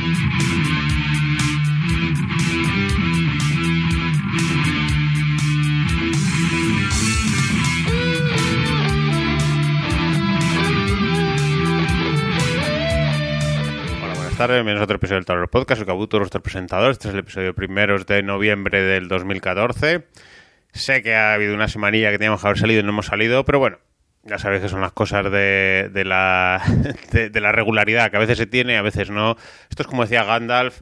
Bienvenidos a otro episodio del Tablero Podcast. Soy Kabuto, nuestro presentador. Este es el episodio 1 de noviembre del 2014. Sé que ha habido una semanilla que teníamos que haber salido y no hemos salido, pero bueno, ya sabéis que son las cosas de la regularidad, que a veces se tiene, a veces no. Esto es como decía Gandalf,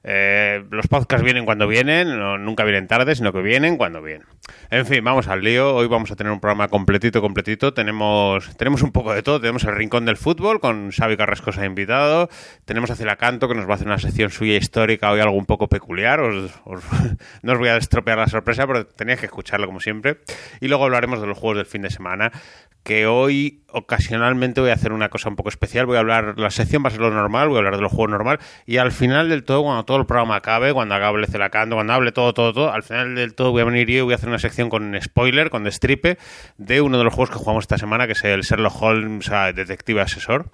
los podcasts vienen cuando vienen, nunca vienen tarde, sino que vienen cuando vienen. En fin, vamos al lío. Hoy vamos a tener un programa completito. Tenemos un poco de todo. Tenemos el Rincón del Fútbol con Xavi Carrascosa invitado. Tenemos a Cilacanto, que nos va a hacer una sección suya histórica, hoy algo un poco peculiar. No os voy a estropear la sorpresa, pero tenéis que escucharlo como siempre. Y luego hablaremos de los juegos del fin de semana, que hoy ocasionalmente voy a hacer una cosa un poco especial. Voy a hablar, la sección va a ser lo normal, voy a hablar de los juegos normal, y al final del todo, cuando todo el programa acabe, cuando acabe Cilacanto, cuando hable todo, al final del todo voy a venir yo y voy a hacer una sección con spoiler, con destripe, de uno de los juegos que jugamos esta semana, que es el Sherlock Holmes Detective Asesor.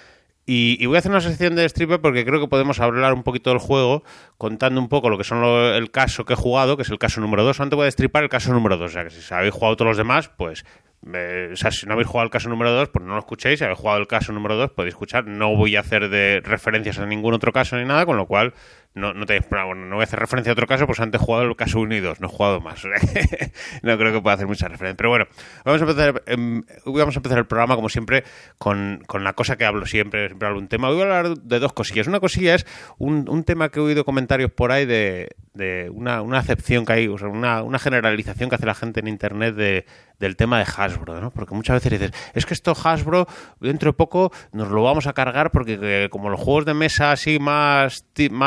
Y voy a hacer una sección de destripe porque creo que podemos hablar un poquito del juego, contando un poco lo que son el caso que he jugado, que es el caso número 2. Antes voy a destripar el caso número 2, o sea que si habéis jugado todos los demás, pues si no habéis jugado el caso número 2, pues no lo escuchéis. Si habéis jugado el caso número 2, podéis escuchar. No voy a hacer de referencias a ningún otro caso ni nada, con lo cual no tenéis problema. Bueno, no voy a hacer referencia a otro caso, pues antes he jugado el caso 1 y 2, no he jugado más. No creo que pueda hacer muchas referencias. Pero bueno, vamos a empezar el programa, como siempre, con la cosa que hablo siempre hablo un tema. Hoy voy a hablar de dos cosillas. Una cosilla es un tema que he oído comentarios por ahí de una acepción que hay, o sea, una generalización que hace la gente en internet del tema de Hasbro, ¿no? Porque muchas veces dices, es que esto Hasbro dentro de poco nos lo vamos a cargar porque como los juegos de mesa así más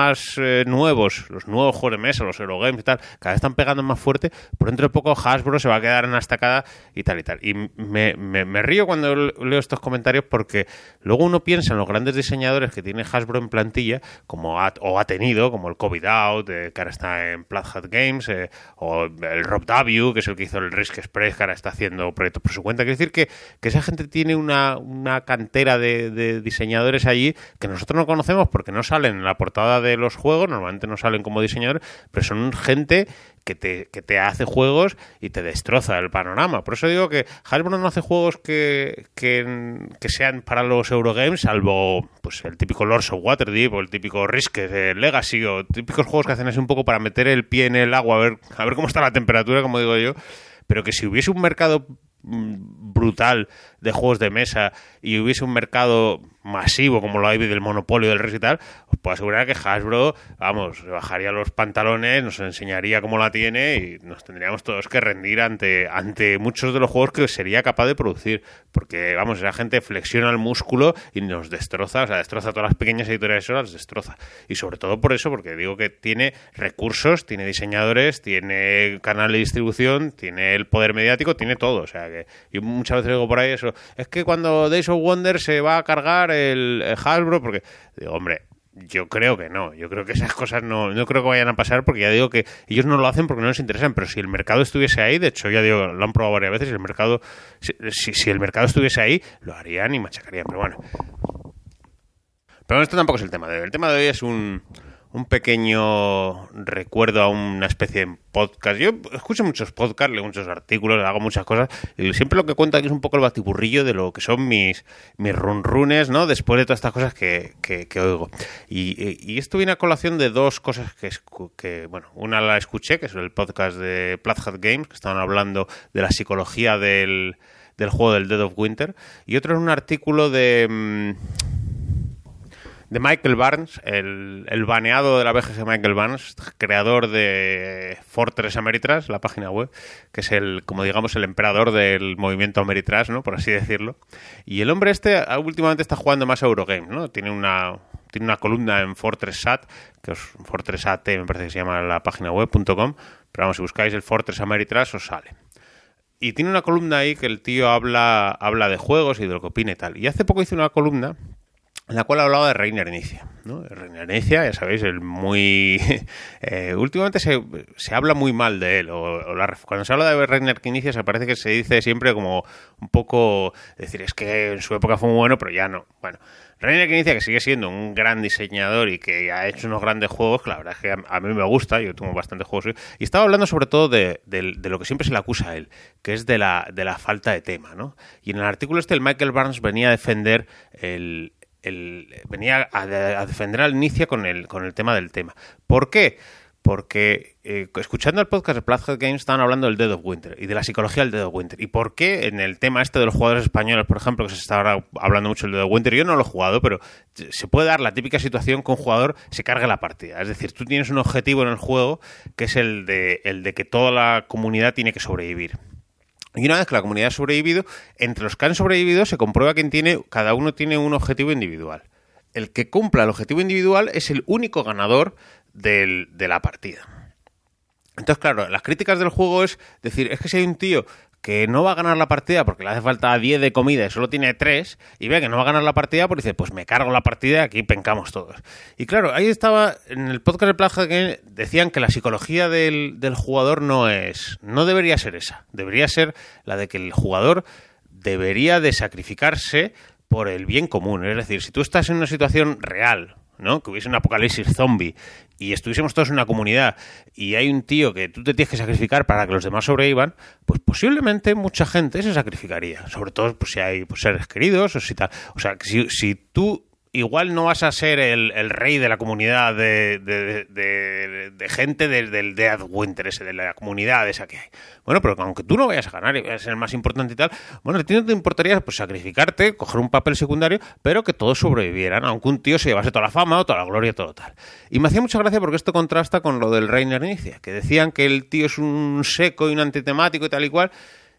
nuevos, los nuevos juegos de mesa, los Eurogames y tal, cada vez están pegando más fuerte, por dentro de poco Hasbro se va a quedar en la estacada y tal y tal. Y me río cuando leo estos comentarios, porque luego uno piensa en los grandes diseñadores que tiene Hasbro en plantilla, como ha tenido, como el COVID Out, que ahora está en Plaid Hat Games, o el Rob W, que es el que hizo el Risk Express, que ahora está haciendo proyectos por su cuenta. Quiere decir que esa gente tiene una cantera de diseñadores allí que nosotros no conocemos porque no salen en la portada de los juegos, normalmente no salen como diseñadores, pero son gente que te hace juegos y te destroza el panorama. Por eso digo que Hasbro no hace juegos que sean para los Eurogames, salvo pues el típico Lords of Waterdeep o el típico Risk Legacy, o típicos juegos que hacen así un poco para meter el pie en el agua, a ver cómo está la temperatura, como digo yo. Pero que si hubiese un mercado brutal de juegos de mesa y hubiese un mercado masivo como lo hay del Monopolio, del Risk y tal, os puedo asegurar que Hasbro, vamos, bajaría los pantalones, nos enseñaría cómo la tiene y nos tendríamos todos que rendir ante muchos de los juegos que sería capaz de producir, porque vamos, esa gente flexiona el músculo y nos destroza, o sea, destroza todas las pequeñas editoriales, las destroza. Y sobre todo por eso, porque digo que tiene recursos, tiene diseñadores, tiene canal de distribución, tiene el poder mediático, tiene todo. O sea, que yo muchas veces digo por ahí eso, es que cuando Days of Wonder se va a cargar el Hasbro, porque digo, hombre, yo creo que no, yo creo que esas cosas no creo que vayan a pasar, porque ya digo que ellos no lo hacen porque no les interesan, pero si el mercado estuviese ahí, de hecho ya digo, lo han probado varias veces, si el mercado estuviese ahí, lo harían y machacarían, pero bueno. Pero esto tampoco es el tema de hoy. El tema de hoy es un pequeño recuerdo a una especie de podcast. Yo escucho muchos podcasts, leo muchos artículos, hago muchas cosas, y siempre lo que cuento aquí es un poco el batiburrillo de lo que son mis runrunes, ¿no? Después de todas estas cosas que oigo. Y esto viene a colación de dos cosas que bueno, una la escuché, que es el podcast de Plaid Hat Games, que estaban hablando de la psicología del juego del Dead of Winter, y otro es un artículo de Michael Barnes, el baneado de la BGG Michael Barnes, creador de Fortress Ameritrash, la página web, que es como digamos, el emperador del movimiento Ameritrash, ¿no? Por así decirlo. Y el hombre últimamente está jugando más a Eurogames, ¿no? Tiene una columna en Fortress Sat, que es Fortress AT, me parece que se llama la página web.com, pero vamos, si buscáis el Fortress Ameritrash os sale. Y tiene una columna ahí que el tío habla de juegos y de lo que opina y tal. Y hace poco hice una columna en la cual hablaba de Reiner Inicia. ¿no? El Reiner Knizia, ya sabéis, el muy... últimamente se habla muy mal de él, cuando se habla de Reiner Knizia se parece que se dice siempre como un poco... decir, es que en su época fue muy bueno, pero ya no. Bueno, Reiner Knizia, que sigue siendo un gran diseñador y que ha hecho unos grandes juegos, que la verdad es que a mí me gusta, yo tengo bastantes juegos, y estaba hablando sobre todo de lo que siempre se le acusa a él, que es de la falta de tema, ¿no? Y en el artículo el Michael Barnes venía a defender venía a defender al Knizia con el tema del tema. ¿Por qué? Porque escuchando el podcast de Plaid Hat Games estaban hablando del Dead of Winter y de la psicología del Dead of Winter. ¿Y por qué en el tema de los jugadores españoles, por ejemplo, que se está ahora hablando mucho del Dead of Winter? Yo no lo he jugado, pero se puede dar la típica situación que un jugador se cargue la partida. Es decir, tú tienes un objetivo en el juego que es el de que toda la comunidad tiene que sobrevivir. Y una vez que la comunidad ha sobrevivido, entre los que han sobrevivido se comprueba cada uno tiene un objetivo individual. El que cumpla el objetivo individual es el único ganador de la partida. Entonces, claro, las críticas del juego es decir, es que si hay un tío que no va a ganar la partida porque le hace falta 10 de comida y solo tiene 3, y ve que no va a ganar la partida, pues dice, pues me cargo la partida y aquí pencamos todos. Y claro, ahí estaba, en el podcast de Plaid Hat Games, decían que la psicología del jugador no debería ser esa. Debería ser la de que el jugador debería de sacrificarse por el bien común. Es decir, si tú estás en una situación real, ¿no? Que hubiese un apocalipsis zombie y estuviésemos todos en una comunidad y hay un tío que tú te tienes que sacrificar para que los demás sobrevivan, pues posiblemente mucha gente se sacrificaría. Sobre todo pues, si hay seres queridos o si tal. O sea, que si tú igual no vas a ser el rey de la comunidad de gente del Dead Winter, ese, de la comunidad esa que hay. Bueno, pero aunque tú no vayas a ganar y vayas a ser el más importante y tal, bueno, a ti no te importaría pues sacrificarte, coger un papel secundario, pero que todos sobrevivieran, aunque un tío se llevase toda la fama o toda la gloria, todo tal. Y me hacía mucha gracia porque esto contrasta con lo del Reiner Knizia, que decían que el tío es un seco y un antitemático y tal y cual,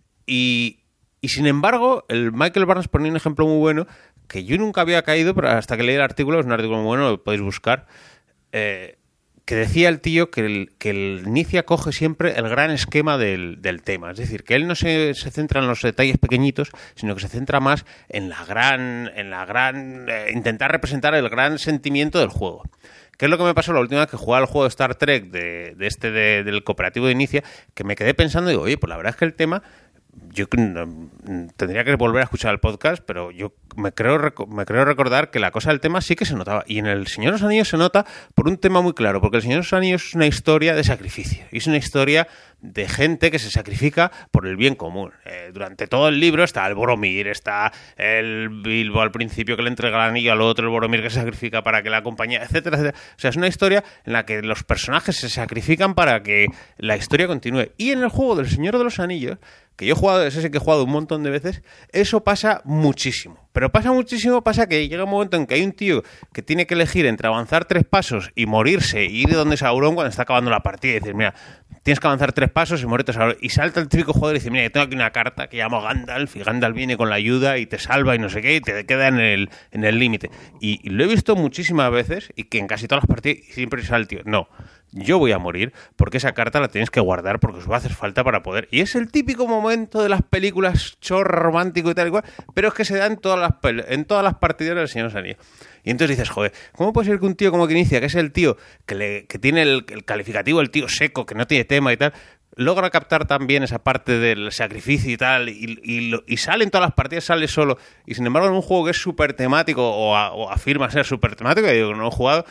y sin embargo, el Michael Barnes ponía un ejemplo muy bueno que yo nunca había caído, pero hasta que leí el artículo, es un artículo muy bueno, lo podéis buscar, que decía el tío que el Knizia coge siempre el gran esquema del tema. Es decir, que él no se centra en los detalles pequeñitos, sino que se centra más en la gran intentar representar el gran sentimiento del juego. ¿Qué es lo que me pasó la última vez que jugaba al juego de Star Trek del cooperativo de Knizia? Que me quedé pensando y digo, oye, pues la verdad es que el tema... Yo tendría que volver a escuchar el podcast, pero yo me creo recordar que la cosa del tema sí que se notaba. Y en El Señor de los Anillos se nota por un tema muy claro, porque El Señor de los Anillos es una historia de sacrificio. Y es una historia de gente que se sacrifica por el bien común. Durante todo el libro está el Boromir, está el Bilbo al principio que le entrega el anillo al otro, el Boromir que se sacrifica para que la compañía, etcétera, etcétera. O sea, es una historia en la que los personajes se sacrifican para que la historia continúe. Y en el juego del Señor de los Anillos, que yo he jugado, es ese que he jugado un montón de veces, eso pasa muchísimo. Pero pasa que llega un momento en que hay un tío que tiene que elegir entre avanzar 3 pasos y morirse e ir de donde es Sauron cuando está acabando la partida y decir, mira, tienes que avanzar 3 pasos y morirte a Sauron. Y salta el típico jugador y dice, mira, yo tengo aquí una carta que llamo Gandalf y Gandalf viene con la ayuda y te salva y no sé qué y te queda en el límite. Y lo he visto muchísimas veces y que en casi todas las partidas siempre sale el tío, no, yo voy a morir porque esa carta la tienes que guardar porque os va a hacer falta para poder. Y es el típico momento de las películas chorro romántico y tal y cual, pero es que se da en todas las partidas del Señor de los Anillos. Y entonces dices, joder, ¿cómo puede ser que un tío como que inicia, que es el tío que tiene el calificativo, el tío seco, que no tiene tema y tal, logra captar también esa parte del sacrificio y tal, y sale en todas las partidas, sale solo, y sin embargo en un juego que es súper temático o afirma ser súper temático, que digo, no he jugado,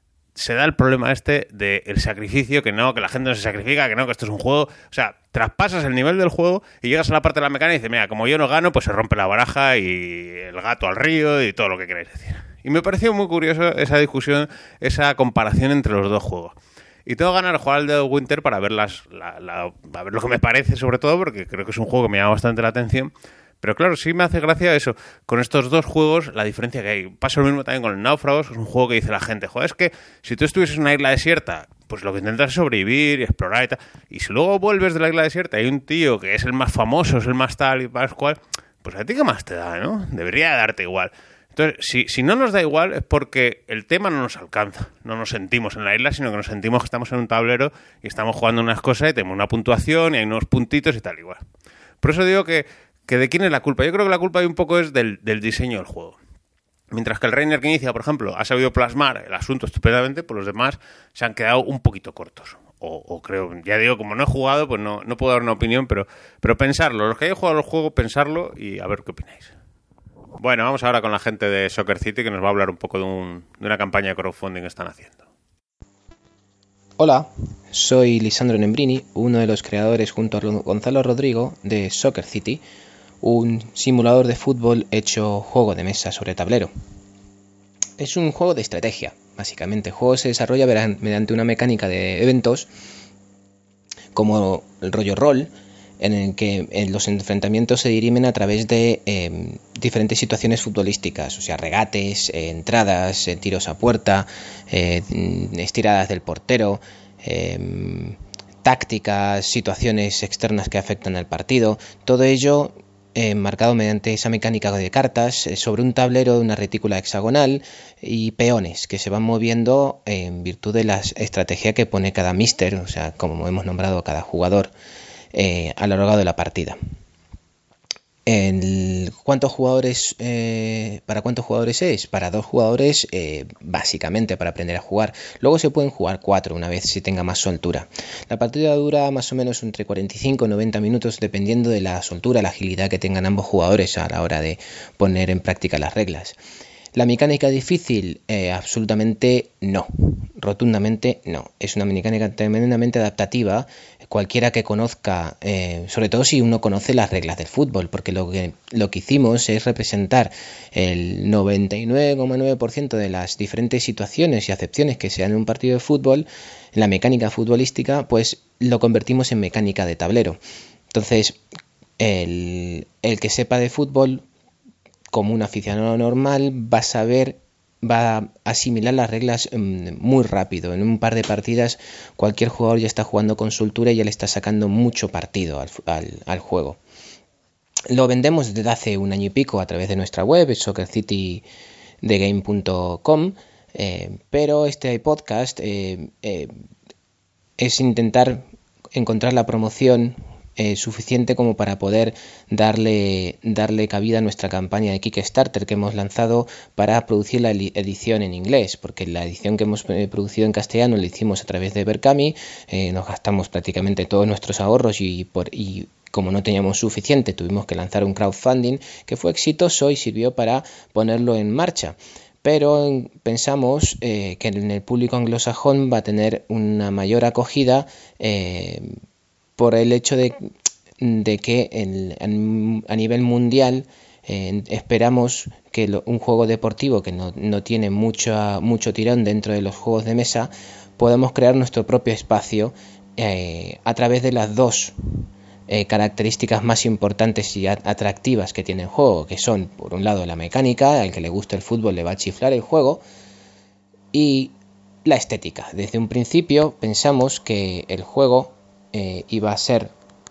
se da el problema del sacrificio, que la gente no se sacrifica, que esto es un juego. O sea, traspasas el nivel del juego y llegas a la parte de la mecánica y dices, mira, como yo no gano, pues se rompe la baraja y el gato al río y todo lo que queráis decir. Y me pareció muy curioso esa discusión, esa comparación entre los dos juegos. Y tengo ganas de jugar al Dead of Winter para ver a ver lo que me parece, sobre todo, porque creo que es un juego que me llama bastante la atención. Pero claro, sí me hace gracia eso. Con estos dos juegos, la diferencia que hay. Pasa lo mismo también con el Náufragos. Es un juego que dice la gente, joder, es que si tú estuvieses en una isla desierta, pues lo que intentas es sobrevivir y explorar y tal. Y si luego vuelves de la isla desierta y hay un tío que es el más famoso, es el más tal y más cual, pues a ti qué más te da, ¿no? Debería darte igual. Entonces, si no nos da igual es porque el tema no nos alcanza. No nos sentimos en la isla, sino que nos sentimos que estamos en un tablero y estamos jugando unas cosas y tenemos una puntuación y hay unos puntitos y tal igual. Por eso digo que ¿de quién es la culpa? Yo creo que la culpa un poco es del diseño del juego. Mientras que el Reiner que inicia, por ejemplo, ha sabido plasmar el asunto estupendamente, pues los demás se han quedado un poquito cortos. O creo, ya digo, como no he jugado, pues no puedo dar una opinión, pero pensarlo. Los que hayáis jugado el juego, pensarlo y a ver qué opináis. Bueno, vamos ahora con la gente de Soccer City, que nos va a hablar un poco de una campaña de crowdfunding que están haciendo. Hola, soy Lisandro Nembrini, uno de los creadores junto a Gonzalo Rodrigo de Soccer City, un simulador de fútbol hecho juego de mesa sobre tablero. Es un juego de estrategia, básicamente. El juego se desarrolla mediante una mecánica de eventos como el rollo rol, en el que los enfrentamientos se dirimen a través de diferentes situaciones futbolísticas, o sea, regates, entradas, tiros a puerta, estiradas del portero, tácticas, situaciones externas que afectan al partido, todo ello marcado mediante esa mecánica de cartas sobre un tablero de una retícula hexagonal y peones que se van moviendo en virtud de la estrategia que pone cada míster, o sea, como hemos nombrado a cada jugador a lo largo de la partida. ¿Cuántos jugadores? ¿Para cuántos jugadores es? Para 2 jugadores, básicamente, para aprender a jugar. Luego se pueden jugar 4 una vez si tenga más soltura. La partida dura más o menos entre 45 y 90 minutos, dependiendo de la soltura, la agilidad que tengan ambos jugadores a la hora de poner en práctica las reglas. ¿La mecánica difícil? Absolutamente no. Rotundamente no. Es una mecánica tremendamente adaptativa. Cualquiera que conozca, sobre todo si uno conoce las reglas del fútbol, porque lo que hicimos es representar el 99,9% de las diferentes situaciones y acepciones que se dan en un partido de fútbol, en la mecánica futbolística, pues lo convertimos en mecánica de tablero. Entonces, el que sepa de fútbol, como un aficionado normal, va a asimilar las reglas muy rápido. En un par de partidas cualquier jugador ya está jugando con soltura y ya le está sacando mucho partido al juego. Lo vendemos desde hace 1 año y pico a través de nuestra web, soccercitydegame.com, pero este podcast es intentar encontrar la promoción suficiente como para poder darle cabida a nuestra campaña de Kickstarter que hemos lanzado para producir la edición en inglés, porque la edición que hemos producido en castellano la hicimos a través de Berkami, nos gastamos prácticamente todos nuestros ahorros y como no teníamos suficiente tuvimos que lanzar un crowdfunding que fue exitoso y sirvió para ponerlo en marcha. Pero pensamos que en el público anglosajón va a tener una mayor acogida por el hecho de que a nivel mundial esperamos que un juego deportivo que no tiene mucho tirón dentro de los juegos de mesa, podamos crear nuestro propio espacio a través de las 2 características más importantes y atractivas que tiene el juego, que son, por un lado, la mecánica. Al que le guste el fútbol le va a chiflar el juego, y la estética. Desde un principio pensamos que el juego iba a ser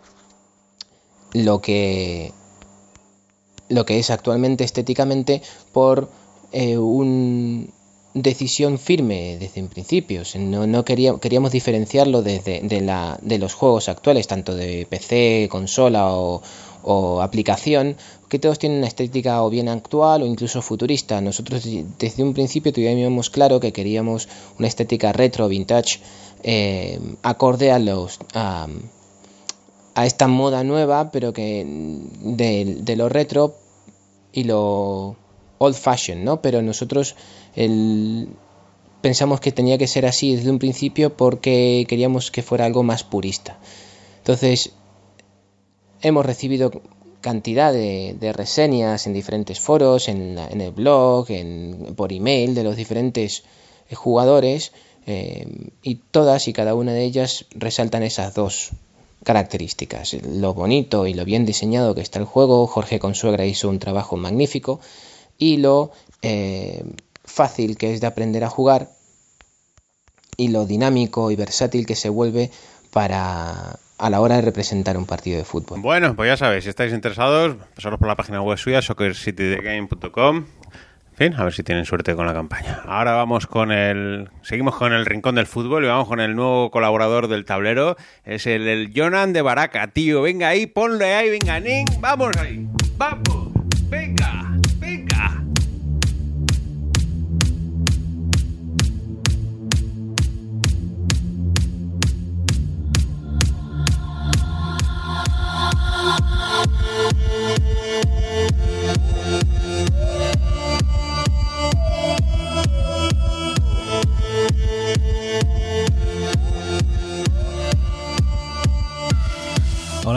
lo que es actualmente estéticamente por una decisión firme desde un principio. No queríamos diferenciarlo de los juegos actuales, tanto de PC, consola o aplicación, que todos tienen una estética o bien actual o incluso futurista. Nosotros desde un principio teníamos claro que queríamos una estética retro, vintage, acorde a esta moda nueva, pero que de lo retro y lo old fashion, ¿no? Pero nosotros pensamos que tenía que ser así desde un principio porque queríamos que fuera algo más purista. Entonces hemos recibido cantidad de reseñas en diferentes foros, en el blog, por email de los diferentes jugadores, y todas y cada una de ellas resaltan esas 2 características: lo bonito y lo bien diseñado que está el juego. Jorge Consuegra hizo un trabajo magnífico, y lo fácil que es de aprender a jugar, y lo dinámico y versátil que se vuelve a la hora de representar un partido de fútbol. Bueno, pues ya sabéis, si estáis interesados, pasaros por la página web suya, soccercitydegame.com. En fin, a ver si tienen suerte con la campaña. Ahora seguimos con el rincón del fútbol y vamos con el nuevo colaborador del tablero. Es el Jonan de Baraca, tío. Venga ahí, ponle ahí, venga, Ning, vamos ahí. Vamos, venga.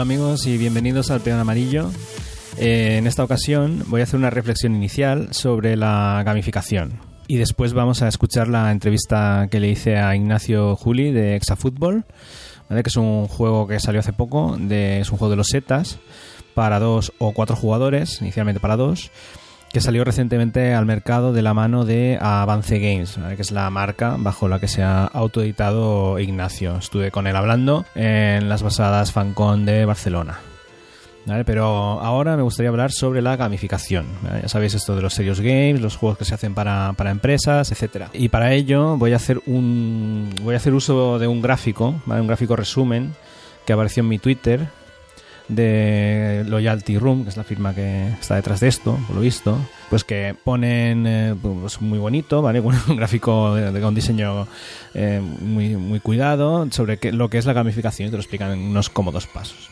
amigos y bienvenidos al Peón Amarillo. En esta ocasión voy a hacer una reflexión inicial sobre la gamificación y después vamos a escuchar la entrevista que le hice a Ignacio Juli de Exafútbol, ¿vale? Que es un juego que salió hace poco, es un juego de los setas para 2 o 4 jugadores, inicialmente para 2, que salió recientemente al mercado de la mano de Avance Games, ¿vale? Que es la marca bajo la que se ha autoeditado Ignacio. Estuve con él hablando en las pasadas FanCon de Barcelona, ¿vale? Pero ahora me gustaría hablar sobre la gamificación, ¿vale? Ya sabéis esto de los serious games, los juegos que se hacen para empresas, etcétera. Y para ello voy a hacer uso de un gráfico, ¿vale? Un gráfico resumen que apareció en mi Twitter, de Loyalty Room, que es la firma que está detrás de esto, por lo visto, pues que ponen pues muy bonito, ¿vale? Un gráfico de un diseño muy, muy cuidado sobre lo que es la gamificación, y te lo explican en unos cómodos pasos.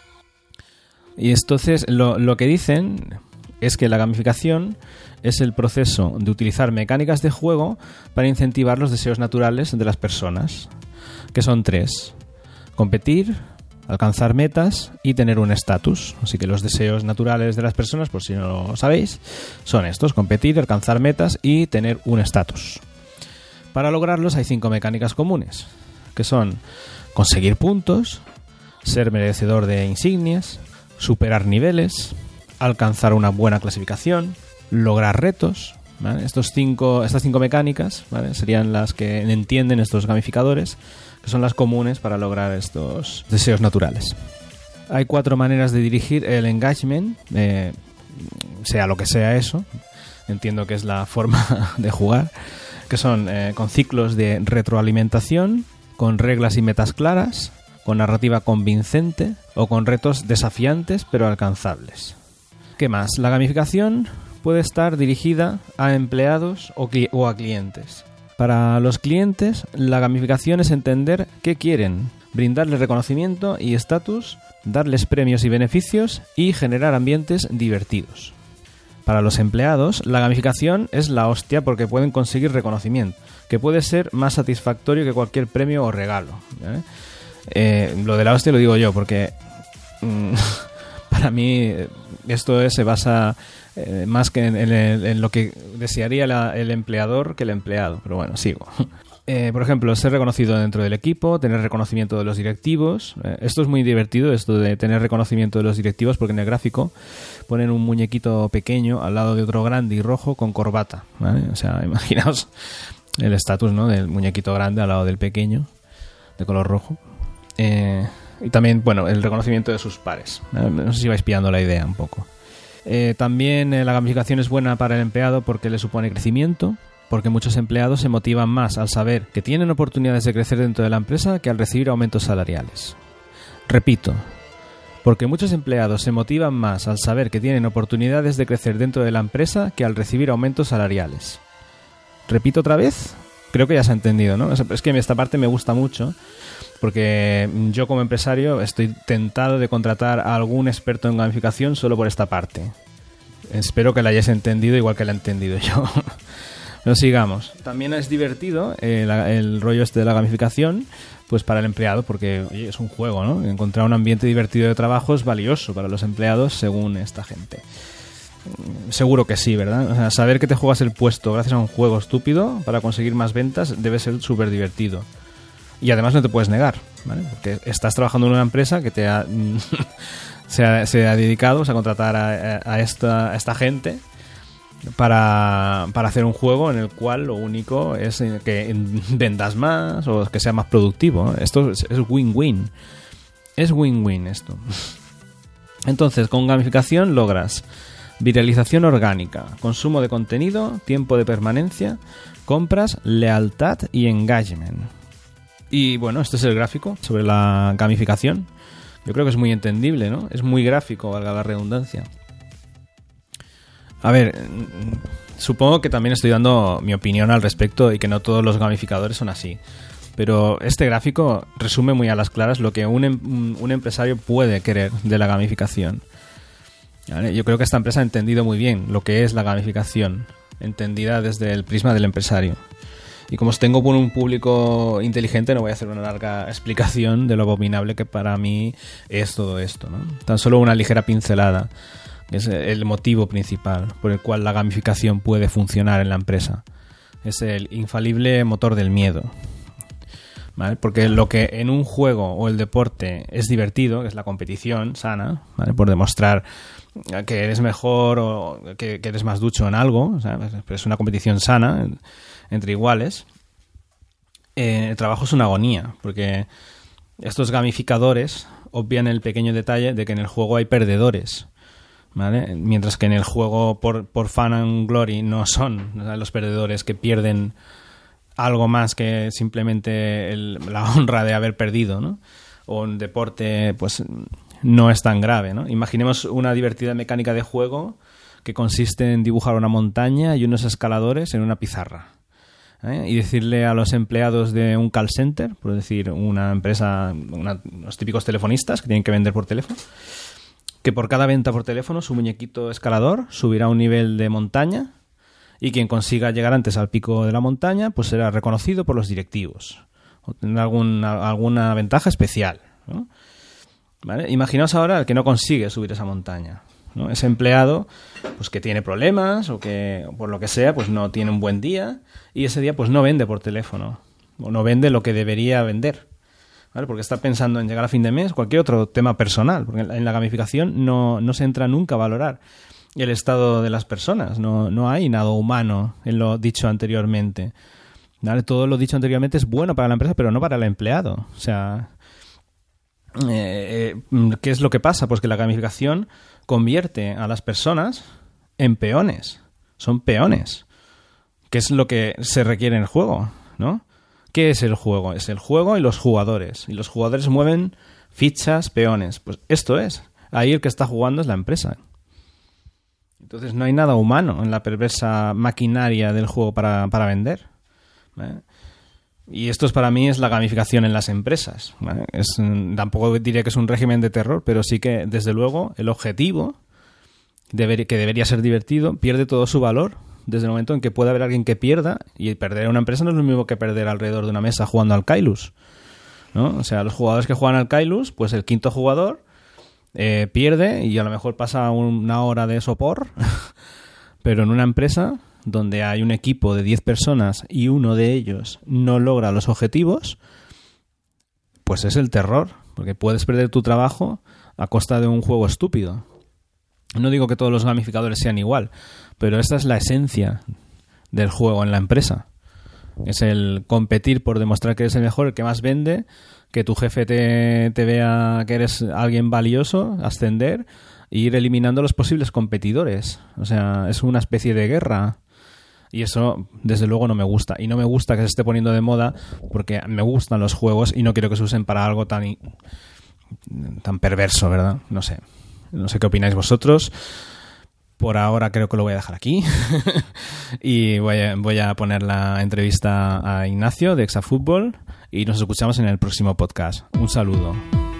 Y entonces lo que dicen es que la gamificación es el proceso de utilizar mecánicas de juego para incentivar los deseos naturales de las personas, que son 3: competir, alcanzar metas y tener un estatus. Así que los deseos naturales de las personas, por si no lo sabéis, son estos: competir, alcanzar metas y tener un estatus. Para lograrlos hay 5 mecánicas comunes, que son conseguir puntos, ser merecedor de insignias, superar niveles, alcanzar una buena clasificación, lograr retos, ¿vale? Estas 5 mecánicas, ¿vale? Serían las que entienden estos gamificadores, que son las comunes para lograr estos deseos naturales. Hay 4 maneras de dirigir el engagement, sea lo que sea eso. Entiendo que es la forma de jugar, que son con ciclos de retroalimentación, con reglas y metas claras, con narrativa convincente o con retos desafiantes pero alcanzables. ¿Qué más? La gamificación puede estar dirigida a empleados o a clientes. Para los clientes, la gamificación es entender qué quieren, brindarles reconocimiento y estatus, darles premios y beneficios y generar ambientes divertidos. Para los empleados, la gamificación es la hostia porque pueden conseguir reconocimiento, que puede ser más satisfactorio que cualquier premio o regalo, ¿eh? Lo de la hostia lo digo yo porque para mí esto se basa más que en lo que desearía el empleador que el empleado. Pero bueno, sigo. Por ejemplo, ser reconocido dentro del equipo, tener reconocimiento de los directivos. Esto es muy divertido, esto de tener reconocimiento de los directivos, porque en el gráfico ponen un muñequito pequeño al lado de otro grande y rojo con corbata, ¿vale? O sea, imaginaos el estatus, ¿no?, del muñequito grande al lado del pequeño de color rojo. Y también, bueno, el reconocimiento de sus pares. No sé si vais pillando la idea un poco. También la gamificación es buena para el empleado porque le supone crecimiento, porque muchos empleados se motivan más al saber que tienen oportunidades de crecer dentro de la empresa que al recibir aumentos salariales. Repito, porque muchos empleados se motivan más al saber que tienen oportunidades de crecer dentro de la empresa que al recibir aumentos salariales. Repito otra vez, creo que ya se ha entendido, ¿no? Es que esta parte me gusta mucho, porque yo como empresario estoy tentado de contratar a algún experto en gamificación solo por esta parte. Espero que la hayáis entendido igual que la he entendido yo. Pero sigamos. También es divertido el rollo este de la gamificación, pues para el empleado, porque oye, es un juego, ¿no? Encontrar un ambiente divertido de trabajo es valioso para los empleados, según esta gente. Seguro que sí, ¿verdad? O sea, saber que te juegas el puesto gracias a un juego estúpido para conseguir más ventas debe ser súper divertido. Y además no te puedes negar, ¿vale? Porque estás trabajando en una empresa que te ha se ha dedicado a contratar a esta gente para hacer un juego en el cual lo único es que vendas más o que sea más productivo. Esto es win-win. Es win-win esto. Entonces, con gamificación logras viralización orgánica, consumo de contenido, tiempo de permanencia, compras, lealtad y engagement. Y bueno, este es el gráfico sobre la gamificación. Yo creo que es muy entendible, ¿no? Es muy gráfico, valga la redundancia. A ver, supongo que también estoy dando mi opinión al respecto y que no todos los gamificadores son así. Pero este gráfico resume muy a las claras lo que un empresario puede querer de la gamificación. ¿Vale? Yo creo que esta empresa ha entendido muy bien lo que es la gamificación, entendida desde el prisma del empresario. Y como os tengo por un público inteligente, no voy a hacer una larga explicación de lo abominable que para mí es todo esto, ¿no? Tan solo una ligera pincelada, que es el motivo principal por el cual la gamificación puede funcionar en la empresa. Es el infalible motor del miedo, ¿vale? Porque lo que en un juego o el deporte es divertido, que es la competición sana, ¿vale? Por demostrar que eres mejor o que eres más ducho en algo, o sea, es una competición sana entre iguales. El trabajo es una agonía, porque estos gamificadores obvian el pequeño detalle de que en el juego hay perdedores, ¿vale? Mientras que en el juego por fun and glory no son, o sea, los perdedores que pierden algo más que simplemente la honra de haber perdido, ¿no? O en deporte pues no es tan grave, ¿no? Imaginemos una divertida mecánica de juego que consiste en dibujar una montaña y unos escaladores en una pizarra, ¿eh? Y decirle a los empleados de un call center, por decir una empresa, los típicos telefonistas que tienen que vender por teléfono, que por cada venta por teléfono su muñequito escalador subirá un nivel de montaña y quien consiga llegar antes al pico de la montaña pues será reconocido por los directivos o tendrá alguna ventaja especial, ¿no? ¿Vale? Imaginaos ahora el que no consigue subir esa montaña, ¿no? Ese empleado pues que tiene problemas o que por lo que sea pues no tiene un buen día y ese día pues no vende por teléfono o no vende lo que debería vender, ¿vale? Porque está pensando en llegar a fin de mes, cualquier otro tema personal, porque en la gamificación no se entra nunca a valorar el estado de las personas, no hay nada humano en lo dicho anteriormente, ¿vale? Todo lo dicho anteriormente es bueno para la empresa pero no para el empleado. O sea, ¿qué es lo que pasa? Pues que la gamificación convierte a las personas en peones, son peones, que es lo que se requiere en el juego, ¿no? ¿Qué es el juego? Es el juego y los jugadores. Y los jugadores mueven fichas, peones. Pues esto es. Ahí el que está jugando es la empresa. Entonces no hay nada humano en la perversa maquinaria del juego para vender, ¿vale? Y esto para mí es la gamificación en las empresas, ¿vale? Tampoco diría que es un régimen de terror, pero sí que desde luego el objetivo que debería ser divertido pierde todo su valor desde el momento en que puede haber alguien que pierda, y perder a una empresa no es lo mismo que perder alrededor de una mesa jugando al Kailus, ¿no? O sea, los jugadores que juegan al Kailus, pues el quinto jugador pierde y a lo mejor pasa una hora de sopor, pero en una empresa donde hay un equipo de 10 personas y uno de ellos no logra los objetivos, pues es el terror, porque puedes perder tu trabajo a costa de un juego estúpido. No digo que todos los gamificadores sean igual, pero esta es la esencia del juego en la empresa. Es el competir por demostrar que eres el mejor, el que más vende, que tu jefe te vea que eres alguien valioso, ascender e ir eliminando a los posibles competidores. O sea, es una especie de guerra. Y eso, desde luego, no me gusta. Y no me gusta que se esté poniendo de moda porque me gustan los juegos y no quiero que se usen para algo tan perverso, ¿verdad? No sé qué opináis vosotros. Por ahora creo que lo voy a dejar aquí. Y voy a poner la entrevista a Ignacio de Exafútbol y nos escuchamos en el próximo podcast. Un saludo.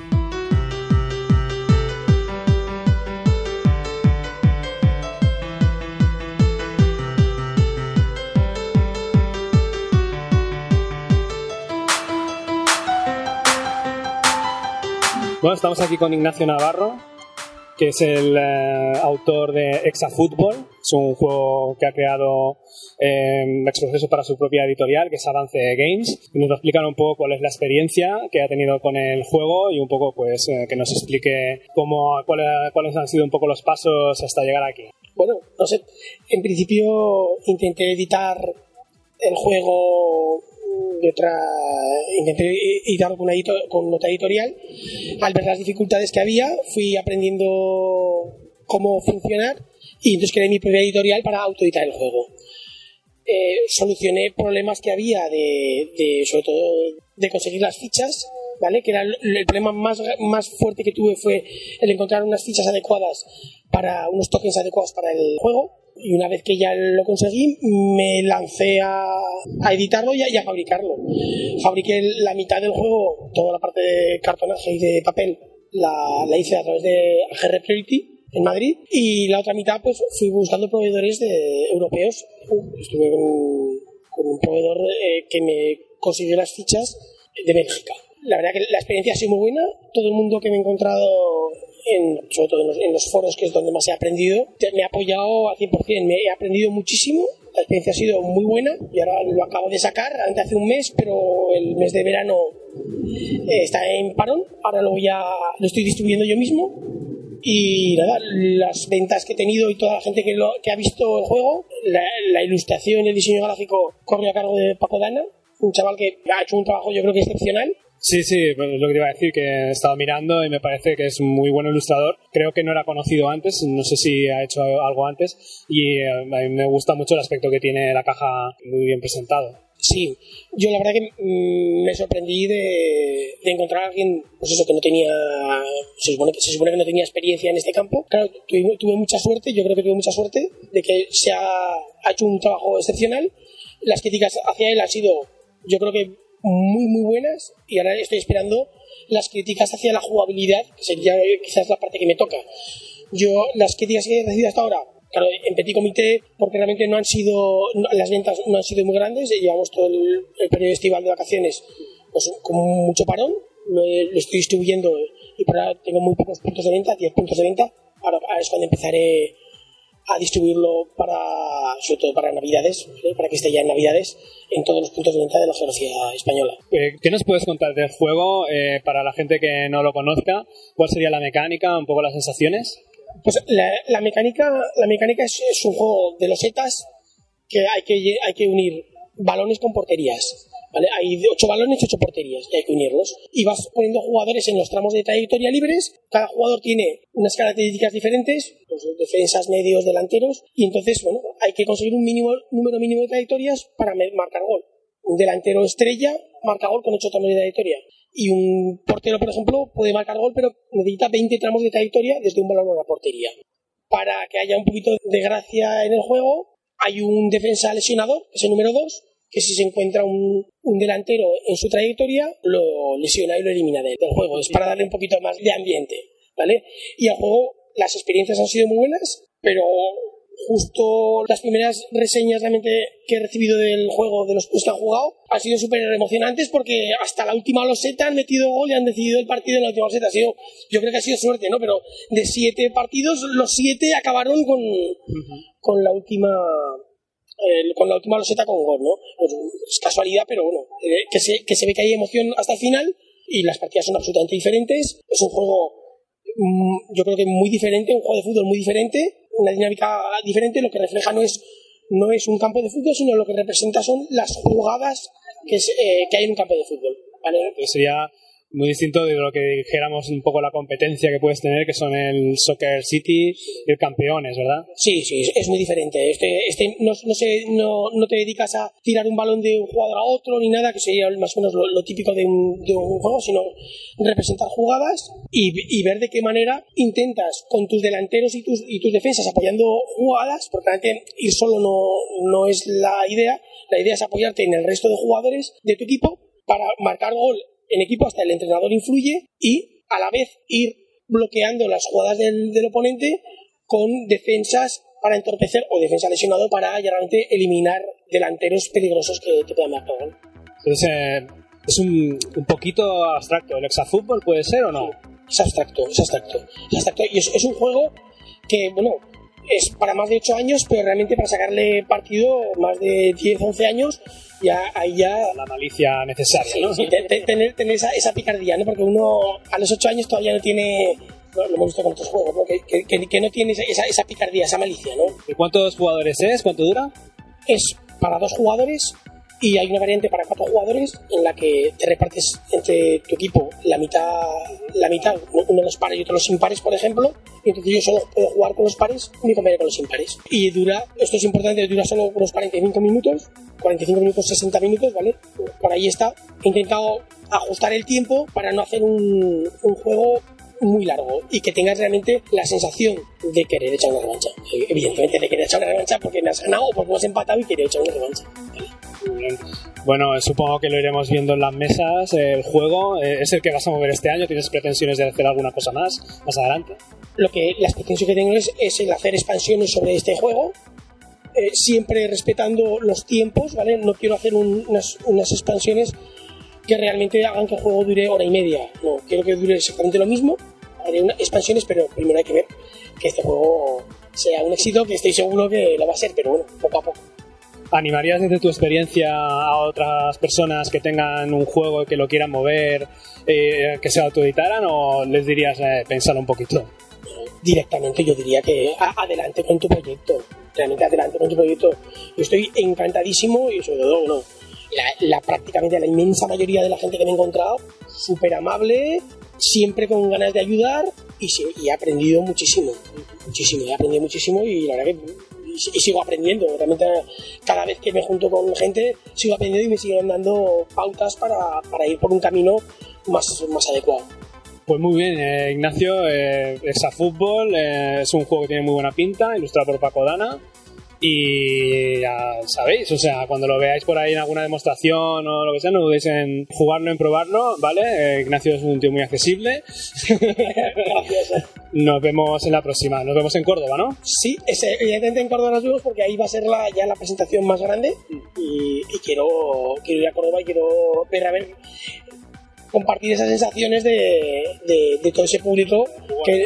Bueno, estamos aquí con Ignacio Navarro, que es el autor de Exafútbol. Es un juego que ha creado Exproceso para su propia editorial, que es Avance Games. Y nos va a explicar un poco cuál es la experiencia que ha tenido con el juego y un poco pues que nos explique cuáles han sido un poco los pasos hasta llegar aquí. Bueno, no sé, en principio intenté editar el juego intenté editarlo con otra editorial. Al ver las dificultades que había, fui aprendiendo cómo funcionar y entonces creé mi propia editorial para autoeditar el juego. Solucioné problemas que había sobre todo de conseguir las fichas, ¿vale? Que era el problema más fuerte que tuve, fue el encontrar unas fichas adecuadas para unos tokens adecuados para el juego. Y una vez que ya lo conseguí, me lancé a editarlo y a fabricarlo. Fabriqué la mitad del juego, toda la parte de cartonaje y de papel, la hice a través de AGR Priority en Madrid, y la otra mitad pues fui buscando proveedores europeos. Estuve con un proveedor que me consiguió las fichas de Bélgica. La verdad que la experiencia ha sido muy buena. Todo el mundo que me he encontrado, sobre todo en los foros, que es donde más he aprendido, me ha apoyado al 100%. Me he aprendido muchísimo. La experiencia ha sido muy buena y ahora lo acabo de sacar antes hace un mes, pero el mes de verano está en parón. Ahora lo estoy distribuyendo yo mismo. Y nada, las ventas que he tenido y toda la gente que ha visto el juego, la ilustración y el diseño gráfico corre a cargo de Paco Dana, un chaval que ha hecho un trabajo yo creo que excepcional. Sí, pues es lo que te iba a decir, que he estado mirando y me parece que es un muy buen ilustrador. Creo que no era conocido antes, no sé si ha hecho algo antes, y a mí me gusta mucho el aspecto que tiene la caja, muy bien presentado. Sí, yo la verdad que me sorprendí de encontrar a alguien, pues eso, que no tenía, se supone que no tenía experiencia en este campo. Claro, tuve mucha suerte, yo creo que tuve mucha suerte de que ha hecho un trabajo excepcional. Las críticas hacia él han sido, yo creo que muy muy buenas, y ahora estoy esperando las críticas hacia la jugabilidad, que sería quizás la parte que me toca. Yo las críticas que he recibido hasta ahora, claro, en petit comité, porque realmente las ventas no han sido muy grandes, llevamos todo el periodo estival de vacaciones pues con mucho parón, lo estoy distribuyendo y por ahora tengo muy pocos puntos de venta, 10 puntos de venta. Ahora es cuando empezaré a distribuirlo sobre todo para Navidades, ¿vale? Para que esté ya en Navidades en todos los puntos de venta de la geografía española. ¿Qué nos puedes contar del juego para la gente que no lo conozca? ¿Cuál sería la mecánica, un poco las sensaciones? Pues la mecánica es un juego de losetas que hay que unir balones con porterías. ¿Vale? Hay 8 balones y 8 porterías y hay que unirlos. Y vas poniendo jugadores en los tramos de trayectoria libres. Cada jugador tiene unas características diferentes, pues defensas, medios, delanteros. Y entonces, bueno, hay que conseguir un número mínimo de trayectorias para marcar gol. Un delantero estrella marca gol con 8 tramos de trayectoria. Y un portero, por ejemplo, puede marcar gol, pero necesita 20 tramos de trayectoria desde un balón a la portería. Para que haya un poquito de gracia en el juego, hay un defensa lesionador, que es el número 2, que si se encuentra un delantero en su trayectoria, lo lesiona y lo elimina del juego. Es para darle un poquito más de ambiente, ¿vale? Y al juego las experiencias han sido muy buenas, pero justo las primeras reseñas realmente que he recibido del juego de los que han jugado han sido súper emocionantes, porque hasta la última loseta han metido gol y han decidido el partido en la última loseta. Yo creo que ha sido suerte, ¿no? Pero de 7 partidos, los 7 acabaron con la última loseta con gol, ¿no? Pues es casualidad, pero bueno, que se ve que hay emoción hasta el final y las partidas son absolutamente diferentes. Es un juego, yo creo que muy diferente, un juego de fútbol muy diferente, una dinámica diferente. Lo que refleja no es un campo de fútbol, sino lo que representa son las jugadas que hay en un campo de fútbol, ¿vale? Entonces sería muy distinto de lo que dijéramos un poco la competencia que puedes tener, que son el Soccer City y el Campeones, ¿verdad? Sí, es muy diferente. No te dedicas a tirar un balón de un jugador a otro ni nada, que sería más o menos lo típico de un juego, sino representar jugadas y ver de qué manera intentas con tus delanteros y tus defensas apoyando jugadas, porque realmente ir solo no es la idea. La idea es apoyarte en el resto de jugadores de tu equipo para marcar gol en equipo. Hasta el entrenador influye, y a la vez ir bloqueando las jugadas del oponente con defensas para entorpecer o defensa lesionado para realmente eliminar delanteros peligrosos que te puedan marcar gol. Entonces es un poquito abstracto. ¿El Exafútbol puede ser o no? Es abstracto. Y es un juego que, bueno, es para más de 8 años, pero realmente para sacarle partido más de 10, 11 años, ahí ya la malicia necesaria, ¿no? Sí, tener esa picardía, ¿no? Porque uno a los 8 años todavía no tiene, lo hemos visto con otros juegos, ¿no? Que no tiene esa picardía, esa malicia, ¿no? ¿Y cuántos jugadores es? ¿Cuánto dura? Es para 2 jugadores, y hay una variante para 4 jugadores en la que te repartes entre tu equipo la mitad, uno los pares y otro los impares, por ejemplo, y entonces yo solo puedo jugar con los pares y mi compañero con los impares. Y esto es importante, dura solo unos 45 minutos, 60 minutos, ¿vale? Por ahí está. He intentado ajustar el tiempo para no hacer un juego muy largo y que tengas realmente la sensación de querer echar una revancha. Evidentemente de querer echar una revancha porque me has ganado o porque me has empatado y querer echar una revancha, ¿vale? Bueno, supongo que lo iremos viendo en las mesas. El juego es el que vas a mover este año. ¿Tienes pretensiones de hacer alguna cosa más adelante? Las pretensiones que tengo es el hacer expansiones sobre este juego, siempre respetando los tiempos, ¿vale? No quiero hacer unas expansiones que realmente hagan que el juego dure hora y media. No, quiero que dure exactamente lo mismo. Haré unas expansiones, pero primero hay que ver que este juego sea un éxito, que estoy seguro que lo va a ser, pero bueno, poco a poco. ¿Animarías desde tu experiencia a otras personas que tengan un juego que lo quieran mover, que se autoeditaran, o les dirías pensar un poquito? Directamente yo diría que adelante con tu proyecto, realmente adelante con tu proyecto. Yo estoy encantadísimo y sobre todo, bueno, prácticamente la inmensa mayoría de la gente que me he encontrado, súper amable, siempre con ganas de ayudar y he aprendido muchísimo, he aprendido muchísimo y la verdad que y sigo aprendiendo. Realmente cada vez que me junto con gente sigo aprendiendo y me siguen dando pautas para ir por un camino más adecuado. Pues muy bien, Ignacio, Exafútbol es un juego que tiene muy buena pinta, ilustrado por Paco Dana. Y ya sabéis, o sea, cuando lo veáis por ahí en alguna demostración o lo que sea, no dudéis en jugarlo, en probarlo, ¿vale? Ignacio es un tío muy accesible. Gracias. Nos vemos en la próxima. Nos vemos en Córdoba, ¿no? Sí, evidentemente en Córdoba nos vemos porque ahí va a ser ya la presentación más grande y quiero ir a Córdoba y quiero ver compartir esas sensaciones de todo ese público que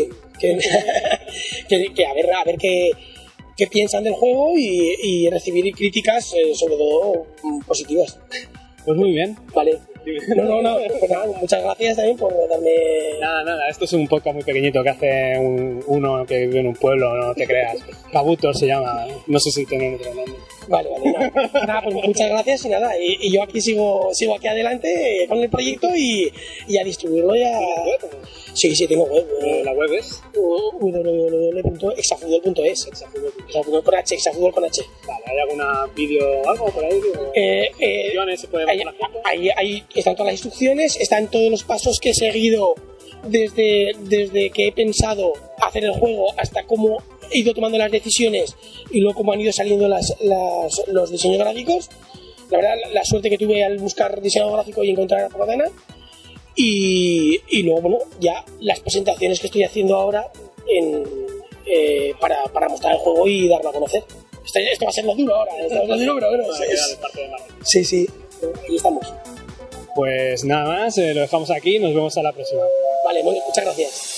que a ver qué piensan del juego y recibir críticas sobre todo positivas. Pues muy bien. Vale. No, pues nada, muchas gracias también por darme... Nada, esto es un podcast muy pequeñito que hace uno que vive en un pueblo, no te creas. Kabutor se llama, no sé si tiene otro nombre. Vale, nada, pues muchas gracias y nada, y yo aquí sigo aquí adelante con el proyecto y a distribuirlo ya. Sí, tengo web. ¿La web es? www.exafutbol.es. Exafutbol con H, Exafutbol con H. Vale, ¿hay alguna vídeo o algo por ahí? ¿Se puede ver la gente? Ahí están todas las instrucciones, están todos los pasos que he seguido desde que he pensado hacer el juego hasta cómo he ido tomando las decisiones y luego cómo han ido saliendo los diseños gráficos. La verdad, la suerte que tuve al buscar diseño gráfico y encontrar a Paco Dana. Y luego, bueno, ya las presentaciones que estoy haciendo ahora para mostrar el juego y darlo a conocer. Esto va a ser lo duro ahora, pero bueno, sí, ahí estamos. Pues nada más, lo dejamos aquí, nos vemos a la próxima. Vale, muchas gracias.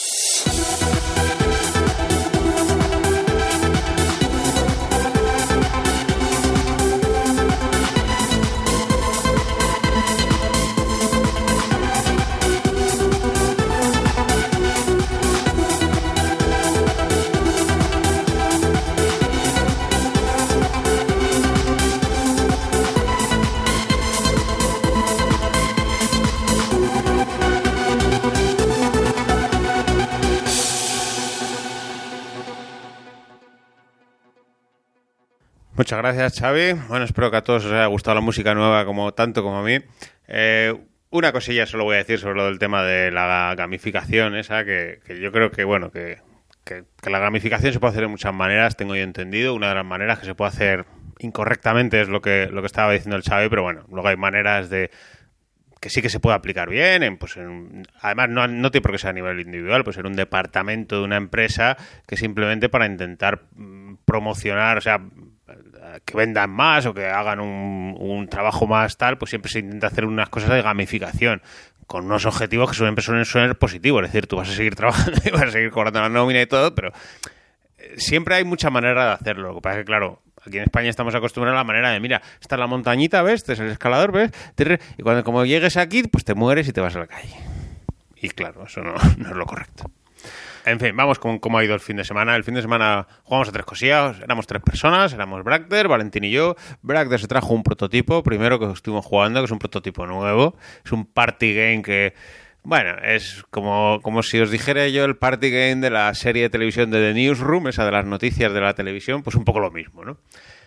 Muchas gracias, Xavi. Bueno, espero que a todos os haya gustado la música nueva tanto como a mí. Una cosilla solo voy a decir sobre lo del tema de la gamificación esa, que yo creo que, bueno, que la gamificación se puede hacer de muchas maneras, tengo yo entendido. Una de las maneras que se puede hacer incorrectamente es lo que estaba diciendo el Xavi, pero bueno, luego hay maneras de que sí que se puede aplicar bien, además no tiene por qué ser a nivel individual, pues en un departamento de una empresa que simplemente para intentar promocionar, o sea, que vendan más o que hagan un trabajo más tal, pues siempre se intenta hacer unas cosas de gamificación con unos objetivos que suelen ser positivos, es decir, tú vas a seguir trabajando y vas a seguir cobrando la nómina y todo, pero siempre hay mucha manera de hacerlo. Lo que pasa es que, claro, aquí en España estamos acostumbrados a la manera de, mira, esta es la montañita, ¿ves? Este es el escalador, ¿ves? Y como llegues aquí, pues te mueres y te vas a la calle. Y claro, eso no es lo correcto. En fin, vamos con cómo ha ido el fin de semana. El fin de semana jugamos a 3 cosillas, éramos 3 personas, éramos Bragder, Valentín y yo. Bragder se trajo un prototipo, primero que estuvimos jugando, que es un prototipo nuevo. Es un party game que, bueno, es como si os dijera yo el party game de la serie de televisión de The Newsroom, esa de las noticias de la televisión, pues un poco lo mismo, ¿no?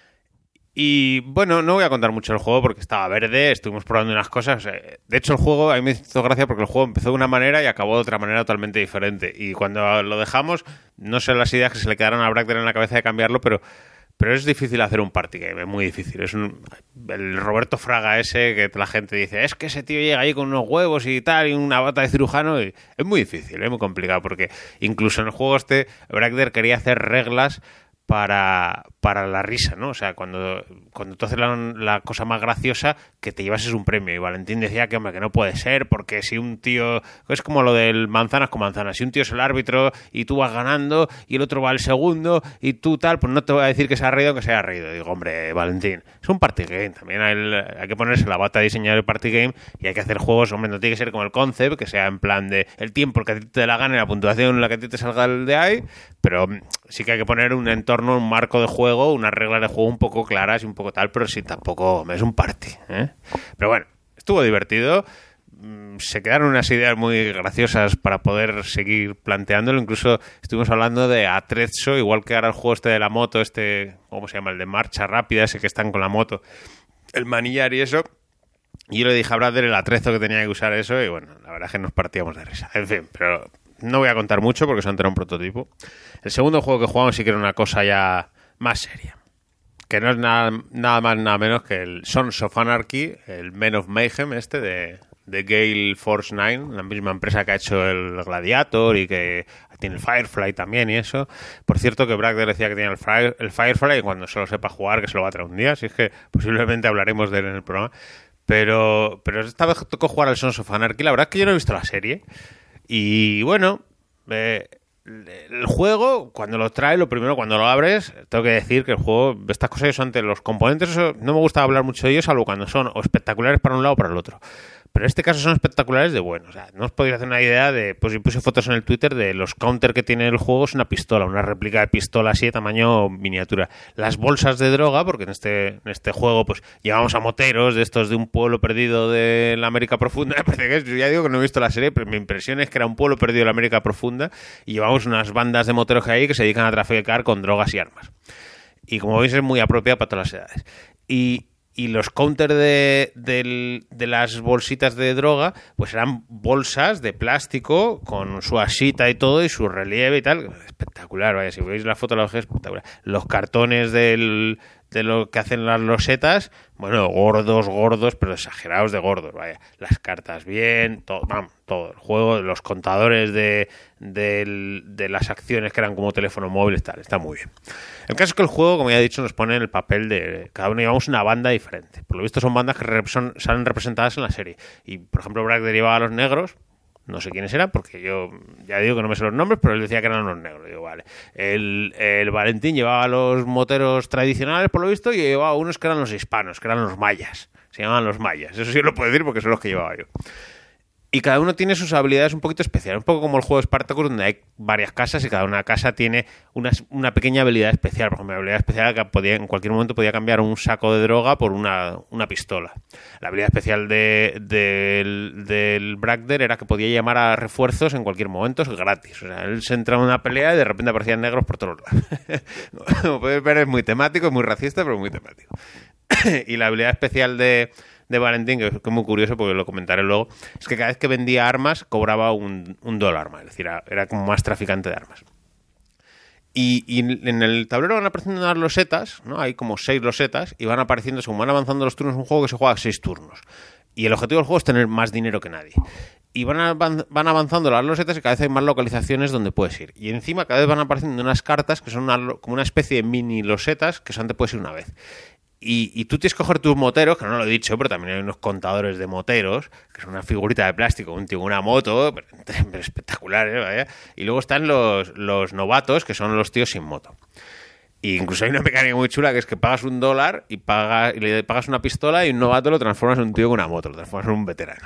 Y bueno, no voy a contar mucho el juego porque estaba verde, estuvimos probando unas cosas. De hecho, el juego, a mí me hizo gracia porque el juego empezó de una manera y acabó de otra manera totalmente diferente. Y cuando lo dejamos, no sé las ideas que se le quedaron a Bragder en la cabeza de cambiarlo, pero es difícil hacer un party game, es muy difícil. El Roberto Fraga ese que la gente dice, es que ese tío llega ahí con unos huevos y tal, y una bata de cirujano. Y es muy difícil, es muy complicado porque incluso en el juego Bragder quería hacer reglas para la risa, ¿no? O sea, cuando tú haces la cosa más graciosa, que te llevases un premio. Y Valentín decía que, hombre, que no puede ser, porque si un tío... Es como lo del manzanas con manzanas. Si un tío es el árbitro y tú vas ganando y el otro va el segundo y tú tal, pues no te voy a decir que se ha reído o que se haya reído. Digo, hombre, Valentín, es un party game. También hay que ponerse la bata a diseñar el party game y hay que hacer juegos, hombre, no tiene que ser como el Concept, que sea en plan de el tiempo que a ti te dé la gana y la puntuación en la que a ti te salga el de ahí, pero sí que hay que poner un entorno, un marco de juego, unas reglas de juego un poco claras y un poco tal, pero sí tampoco es un party, ¿eh? Pero bueno, estuvo divertido. Se quedaron unas ideas muy graciosas para poder seguir planteándolo. Incluso estuvimos hablando de Atrezzo, igual que ahora el juego este de la moto, ¿cómo se llama? El de marcha rápida, ese que están con la moto, el manillar y eso. Y yo le dije a Brader el Atrezzo que tenía que usar eso y bueno, la verdad es que nos partíamos de risa. En fin, pero no voy a contar mucho porque son un prototipo. El segundo juego que jugamos sí que era una cosa ya más seria, que no es nada más nada menos que el Sons of Anarchy, el Men of Mayhem de Gale Force 9, la misma empresa que ha hecho el Gladiator y que tiene el Firefly también y eso. Por cierto que Bragder decía que tenía el Firefly y cuando se lo sepa jugar que se lo va a traer un día, así es que posiblemente hablaremos de él en el programa. Pero esta vez tocó jugar al Sons of Anarchy. La verdad es que yo no he visto la serie y bueno, el juego, cuando lo trae, lo primero, cuando lo abres, tengo que decir que el juego, estas cosas son ante los componentes, eso, no me gusta hablar mucho de ellos, salvo cuando son o espectaculares para un lado o para el otro. Pero en este caso son espectaculares de bueno. O sea, no os podéis hacer una idea de... Pues yo puse fotos en el Twitter de los counter que tiene el juego. Es una pistola, una réplica de pistola así de tamaño miniatura. Las bolsas de droga, porque en este juego pues llevamos a moteros de estos de un pueblo perdido de la América Profunda. Me parece que yo ya digo que no he visto la serie, pero mi impresión es que era un pueblo perdido de la América Profunda y llevamos unas bandas de moteros que hay ahí que se dedican a traficar con drogas y armas. Y como veis es muy apropiado para todas las edades. Y los counters de las bolsitas de droga, pues eran bolsas de plástico con su asita y todo y su relieve y tal. Espectacular, vaya, si veis la fotología es espectacular. Los cartones de lo que hacen las losetas, bueno, gordos, pero exagerados de gordos, vaya. Las cartas bien, todo el juego, los contadores de las acciones que eran como teléfono móvil, tal, está muy bien. El caso es que el juego, como ya he dicho, nos pone en el papel de cada uno llevamos una banda diferente. Por lo visto son bandas que salen representadas en la serie. Y, por ejemplo, Bragg llevaba a los negros. No sé quiénes eran, porque yo ya digo que no me sé los nombres, pero él decía que eran los negros. Digo, vale. El Valentín llevaba a los moteros tradicionales, por lo visto, y llevaba a unos que eran los hispanos, que eran los mayas. Se llamaban los mayas. Eso sí lo puedo decir porque son los que llevaba yo. Y cada uno tiene sus habilidades un poquito especiales. Un poco como el juego de Spartacus, donde hay varias casas y cada una casa tiene una pequeña habilidad especial. Por ejemplo, la habilidad especial que en cualquier momento podía cambiar un saco de droga por una pistola. La habilidad especial del Bragder era que podía llamar a refuerzos en cualquier momento, es gratis. O sea, él se entraba en una pelea y de repente aparecían negros por todos lados. Como podéis ver, es muy temático, es muy racista, pero muy temático. Y la habilidad especial de Valentín, que es muy curioso porque lo comentaré luego, es que cada vez que vendía armas cobraba un $1 más, es decir, era como más traficante de armas. Y en el tablero van apareciendo unas losetas, ¿no? Hay como 6 losetas y van apareciendo, según van avanzando los turnos, un juego que se juega a 6 turnos. Y el objetivo del juego es tener más dinero que nadie. Y van avanzando las losetas y cada vez hay más localizaciones donde puedes ir. Y encima cada vez van apareciendo unas cartas que son como una especie de mini losetas que solamente puedes ir una vez. Y tú tienes que coger tus moteros, que no lo he dicho, pero también hay unos contadores de moteros, que son una figurita de plástico, un tío con una moto, pero espectacular, ¿vale? Y luego están los novatos, que son los tíos sin moto. Y incluso hay una mecánica muy chula, que es que pagas $1 y le pagas una pistola y un novato lo transformas en un tío con una moto, lo transformas en un veterano.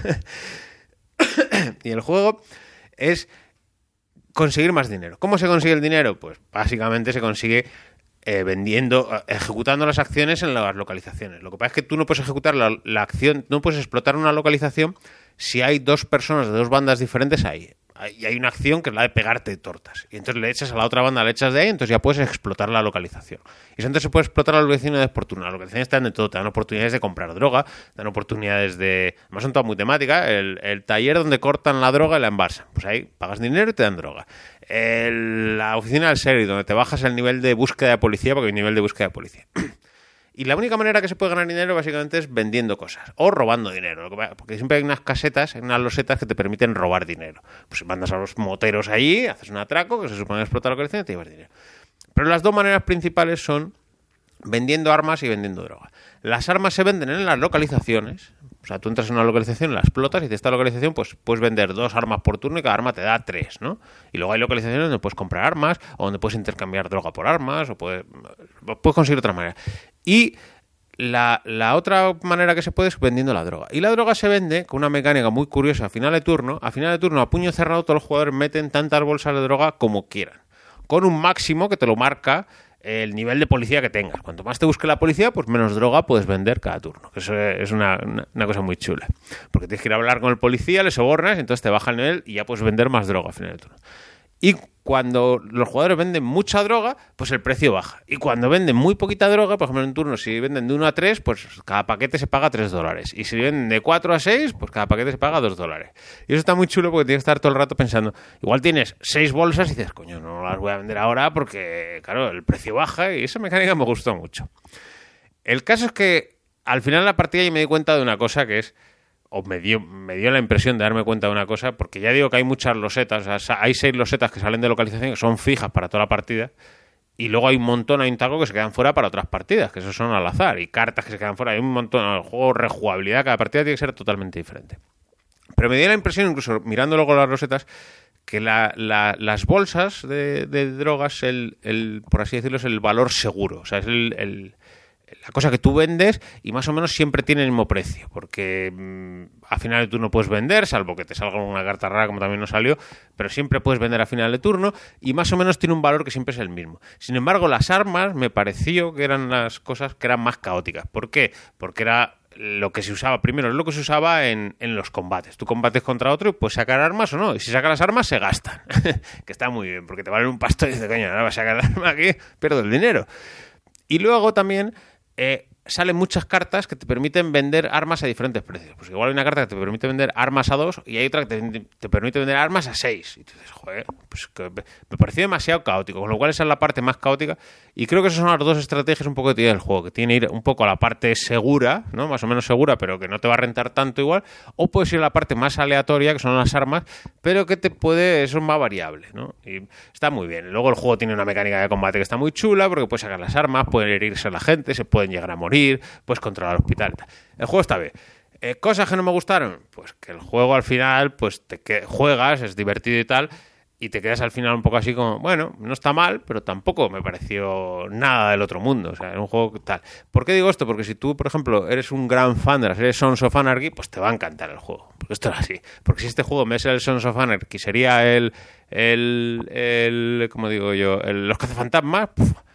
Y el juego es conseguir más dinero. ¿Cómo se consigue el dinero? Pues básicamente se consigue ejecutando las acciones en las localizaciones. Lo que pasa es que tú no puedes ejecutar la acción, no puedes explotar una localización si hay 2 personas de 2 bandas diferentes ahí. Y hay una acción que es la de pegarte tortas. Y entonces le echas a la otra banda, le echas de ahí, entonces ya puedes explotar la localización. Y entonces se puede explotar la localización de fortuna. Las localizaciones te dan de todo, te dan oportunidades de comprar droga, te dan oportunidades de... Además son todas muy temáticas. El taller donde cortan la droga y la envasan. Pues ahí pagas dinero y te dan droga. La oficina del sheriff, donde te bajas el nivel de búsqueda de policía, porque hay un nivel de búsqueda de policía. Y la única manera que se puede ganar dinero básicamente es vendiendo cosas o robando dinero, porque siempre hay unas casetas, hay unas losetas que te permiten robar dinero. Pues mandas a los moteros allí, haces un atraco que se supone que explota la colección y te llevas dinero. Pero las dos maneras principales son vendiendo armas y vendiendo droga. Las armas se venden en las localizaciones. O sea, tú entras en una localización, la explotas y de esta localización pues puedes vender 2 armas por turno y cada arma te da 3, ¿no? Y luego hay localizaciones donde puedes comprar armas o donde puedes intercambiar droga por armas o puedes conseguir otra manera. Y la otra manera que se puede es vendiendo la droga. Y la droga se vende con una mecánica muy curiosa. A final de turno, a puño cerrado, todos los jugadores meten tantas bolsas de droga como quieran. Con un máximo que te lo marca el nivel de policía que tengas. Cuanto más te busque la policía, pues menos droga puedes vender cada turno. Eso es una cosa muy chula. Porque tienes que ir a hablar con el policía, le sobornas, y entonces te baja el nivel y ya puedes vender más droga al final del turno. Y cuando los jugadores venden mucha droga, pues el precio baja. Y cuando venden muy poquita droga, por ejemplo en un turno, si venden de 1 a 3, pues cada paquete se paga $3. Y si venden de 4 a 6, pues cada paquete se paga $2. Y eso está muy chulo porque tienes que estar todo el rato pensando. Igual tienes 6 bolsas y dices, coño, no las voy a vender ahora porque, claro, el precio baja, y esa mecánica me gustó mucho. El caso es que al final de la partida yo me di cuenta de una cosa que es... o me dio la impresión de darme cuenta de una cosa, porque ya digo que hay muchas losetas, o sea, hay 6 losetas que salen de localización que son fijas para toda la partida, y luego hay un taco que se quedan fuera para otras partidas, que esos son al azar, y cartas que se quedan fuera, hay un montón, el juego rejugabilidad, cada partida tiene que ser totalmente diferente. Pero me dio la impresión, incluso mirando luego las losetas, que las bolsas de drogas, por así decirlo, es el valor seguro, o sea, es la cosa que tú vendes y más o menos siempre tiene el mismo precio, porque a final de turno puedes vender, salvo que te salga una carta rara como también nos salió, pero siempre puedes vender a final de turno y más o menos tiene un valor que siempre es el mismo. Sin embargo, las armas me pareció que eran las cosas que eran más caóticas. ¿Por qué? Porque era lo que se usaba, primero es lo que se usaba en los combates. Tú combates contra otro y puedes sacar armas o no, y si sacas las armas se gastan, que está muy bien, porque te valen un pasto y dices, coño, ahora vas a sacar el arma aquí, pierdo el dinero. Y luego también salen muchas cartas que te permiten vender armas a diferentes precios. Pues igual hay una carta que te permite vender armas a 2 y hay otra que te permite vender armas a 6. Y tú dices, joder, pues que me pareció demasiado caótico, con lo cual esa es la parte más caótica. Y creo que esas son las dos estrategias un poco que tiene el juego, que tiene ir un poco a la parte segura, ¿no? Más o menos segura, pero que no te va a rentar tanto igual, o puedes ir a la parte más aleatoria, que son las armas, pero que eso es más variable, ¿no? Y está muy bien. Luego el juego tiene una mecánica de combate que está muy chula, porque puedes sacar las armas, pueden herirse a la gente, se pueden llegar a morir, puedes controlar el hospital y tal. El juego está bien. ¿Cosas que no me gustaron? Pues que el juego al final, pues juegas, es divertido y tal, y te quedas al final un poco así como, bueno, no está mal, pero tampoco me pareció nada del otro mundo. O sea, era un juego tal. ¿Por qué digo esto? Porque si tú, por ejemplo, eres un gran fan de la serie Sons of Anarchy, pues te va a encantar el juego. Porque esto es así. Porque si este juego en vez de ser el Sons of Anarchy sería ¿cómo digo yo? Los cazafantasmas,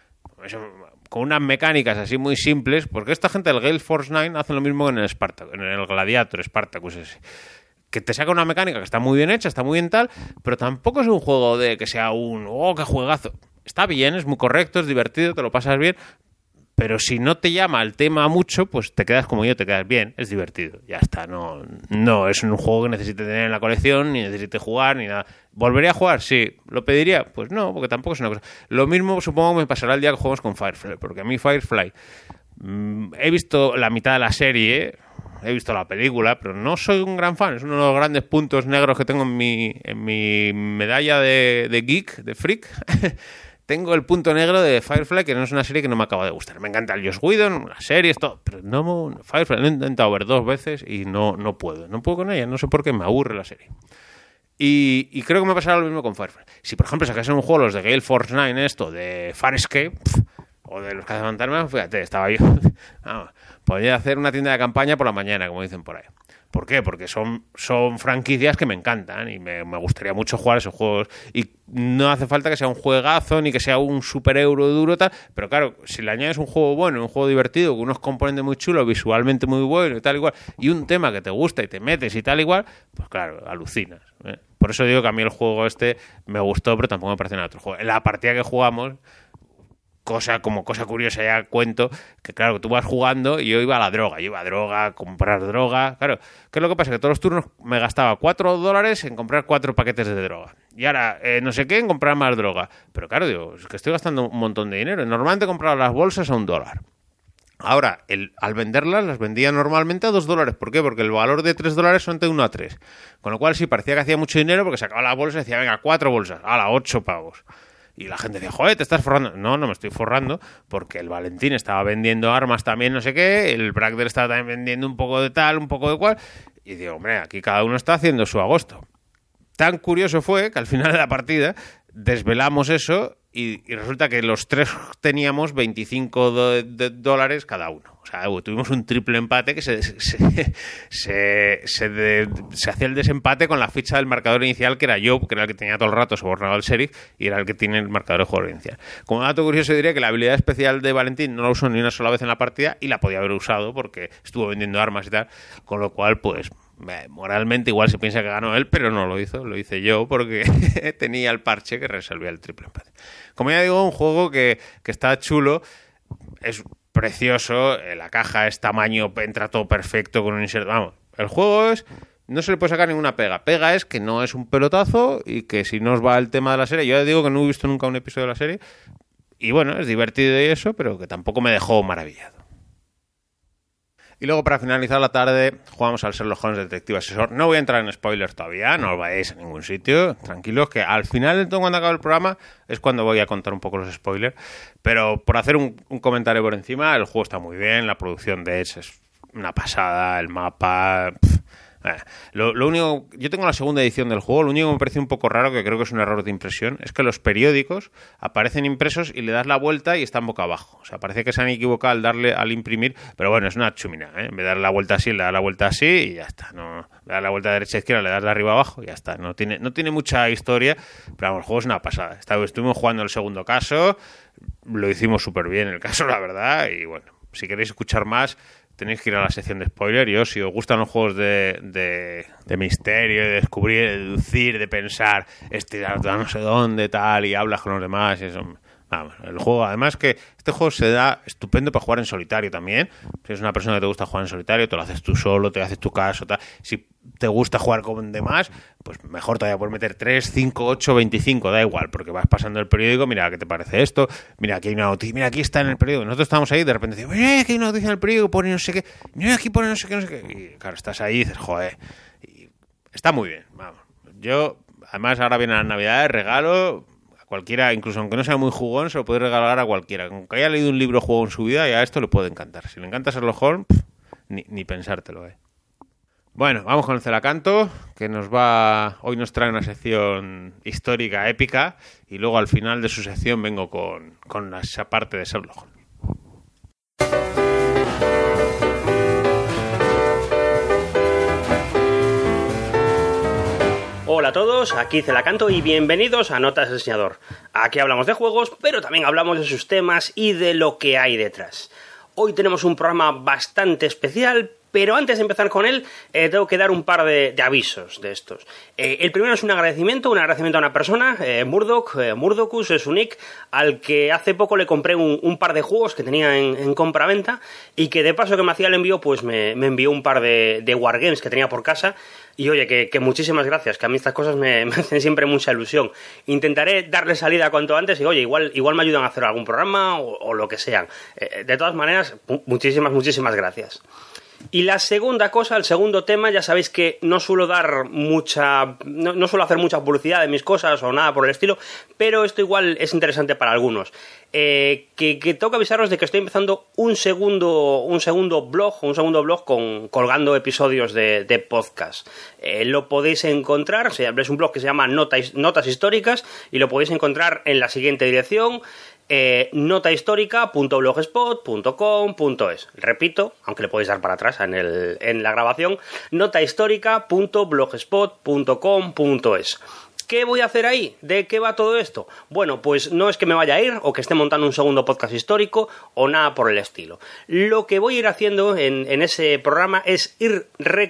con unas mecánicas así muy simples, porque esta gente del Gale Force 9 hace lo mismo en el Gladiator, Spartacus ese. Que te saca una mecánica que está muy bien hecha, está muy bien tal, pero tampoco es un juego de que sea qué juegazo. Está bien, es muy correcto, es divertido, te lo pasas bien, pero si no te llama el tema mucho, pues te quedas como yo, te quedas bien, es divertido, ya está. No es un juego que necesite tener en la colección, ni necesite jugar, ni nada. ¿Volvería a jugar? Sí. ¿Lo pediría? Pues no, porque tampoco es una cosa. Lo mismo supongo que me pasará el día que jugamos con Firefly, porque a mí Firefly he visto la mitad de la serie, he visto la película, pero no soy un gran fan. Es uno de los grandes puntos negros que tengo en mi medalla de geek, de freak. Tengo el punto negro de Firefly, que no es una serie que no me acaba de gustar. Me encanta el Joss Whedon, las series, todo, pero Firefly lo he intentado ver 2 veces y no puedo. No puedo con ella, no sé por qué, me aburre la serie. Y creo que me pasará lo mismo con Firefly. Si, por ejemplo, sacasen un juego los de Gale Force 9, esto, de Farscape, o de los cazafantasmas, fíjate, estaba yo. Podría hacer una tienda de campaña por la mañana, como dicen por ahí. ¿Por qué? Porque son franquicias que me encantan y me gustaría mucho jugar esos juegos. Y no hace falta que sea un juegazo ni que sea un super euro duro tal, pero claro, si le añades un juego bueno, un juego divertido, con unos componentes muy chulos, visualmente muy bueno y tal igual, y un tema que te gusta y te metes y tal igual, pues claro, alucinas. Por eso digo que a mí el juego este me gustó, pero tampoco me parece nada otro juego. En la partida que jugamos, cosa curiosa, ya cuento que claro, que tú vas jugando y yo iba a droga, a comprar droga. Claro, ¿qué es lo que pasa? Que todos los turnos me gastaba $4 en comprar 4 paquetes de droga. Y ahora, no sé qué, en comprar más droga. Pero claro, digo, es que estoy gastando un montón de dinero. Normalmente compraba las bolsas a $1. Ahora, al venderlas, las vendía normalmente a $2. ¿Por qué? Porque el valor de $3 son de 1 a 3. Con lo cual sí, parecía que hacía mucho dinero porque sacaba la bolsa y decía, venga, 4 bolsas, ¡hala, 8 pavos! Y la gente decía, joder, te estás forrando. No me estoy forrando, porque el Valentín estaba vendiendo armas también, no sé qué, el Bragder estaba también vendiendo un poco de tal, un poco de cual. Y digo, hombre, aquí cada uno está haciendo su agosto. Tan curioso fue que al final de la partida desvelamos eso y resulta que los tres teníamos $25 cada uno. O sea, tuvimos un triple empate que se hacía el desempate con la ficha del marcador inicial, que era yo, que era el que tenía todo el rato sobornado al sheriff, y era el que tiene el marcador de jugador inicial. Como dato curioso diré que la habilidad especial de Valentín no la usó ni una sola vez en la partida y la podía haber usado porque estuvo vendiendo armas y tal, con lo cual, pues, moralmente igual se piensa que ganó él, pero no lo hizo, lo hice yo porque tenía el parche que resolvía el triple empate. Como ya digo, un juego que está chulo, es precioso, la caja es tamaño, entra todo perfecto con un insert. Vamos, el juego no se le puede sacar ninguna pega. Pega es que no es un pelotazo y que si no os va el tema de la serie, yo ya digo que no he visto nunca un episodio de la serie, y bueno, es divertido y eso, pero que tampoco me dejó maravillado. Y luego, para finalizar la tarde, jugamos al Sherlock Holmes Detective Asesor. No voy a entrar en spoilers todavía, no os vayáis a ningún sitio. Tranquilos, que al final, entonces, cuando acabe el programa, es cuando voy a contar un poco los spoilers. Pero por hacer un comentario por encima, el juego está muy bien, la producción de Edge es una pasada, el mapa... Lo único, yo tengo la segunda edición del juego. Lo único que me parece un poco raro, que creo que es un error de impresión, es que los periódicos aparecen impresos y le das la vuelta y están boca abajo. O sea, parece que se han equivocado al imprimir, pero bueno, es una chumina, ¿eh? En vez de dar la vuelta así, le das la vuelta así y ya está. No, le das la vuelta de derecha a izquierda, le das de arriba a abajo y ya está. No tiene mucha historia, pero vamos, el juego es una pasada. Estuvimos jugando el segundo caso, lo hicimos súper bien el caso, la verdad, y bueno, si queréis escuchar más, tenéis que ir a la sección de spoiler. Yo, si os gustan los juegos de misterio, de descubrir, de deducir, de pensar, no sé dónde, tal, y hablas con los demás, y eso... Vamos, el juego, además que este juego se da estupendo para jugar en solitario también. Si eres una persona que te gusta jugar en solitario, te lo haces tú solo, te haces tu caso, tal. Si te gusta jugar con demás, pues mejor todavía, puedes meter 3, 5, 8, 25, da igual, porque vas pasando el periódico, mira, ¿qué te parece esto? Mira, aquí hay una noticia, mira, aquí está en el periódico. Nosotros estamos ahí, de repente decimos, aquí hay una noticia en el periódico, pone no sé qué, aquí pone no sé qué, no sé qué. Y claro, estás ahí y dices, joder, y está muy bien, vamos. Yo, además, ahora vienen las Navidades, regalo... Cualquiera, incluso aunque no sea muy jugón, se lo puede regalar a cualquiera. Aunque haya leído un libro juego en su vida, ya esto le puede encantar. Si le encanta Sherlock Holmes, ni pensártelo, Bueno, vamos con el Celacanto, que hoy nos trae una sección histórica, épica, y luego al final de su sección vengo con esa parte de Sherlock Holmes. Hola a todos, aquí Celacanto y bienvenidos a Notas del Diseñador. Aquí hablamos de juegos, pero también hablamos de sus temas y de lo que hay detrás. Hoy tenemos un programa bastante especial, pero antes de empezar con él, tengo que dar un par de avisos de estos. El primero es un agradecimiento a una persona, Murdocus es su nick, al que hace poco le compré un par de juegos que tenía en compraventa y que de paso que me hacía el envío, pues me envió un par de Wargames que tenía por casa. Y oye, que muchísimas gracias, que a mí estas cosas me hacen siempre mucha ilusión. Intentaré darle salida cuanto antes y oye, igual me ayudan a hacer algún programa o lo que sea. De todas maneras, muchísimas gracias. Y la segunda cosa, el segundo tema, ya sabéis que no suelo hacer mucha publicidad de mis cosas o nada por el estilo, pero esto igual es interesante para algunos. Que tengo que avisaros de que estoy empezando un segundo blog colgando episodios de podcast. Lo podéis encontrar, es un blog que se llama Notas Históricas y lo podéis encontrar en la siguiente dirección: notahistórica.blogspot.com.es. Repito, aunque le podéis dar para atrás en la grabación, notahistórica.blogspot.com.es. ¿Qué voy a hacer ahí? ¿De qué va todo esto? Bueno, pues no es que me vaya a ir o que esté montando un segundo podcast histórico o nada por el estilo. Lo que voy a ir haciendo en ese programa es ir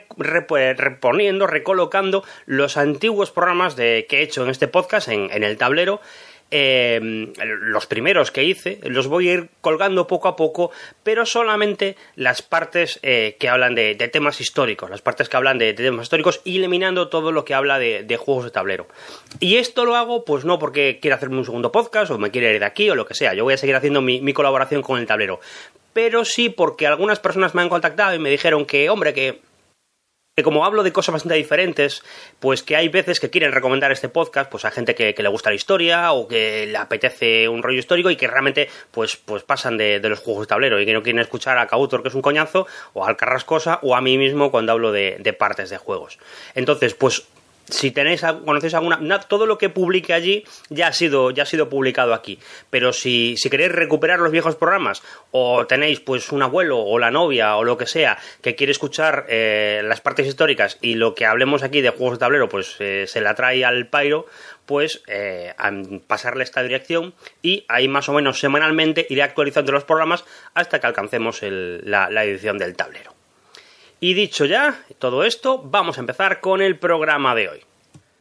recolocando los antiguos programas que he hecho en este podcast en el tablero. Los primeros que hice los voy a ir colgando poco a poco, pero solamente las partes que hablan de temas históricos, las partes que hablan de temas históricos, y eliminando todo lo que habla de juegos de tablero. Y esto lo hago pues no porque quiera hacerme un segundo podcast o me quiera ir de aquí o lo que sea. Yo voy a seguir haciendo mi colaboración con el tablero, pero sí porque algunas personas me han contactado y me dijeron que, hombre, que que como hablo de cosas bastante diferentes, pues que hay veces que quieren recomendar este podcast pues a gente que le gusta la historia o que le apetece un rollo histórico y que realmente pues pasan de los juegos de tablero y que no quieren escuchar a Cautor, que es un coñazo, o al Carrascosa, o a mí mismo cuando hablo de partes de juegos. Entonces, pues si conocéis alguna, todo lo que publique allí ya ha sido publicado aquí. Pero si queréis recuperar los viejos programas, o tenéis pues un abuelo o la novia o lo que sea que quiere escuchar las partes históricas y lo que hablemos aquí de juegos de tablero pues se la trae al pairo, pues pasarle esta dirección y ahí más o menos semanalmente iré actualizando los programas hasta que alcancemos la edición del tablero. Y dicho ya todo esto, vamos a empezar con el programa de hoy.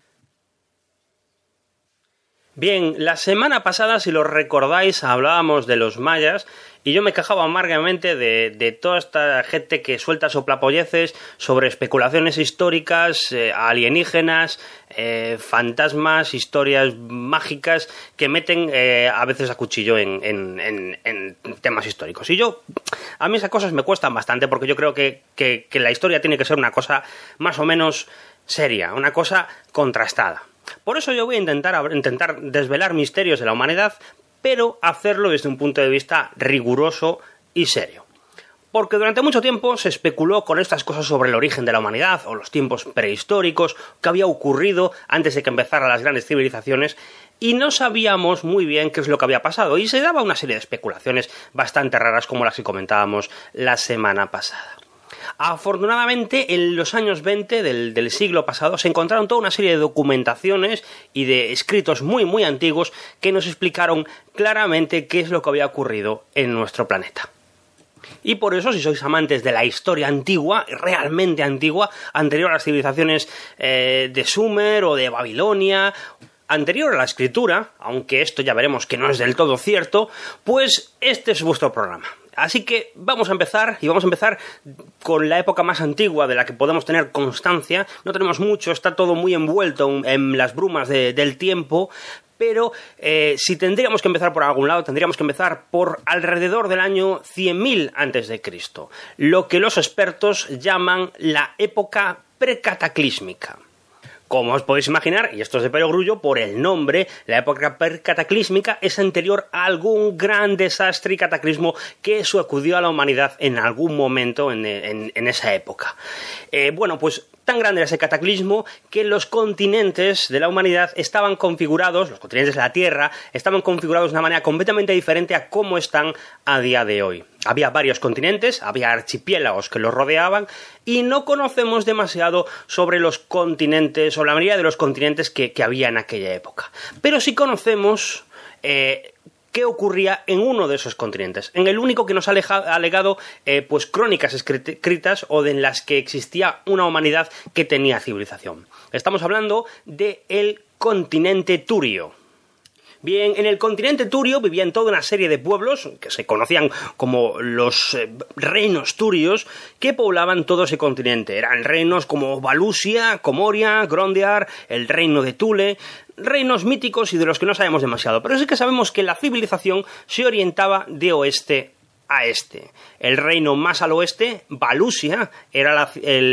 Bien, la semana pasada, si lo recordáis, hablábamos de los mayas y yo me quejaba amargamente de toda esta gente que suelta soplapolleces sobre especulaciones históricas, alienígenas, fantasmas, historias mágicas que meten a veces a cuchillo en temas históricos. Y a mí esas cosas me cuestan bastante porque yo creo que la historia tiene que ser una cosa más o menos seria, una cosa contrastada. Por eso yo voy a intentar desvelar misterios de la humanidad, pero hacerlo desde un punto de vista riguroso y serio. Porque durante mucho tiempo se especuló con estas cosas sobre el origen de la humanidad o los tiempos prehistóricos, qué había ocurrido antes de que empezaran las grandes civilizaciones, y no sabíamos muy bien qué es lo que había pasado, y se daba una serie de especulaciones bastante raras como las que comentábamos la semana pasada. Afortunadamente, en los años 20 del siglo pasado se encontraron toda una serie de documentaciones y de escritos muy muy antiguos que nos explicaron claramente qué es lo que había ocurrido en nuestro planeta. Y por eso, si sois amantes de la historia antigua, realmente antigua, anterior a las civilizaciones de Sumer o de Babilonia, anterior a la escritura, aunque esto ya veremos que no es del todo cierto, pues este es vuestro programa. Así que vamos a empezar con la época más antigua de la que podemos tener constancia. No tenemos mucho, está todo muy envuelto en las brumas del tiempo, pero si tendríamos que empezar por algún lado, tendríamos que empezar por alrededor del año 100.000 a.C., lo que los expertos llaman la época precataclísmica. Como os podéis imaginar, y esto es de perogrullo, por el nombre, la época cataclísmica es anterior a algún gran desastre y cataclismo que sacudió a la humanidad en algún momento en esa época. Pues tan grande era ese cataclismo que los continentes de la humanidad estaban configurados, los continentes de la Tierra, estaban configurados de una manera completamente diferente a cómo están a día de hoy. Había varios continentes, había archipiélagos que los rodeaban y no conocemos demasiado sobre los continentes, sobre la mayoría de los continentes que había en aquella época. Pero sí conocemos qué ocurría en uno de esos continentes, en el único que nos ha legado pues crónicas escritas o en las que existía una humanidad que tenía civilización. Estamos hablando del continente turio. Bien, en el continente turio vivían toda una serie de pueblos que se conocían como los reinos turios que poblaban todo ese continente. Eran reinos como Valusia, Comoria, Grondiar, el reino de Thule, reinos míticos y de los que no sabemos demasiado. Pero sí que sabemos que la civilización se orientaba de oeste a este. El reino más al oeste, Valusia, era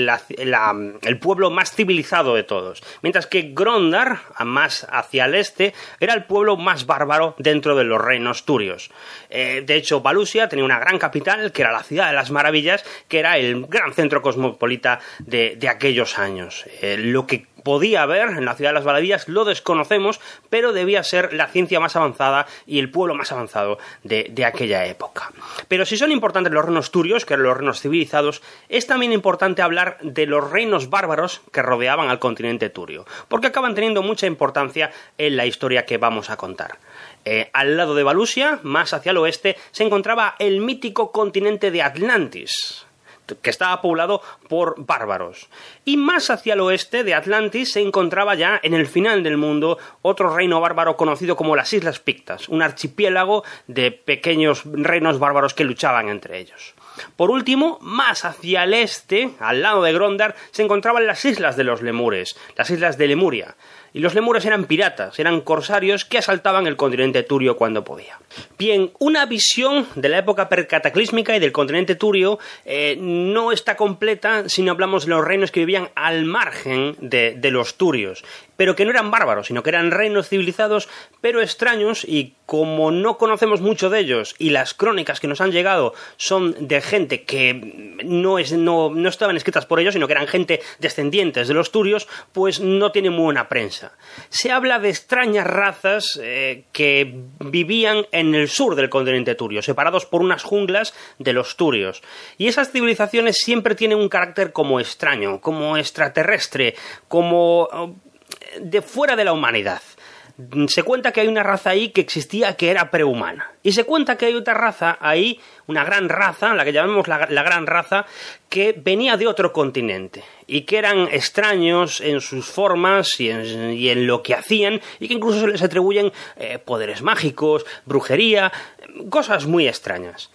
el pueblo más civilizado de todos, mientras que Grondar, más hacia el este, era el pueblo más bárbaro dentro de los reinos turios. De hecho, Valusia tenía una gran capital, que era la ciudad de las maravillas, que era el gran centro cosmopolita de aquellos años. Lo que podía haber en la ciudad de las maravillas lo desconocemos, pero debía ser la ciencia más avanzada y el pueblo más avanzado de aquella época. Pero si son importantes los reinos turios, que eran los reinos civilizados, es también importante hablar de los reinos bárbaros que rodeaban al continente turio, porque acaban teniendo mucha importancia en la historia que vamos a contar. Al lado de Valusia, más hacia el oeste, se encontraba el mítico continente de Atlantis, que estaba poblado por bárbaros. Y más hacia el oeste de Atlantis se encontraba ya en el final del mundo otro reino bárbaro conocido como las Islas Pictas, un archipiélago de pequeños reinos bárbaros que luchaban entre ellos. Por último, más hacia el este, al lado de Grondar, se encontraban las islas de los Lemures, las islas de Lemuria. y los lemures eran piratas, eran corsarios que asaltaban el continente turio cuando podía. Bien, una visión de la época precataclísmica y del continente turio no está completa si no hablamos de los reinos que vivían al margen de los turios, pero que no eran bárbaros, sino que eran reinos civilizados, pero extraños, y como no conocemos mucho de ellos y las crónicas que nos han llegado son de gente que no estaban escritas por ellos, sino que eran gente descendientes de los turios, pues no tiene muy buena prensa. Se habla de extrañas razas que vivían en el sur del continente turio, separados por unas junglas de los turios, y esas civilizaciones siempre tienen un carácter como extraño, como extraterrestre, como de fuera de la humanidad. Se cuenta que hay una raza ahí que existía que era prehumana. Y se cuenta que hay otra raza ahí, una gran raza, la que llamamos la gran raza, que venía de otro continente. Y que eran extraños en sus formas y en lo que hacían. Y que incluso se les atribuyen poderes mágicos, brujería, cosas muy extrañas.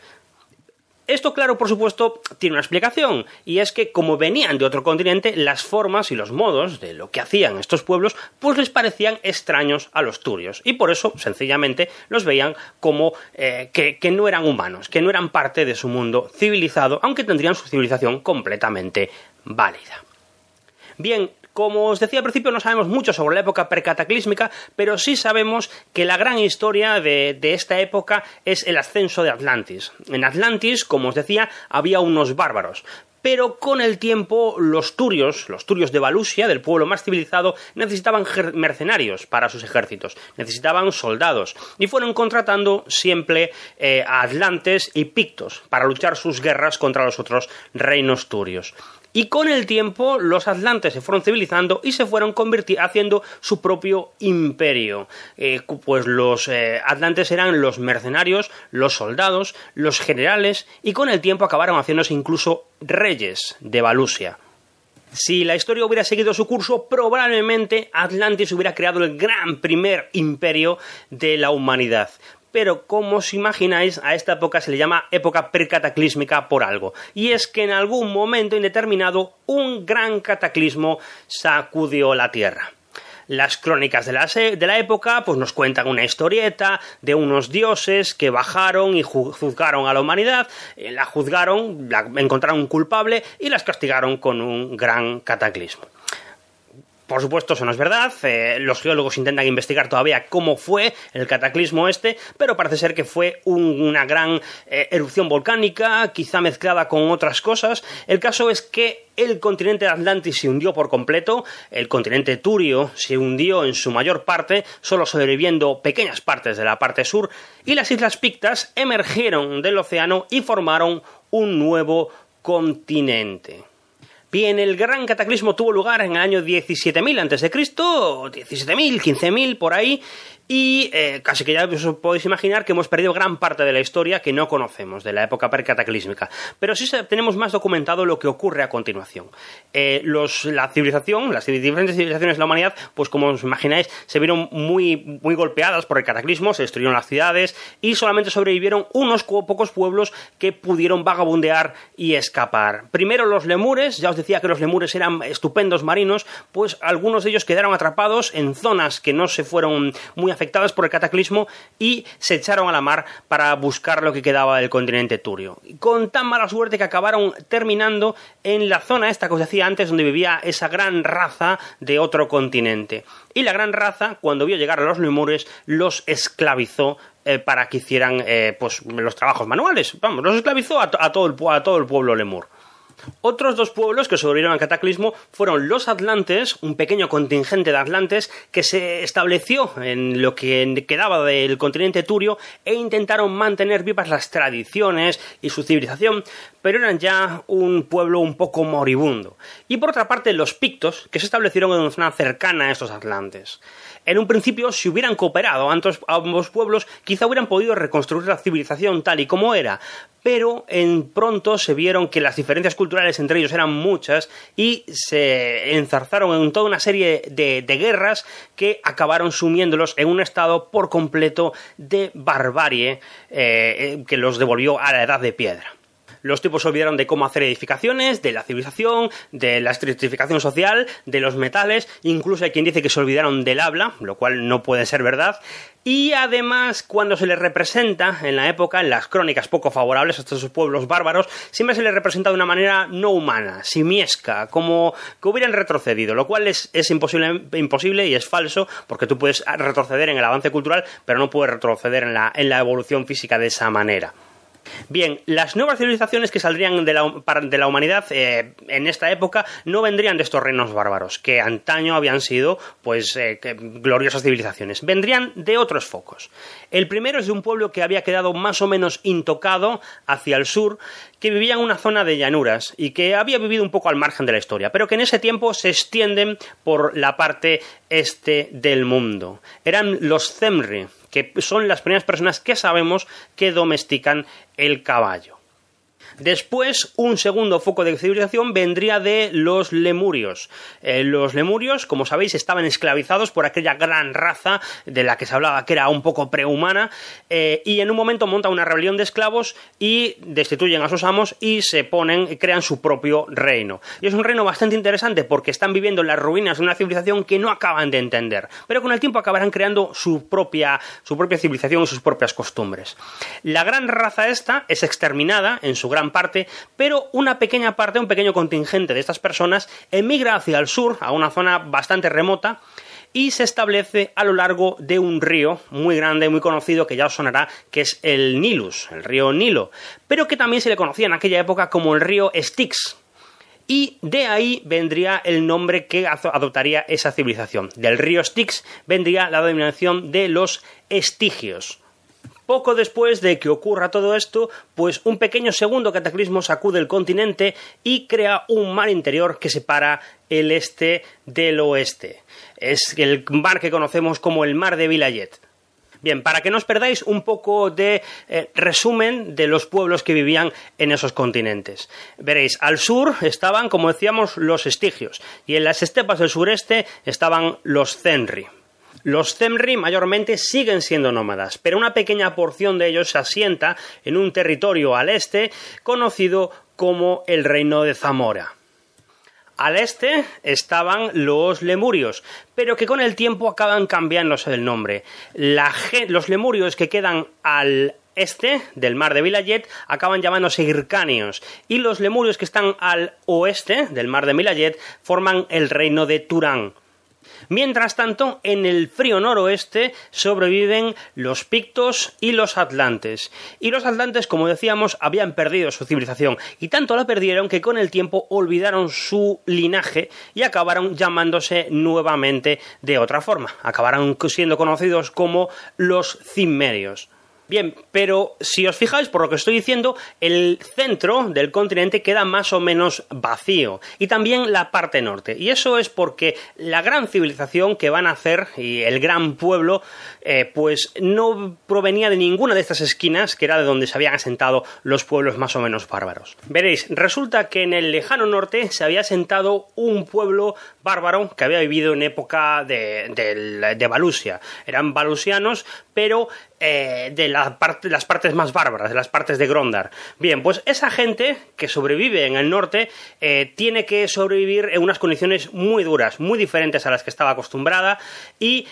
Esto, claro, por supuesto, tiene una explicación, y es que como venían de otro continente, las formas y los modos de lo que hacían estos pueblos, pues les parecían extraños a los turios, y por eso, sencillamente, los veían como que no eran humanos, que no eran parte de su mundo civilizado, aunque tendrían su civilización completamente válida. Bien, como os decía al principio, no sabemos mucho sobre la época precataclísmica, pero sí sabemos que la gran historia de esta época es el ascenso de Atlantis. En Atlantis, como os decía, había unos bárbaros. Pero con el tiempo los turios de Valusia, del pueblo más civilizado, necesitaban mercenarios para sus ejércitos, necesitaban soldados, y fueron contratando siempre a atlantes y pictos para luchar sus guerras contra los otros reinos turios. Y con el tiempo los atlantes se fueron civilizando y se fueron haciendo su propio imperio. Pues los atlantes eran los mercenarios, los soldados, los generales, y con el tiempo acabaron haciéndose incluso reyes de Valusia. Si la historia hubiera seguido su curso, probablemente Atlantis hubiera creado el gran primer imperio de la humanidad. Pero, como os imagináis, a esta época se le llama época precataclísmica por algo. Y es que en algún momento indeterminado un gran cataclismo sacudió la Tierra. Las crónicas de la época pues nos cuentan una historieta de unos dioses que bajaron y juzgaron a la humanidad, la juzgaron, la encontraron un culpable y las castigaron con un gran cataclismo. Por supuesto, eso no es verdad. Los geólogos intentan investigar todavía cómo fue el cataclismo pero parece ser que fue una gran erupción volcánica, quizá mezclada con otras cosas. El caso es que el continente de Atlantis se hundió por completo, el continente turio se hundió en su mayor parte, solo sobreviviendo pequeñas partes de la parte sur, y las islas Pictas emergieron del océano y formaron un nuevo continente. Bien, el gran cataclismo tuvo lugar en el año 17.000 a.C., 17.000, 15.000, por ahí, y casi que ya os podéis imaginar que hemos perdido gran parte de la historia que no conocemos, de la época precataclísmica. Pero sí tenemos más documentado lo que ocurre a continuación. Las diferentes civilizaciones de la humanidad, pues como os imagináis, se vieron muy, muy golpeadas por el cataclismo, se destruyeron las ciudades, y solamente sobrevivieron unos pocos pueblos que pudieron vagabundear y escapar. Primero los lemures, ya os decía que los lemures eran estupendos marinos, pues algunos de ellos quedaron atrapados en zonas que no se fueron muy afectadas por el cataclismo y se echaron a la mar para buscar lo que quedaba del continente turio. Con tan mala suerte que acabaron terminando en la zona esta que os decía antes, donde vivía esa gran raza de otro continente. Y la gran raza, cuando vio llegar a los lemures, los esclavizó para que hicieran pues los trabajos manuales. Vamos, los esclavizó a todo el pueblo lemur. Otros dos pueblos que sobrevivieron al cataclismo fueron los atlantes, un pequeño contingente de atlantes que se estableció en lo que quedaba del continente turio e intentaron mantener vivas las tradiciones y su civilización, pero eran ya un pueblo un poco moribundo. Y por otra parte los pictos, que se establecieron en una zona cercana a estos atlantes. En un principio, si hubieran cooperado ambos pueblos, quizá hubieran podido reconstruir la civilización tal y como era, pero pronto se vieron que las diferencias culturales entre ellos eran muchas y se enzarzaron en toda una serie de guerras que acabaron sumiéndolos en un estado por completo de barbarie que los devolvió a la edad de piedra. Los tipos se olvidaron de cómo hacer edificaciones, de la civilización, de la estratificación social, de los metales, incluso hay quien dice que se olvidaron del habla, lo cual no puede ser verdad. Y además, cuando se les representa en la época, en las crónicas poco favorables a estos pueblos bárbaros, siempre se les representa de una manera no humana, simiesca, como que hubieran retrocedido, lo cual es imposible y es falso, porque tú puedes retroceder en el avance cultural, pero no puedes retroceder en la evolución física de esa manera. Bien, las nuevas civilizaciones que saldrían de la humanidad en esta época no vendrían de estos reinos bárbaros, que antaño habían sido gloriosas civilizaciones. Vendrían de otros focos. El primero es de un pueblo que había quedado más o menos intocado hacia el sur, que vivía en una zona de llanuras y que había vivido un poco al margen de la historia, pero que en ese tiempo se extienden por la parte este del mundo. Eran los Zemri, que son las primeras personas que sabemos que domestican el caballo. Después, un segundo foco de civilización vendría de los lemurios. Los lemurios, como sabéis, estaban esclavizados por aquella gran raza de la que se hablaba que era un poco prehumana, y en un momento montan una rebelión de esclavos y destituyen a sus amos y crean su propio reino. Y es un reino bastante interesante porque están viviendo en las ruinas de una civilización que no acaban de entender, pero con el tiempo acabarán creando su propia civilización y sus propias costumbres. La gran raza esta es exterminada en su gran parte, pero una pequeña parte, un pequeño contingente de estas personas emigra hacia el sur, a una zona bastante remota, y se establece a lo largo de un río muy grande, muy conocido, que ya os sonará, que es el Nilus, el río Nilo, pero que también se le conocía en aquella época como el río Styx. Y de ahí vendría el nombre que adoptaría esa civilización. Del río Styx vendría la denominación de los Estigios. Poco después de que ocurra todo esto, pues un pequeño segundo cataclismo sacude el continente y crea un mar interior que separa el este del oeste. Es el mar que conocemos como el Mar de Vilayet. Bien, para que no os perdáis un poco de resumen de los pueblos que vivían en esos continentes. Veréis, al sur estaban, como decíamos, los Estigios, y en las estepas del sureste estaban los Zenri. Los Zemri mayormente siguen siendo nómadas, pero una pequeña porción de ellos se asienta en un territorio al este conocido como el Reino de Zamora. Al este estaban los lemurios, pero que con el tiempo acaban cambiándose el nombre. Los lemurios que quedan al este del Mar de Vilayet acaban llamándose Hircanios, y los lemurios que están al oeste del Mar de Vilayet forman el Reino de Turán. Mientras tanto, en el frío noroeste sobreviven los pictos y los atlantes. Y los atlantes, como decíamos, habían perdido su civilización, y tanto la perdieron que con el tiempo olvidaron su linaje y acabaron llamándose nuevamente de otra forma. Acabaron siendo conocidos como los cimmerios. Bien, pero si os fijáis por lo que estoy diciendo, el centro del continente queda más o menos vacío, y también la parte norte, y eso es porque la gran civilización que van a hacer y el gran pueblo pues no provenía de ninguna de estas esquinas, que era de donde se habían asentado los pueblos más o menos bárbaros. Veréis, resulta que en el lejano norte se había asentado un pueblo bárbaro que había vivido en época de Valusia. Eran valusianos, pero de las partes más bárbaras, de las partes de Grondar. Bien, pues esa gente que sobrevive en el norte tiene que sobrevivir en unas condiciones muy duras, muy diferentes a las que estaba acostumbrada, y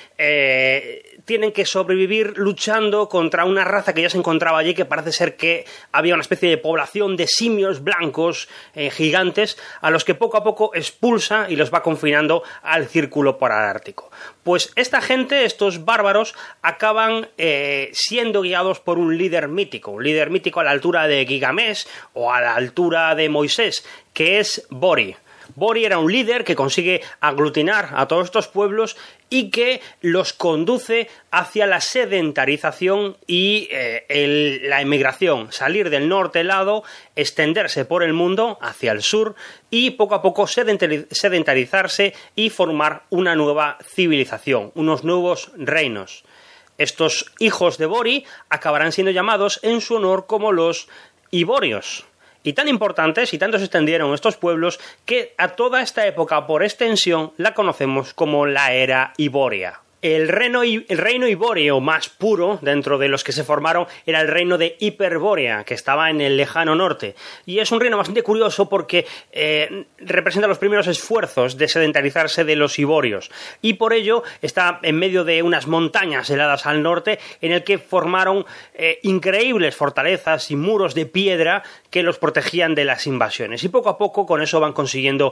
tienen que sobrevivir luchando contra una raza que ya se encontraba allí, que parece ser que había una especie de población de simios blancos gigantes, a los que poco a poco expulsa y los va confinando al círculo polártico. Pues esta gente, estos bárbaros, acaban siendo guiados por un líder mítico a la altura de Gigamés o a la altura de Moisés, que es Bori. Bori era un líder que consigue aglutinar a todos estos pueblos y que los conduce hacia la sedentarización y la emigración, salir del norte helado, extenderse por el mundo hacia el sur y poco a poco sedentarizarse y formar una nueva civilización, unos nuevos reinos. Estos hijos de Bori acabarán siendo llamados en su honor como los Iborios. Y tan importantes y tanto se extendieron estos pueblos que a toda esta época por extensión la conocemos como la era Iboria. El reino ibóreo más puro, dentro de los que se formaron, era el reino de Hiperbórea, que estaba en el lejano norte. Y es un reino bastante curioso porque representa los primeros esfuerzos de sedentarizarse de los iborios. Y por ello está en medio de unas montañas heladas al norte, en el que formaron increíbles fortalezas y muros de piedra que los protegían de las invasiones. Y poco a poco con eso van consiguiendo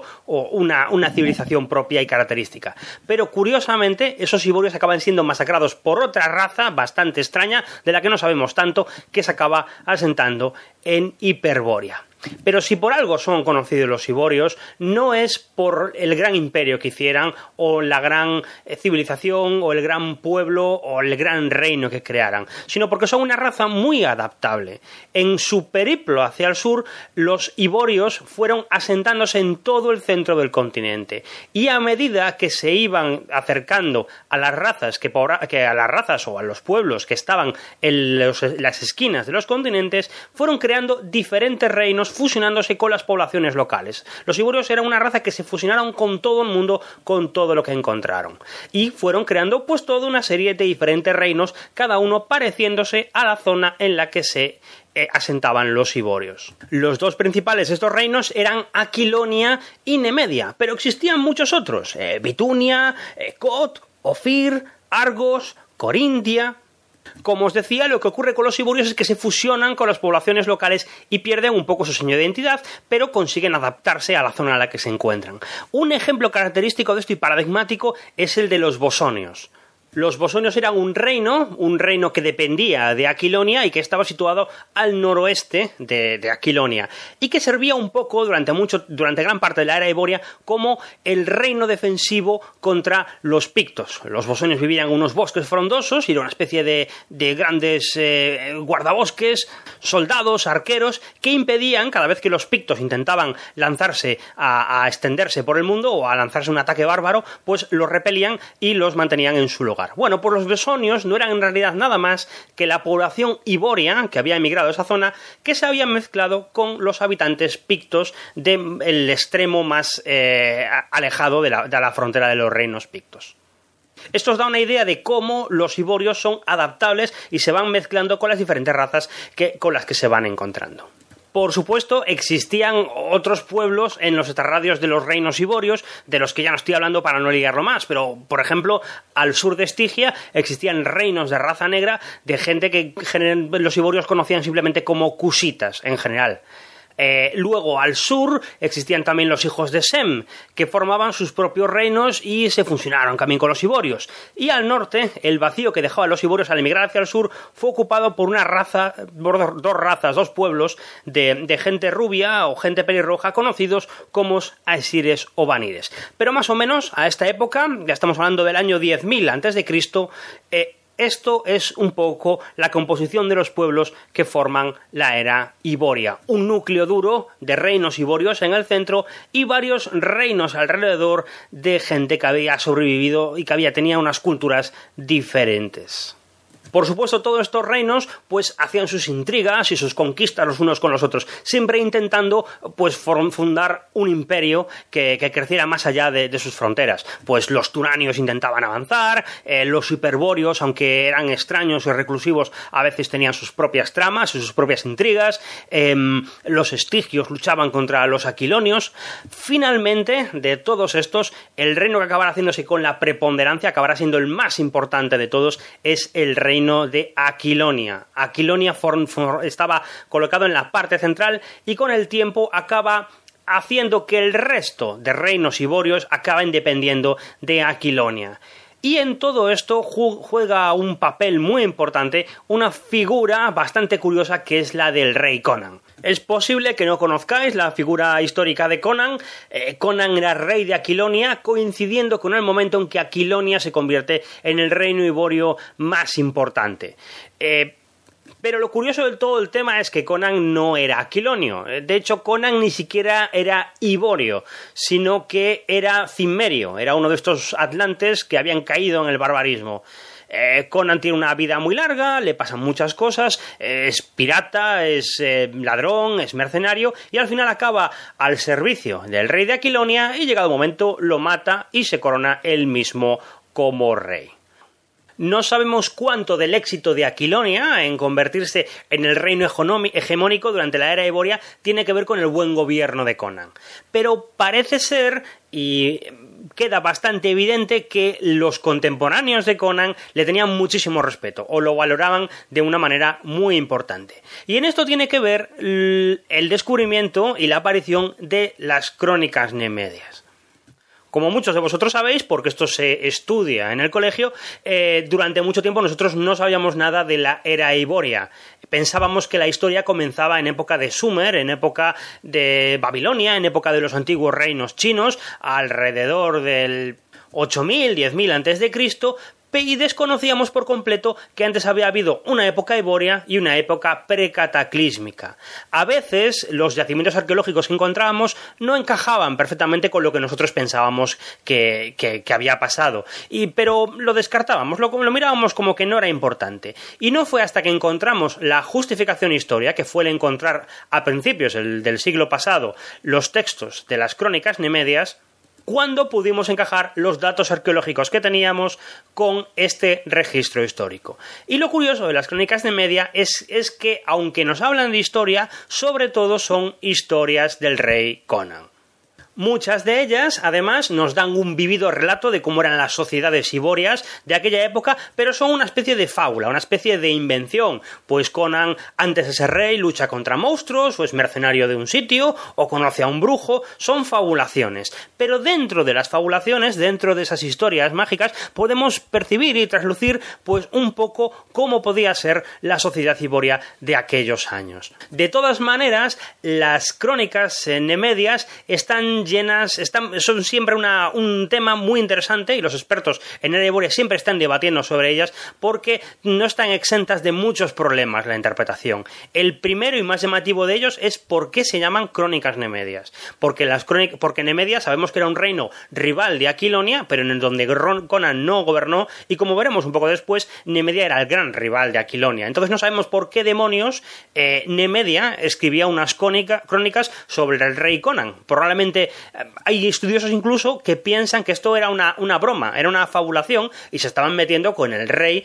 una civilización propia y característica. Pero curiosamente, esos iborios acaban siendo masacrados por otra raza bastante extraña, de la que no sabemos tanto, que se acaba asentando en Hiperbórea. Pero si por algo son conocidos los iborios, no es por el gran imperio que hicieran, o la gran civilización, o el gran pueblo, o el gran reino que crearan, sino porque son una raza muy adaptable. En su periplo hacia el sur, los iborios fueron asentándose en todo el centro del continente, y a medida que se iban acercando a las razas a las razas o a los pueblos que estaban en las esquinas de los continentes, fueron creando diferentes reinos fusionándose con las poblaciones locales. Los iborios eran una raza que se fusionaron con todo el mundo, con todo lo que encontraron. Y fueron creando pues toda una serie de diferentes reinos, cada uno pareciéndose a la zona en la que se asentaban los iborios. Los dos principales de estos reinos eran Aquilonia y Nemedia, pero existían muchos otros: Bitunia, Cot, Ofir, Argos, Corintia. Como os decía, lo que ocurre con los iborios es que se fusionan con las poblaciones locales y pierden un poco su seña de identidad, pero consiguen adaptarse a la zona en la que se encuentran. Un ejemplo característico de esto y paradigmático es el de los bosonios. Los bosonios eran un reino que dependía de Aquilonia y que estaba situado al noroeste de Aquilonia, y que servía un poco durante gran parte de la era ibórea como el reino defensivo contra los pictos. Los bosonios vivían en unos bosques frondosos y era una especie de grandes guardabosques, soldados, arqueros, que impedían, cada vez que los pictos intentaban lanzarse a extenderse por el mundo o a lanzarse un ataque bárbaro, pues los repelían y los mantenían en su lugar. Bueno, pues los bosonios no eran en realidad nada más que la población ibórea que había emigrado a esa zona, que se había mezclado con los habitantes pictos del extremo más alejado de la frontera de los reinos pictos. Esto os da una idea de cómo los iborios son adaptables y se van mezclando con las diferentes razas con las que se van encontrando. Por supuesto, existían otros pueblos en los extrarradios de los reinos iborios, de los que ya no estoy hablando para no liarlo más, pero, por ejemplo, al sur de Estigia existían reinos de raza negra de gente que los iborios conocían simplemente como cusitas en general. Luego al sur existían también los hijos de Sem, que formaban sus propios reinos y se fusionaron también con los iborios. Y al norte, el vacío que dejaban los iborios al emigrar hacia el sur fue ocupado por dos pueblos de gente rubia o gente pelirroja conocidos como asires o vanires. Pero más o menos a esta época, ya estamos hablando del año 10.000 a.C., esto es un poco la composición de los pueblos que forman la era iboria. Un núcleo duro de reinos iborios en el centro y varios reinos alrededor de gente que había sobrevivido y que tenía unas culturas diferentes. Por supuesto, todos estos reinos pues hacían sus intrigas y sus conquistas los unos con los otros, siempre intentando pues fundar un imperio que creciera más allá de sus fronteras. Pues los turanios intentaban avanzar, los hiperbóreos, aunque eran extraños y reclusivos, a veces tenían sus propias tramas y sus propias intrigas. Los estigios luchaban contra los aquilonios. Finalmente, de todos estos, el reino que acabará haciéndose con la preponderancia, acabará siendo el más importante de todos, es el reino de Aquilonia. Aquilonia estaba colocado en la parte central y con el tiempo acaba haciendo que el resto de reinos iborios acaben dependiendo de Aquilonia. Y en todo esto juega un papel muy importante una figura bastante curiosa, que es la del rey Conan. Es posible que no conozcáis la figura histórica de Conan. Conan era rey de Aquilonia, coincidiendo con el momento en que Aquilonia se convierte en el reino iborio más importante. Pero lo curioso de todo el tema es que Conan no era aquilonio. De hecho, Conan ni siquiera era iborio, sino que era cimmerio. Era uno de estos atlantes que habían caído en el barbarismo. Conan tiene una vida muy larga, le pasan muchas cosas, es pirata, es ladrón, es mercenario, y al final acaba al servicio del rey de Aquilonia y llegado el momento lo mata y se corona él mismo como rey. No sabemos cuánto del éxito de Aquilonia en convertirse en el reino hegemónico durante la era Evoria tiene que ver con el buen gobierno de Conan. Pero parece ser, y queda bastante evidente, que los contemporáneos de Conan le tenían muchísimo respeto o lo valoraban de una manera muy importante. Y en esto tiene que ver el descubrimiento y la aparición de las crónicas nemedias. Como muchos de vosotros sabéis, porque esto se estudia en el colegio, durante mucho tiempo nosotros no sabíamos nada de la era Evoria. Pensábamos que la historia comenzaba en época de Sumer, en época de Babilonia, en época de los antiguos reinos chinos, alrededor del 8000, 10.000 a.C., y desconocíamos por completo que antes había habido una época evoria y una época precataclísmica. A veces los yacimientos arqueológicos que encontrábamos no encajaban perfectamente con lo que nosotros pensábamos que había pasado, pero lo descartábamos, lo mirábamos como que no era importante. Y no fue hasta que encontramos la justificación histórica, que fue el encontrar a principios del siglo pasado los textos de las crónicas nemedias, cuando pudimos encajar los datos arqueológicos que teníamos con este registro histórico. Y lo curioso de las crónicas Nemedia es que, aunque nos hablan de historia, sobre todo son historias del rey Conan. Muchas de ellas, además, nos dan un vívido relato de cómo eran las sociedades iborias de aquella época, pero son una especie de fábula, una especie de invención, pues Conan, antes de ser rey, lucha contra monstruos, o es mercenario de un sitio, o conoce a un brujo, son fabulaciones. Pero dentro de las fabulaciones, dentro de esas historias mágicas, podemos percibir y traslucir, pues, un poco cómo podía ser la sociedad iboria de aquellos años. De todas maneras, las crónicas nemedias son siempre un tema muy interesante, y los expertos en era Evoria siempre están debatiendo sobre ellas porque no están exentas de muchos problemas la interpretación. El primero y más llamativo de ellos es por qué se llaman crónicas nemedias. Porque Nemedia sabemos que era un reino rival de Aquilonia, pero en donde Conan no gobernó, y como veremos un poco después, Nemedia era el gran rival de Aquilonia. Entonces no sabemos por qué demonios Nemedia escribía unas crónicas sobre el rey Conan. Probablemente hay estudiosos incluso que piensan que esto era una broma, era una fabulación, y se estaban metiendo con el rey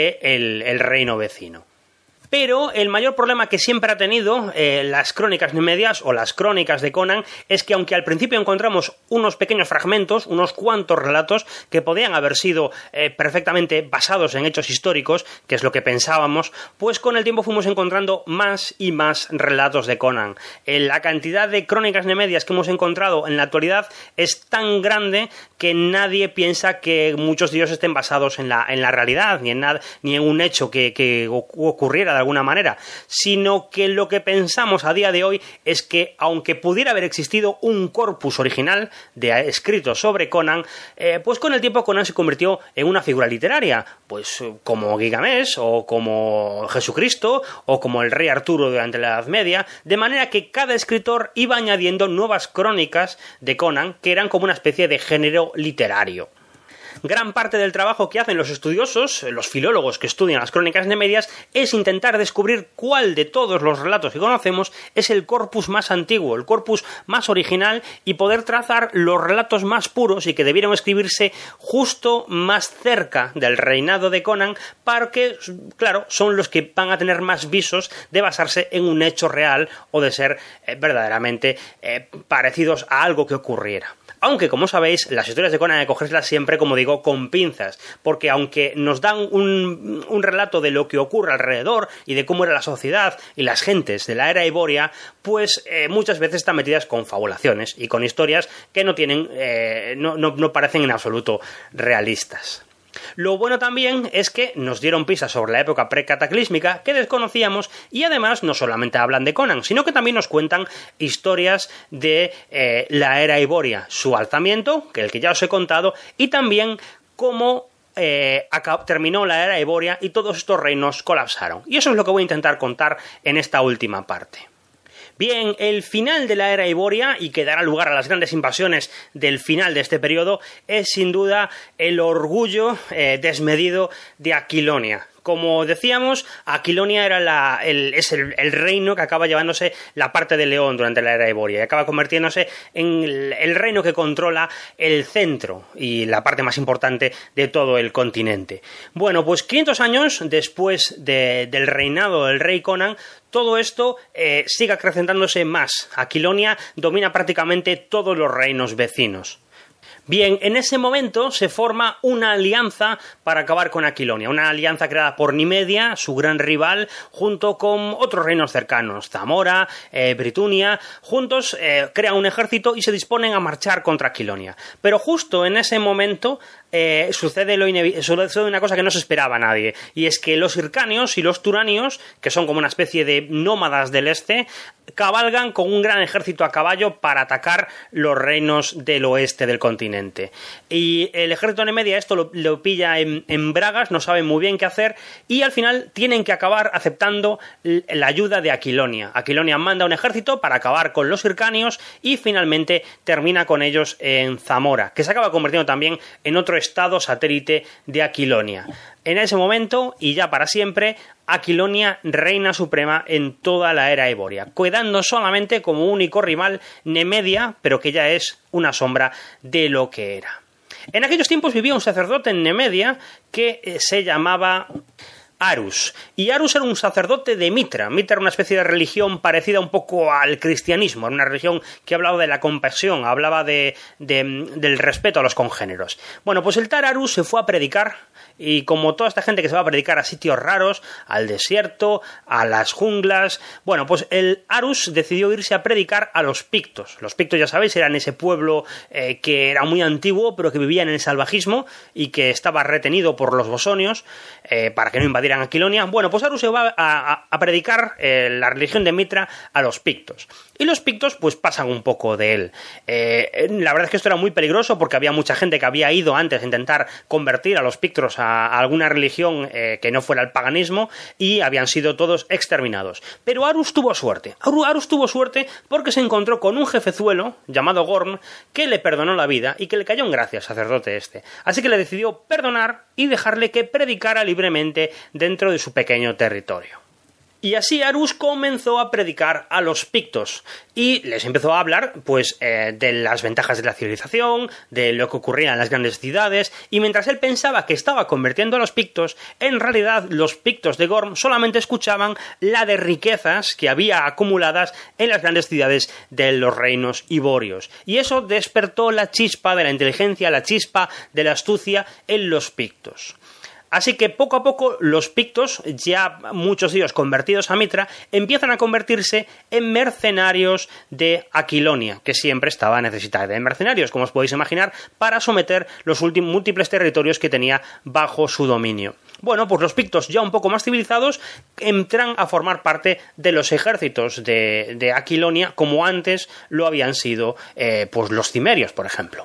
del reino vecino. Pero el mayor problema que siempre ha tenido las crónicas nemedias o las crónicas de Conan es que, aunque al principio encontramos unos pequeños fragmentos, unos cuantos relatos que podían haber sido perfectamente basados en hechos históricos, que es lo que pensábamos, pues con el tiempo fuimos encontrando más y más relatos de Conan. La cantidad de crónicas nemedias que hemos encontrado en la actualidad es tan grande que nadie piensa que muchos de ellos estén basados en la realidad, ni en un hecho que ocurriera de alguna manera, sino que lo que pensamos a día de hoy es que, aunque pudiera haber existido un corpus original de escritos sobre Conan, pues con el tiempo Conan se convirtió en una figura literaria, pues como Gilgamesh o como Jesucristo o como el rey Arturo durante la Edad Media, de manera que cada escritor iba añadiendo nuevas crónicas de Conan que eran como una especie de género literario. Gran parte del trabajo que hacen los estudiosos, los filólogos que estudian las crónicas nemedias, es intentar descubrir cuál de todos los relatos que conocemos es el corpus más antiguo, el corpus más original, y poder trazar los relatos más puros y que debieron escribirse justo más cerca del reinado de Conan, porque, claro, son los que van a tener más visos de basarse en un hecho real o de ser verdaderamente parecidos a algo que ocurriera. Aunque, como sabéis, las historias de Conan hay que cogerlas siempre, como digo, con pinzas, porque aunque nos dan un relato de lo que ocurre alrededor y de cómo era la sociedad y las gentes de la era Evoria, pues muchas veces están metidas con fabulaciones y con historias que no parecen en absoluto realistas. Lo bueno también es que nos dieron pistas sobre la época precataclísmica que desconocíamos, y además no solamente hablan de Conan, sino que también nos cuentan historias de la era Evoria, su alzamiento, que ya os he contado, y también cómo terminó la era Evoria y todos estos reinos colapsaron. Y eso es lo que voy a intentar contar en esta última parte. Bien, el final de la era Evoria, y que dará lugar a las grandes invasiones del final de este periodo, es sin duda el orgullo desmedido de Aquilonia. Como decíamos, Aquilonia era es el reino que acaba llevándose la parte de León durante la era Evoria y acaba convirtiéndose en el reino que controla el centro y la parte más importante de todo el continente. Bueno, pues 500 años después del reinado del rey Conan, todo esto sigue acrecentándose más. Aquilonia domina prácticamente todos los reinos vecinos. Bien, en ese momento se forma una alianza para acabar con Aquilonia, una alianza creada por Nimedia, su gran rival, junto con otros reinos cercanos, Zamora, Britunia. Juntos crean un ejército y se disponen a marchar contra Aquilonia. Pero justo en ese momento sucede una cosa que no se esperaba a nadie, y es que los hircanios y los turanios, que son como una especie de nómadas del este, cabalgan con un gran ejército a caballo para atacar los reinos del oeste del continente. Y el ejército de Nimedia esto lo pilla en bragas, no sabe muy bien qué hacer, y al final tienen que acabar aceptando la ayuda de Aquilonia. Aquilonia manda un ejército para acabar con los hircanios y finalmente termina con ellos en Zamora, que se acaba convirtiendo también en otro estado satélite de Aquilonia. En ese momento, y ya para siempre, Aquilonia reina suprema en toda la era Evoria, quedando solamente como único rival Nimedia, pero que ya es una sombra de lo que era. En aquellos tiempos vivía un sacerdote en Nimedia que se llamaba Arus. Y Arus era un sacerdote de Mitra. Mitra era una especie de religión parecida un poco al cristianismo. Era una religión que hablaba de la compasión, hablaba del respeto a los congéneros. Bueno, pues el tal Arus se fue a predicar, y como toda esta gente que se va a predicar a sitios raros, al desierto, a las junglas, bueno, pues el Arus decidió irse a predicar a los pictos. Los pictos, ya sabéis, eran ese pueblo que era muy antiguo, pero que vivía en el salvajismo y que estaba retenido por los bosonios para que no invadieran Aquilonia. Bueno, pues Arus se va a predicar la religión de Mitra a los pictos. Y los pictos pues pasan un poco de él. La verdad es que esto era muy peligroso porque había mucha gente que había ido antes a intentar convertir a los pictos a alguna religión que no fuera el paganismo, y habían sido todos exterminados. Pero Arus tuvo suerte. Arus tuvo suerte porque se encontró con un jefezuelo llamado Gorm que le perdonó la vida y que le cayó en gracia al sacerdote este. Así que le decidió perdonar y dejarle que predicara libremente dentro de su pequeño territorio. Y así Arus comenzó a predicar a los pictos y les empezó a hablar pues de las ventajas de la civilización, de lo que ocurría en las grandes ciudades, y mientras él pensaba que estaba convirtiendo a los pictos, en realidad los pictos de Gorm solamente escuchaban la de riquezas que había acumuladas en las grandes ciudades de los reinos iborios. Y eso despertó la chispa de la inteligencia, la chispa de la astucia en los pictos. Así que poco a poco los pictos, ya muchos de ellos convertidos a Mitra, empiezan a convertirse en mercenarios de Aquilonia, que siempre estaba necesitada de mercenarios, como os podéis imaginar, para someter los múltiples territorios que tenía bajo su dominio. Bueno, pues los pictos, ya un poco más civilizados, entran a formar parte de los ejércitos de Aquilonia, como antes lo habían sido pues los cimerios, por ejemplo.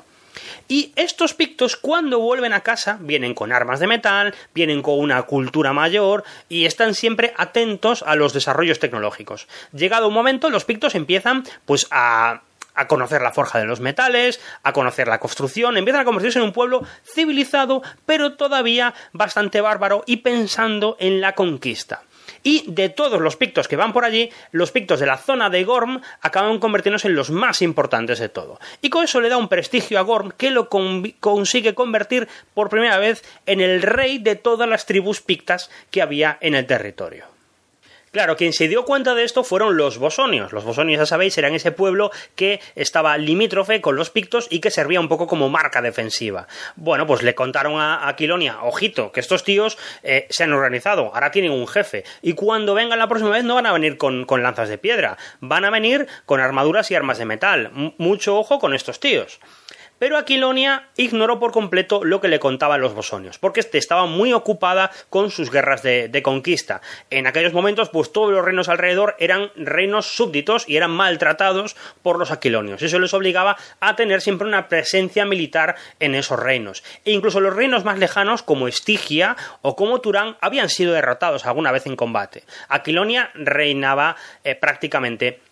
Y estos pictos, cuando vuelven a casa, vienen con armas de metal, vienen con una cultura mayor y están siempre atentos a los desarrollos tecnológicos. Llegado un momento, los pictos empiezan pues a conocer la forja de los metales, a conocer la construcción, empiezan a convertirse en un pueblo civilizado, pero todavía bastante bárbaro y pensando en la conquista. Y de todos los pictos que van por allí, los pictos de la zona de Gorm acaban convirtiéndose en los más importantes de todo. Y con eso le da un prestigio a Gorm que lo consigue convertir por primera vez en el rey de todas las tribus pictas que había en el territorio. Claro, quien se dio cuenta de esto fueron los bosonios. Los bosonios, ya sabéis, eran ese pueblo que estaba limítrofe con los pictos y que servía un poco como marca defensiva. Bueno, pues le contaron a Aquilonia, ojito, que estos tíos se han organizado, ahora tienen un jefe, y cuando vengan la próxima vez no van a venir con lanzas de piedra, van a venir con armaduras y armas de metal. Mucho ojo con estos tíos. Pero Aquilonia ignoró por completo lo que le contaban los bosonios, porque estaba muy ocupada con sus guerras de conquista. En aquellos momentos, pues todos los reinos alrededor eran reinos súbditos y eran maltratados por los aquilonios. Eso les obligaba a tener siempre una presencia militar en esos reinos. E incluso los reinos más lejanos, como Estigia o como Turán, habían sido derrotados alguna vez en combate. Aquilonia reinaba prácticamente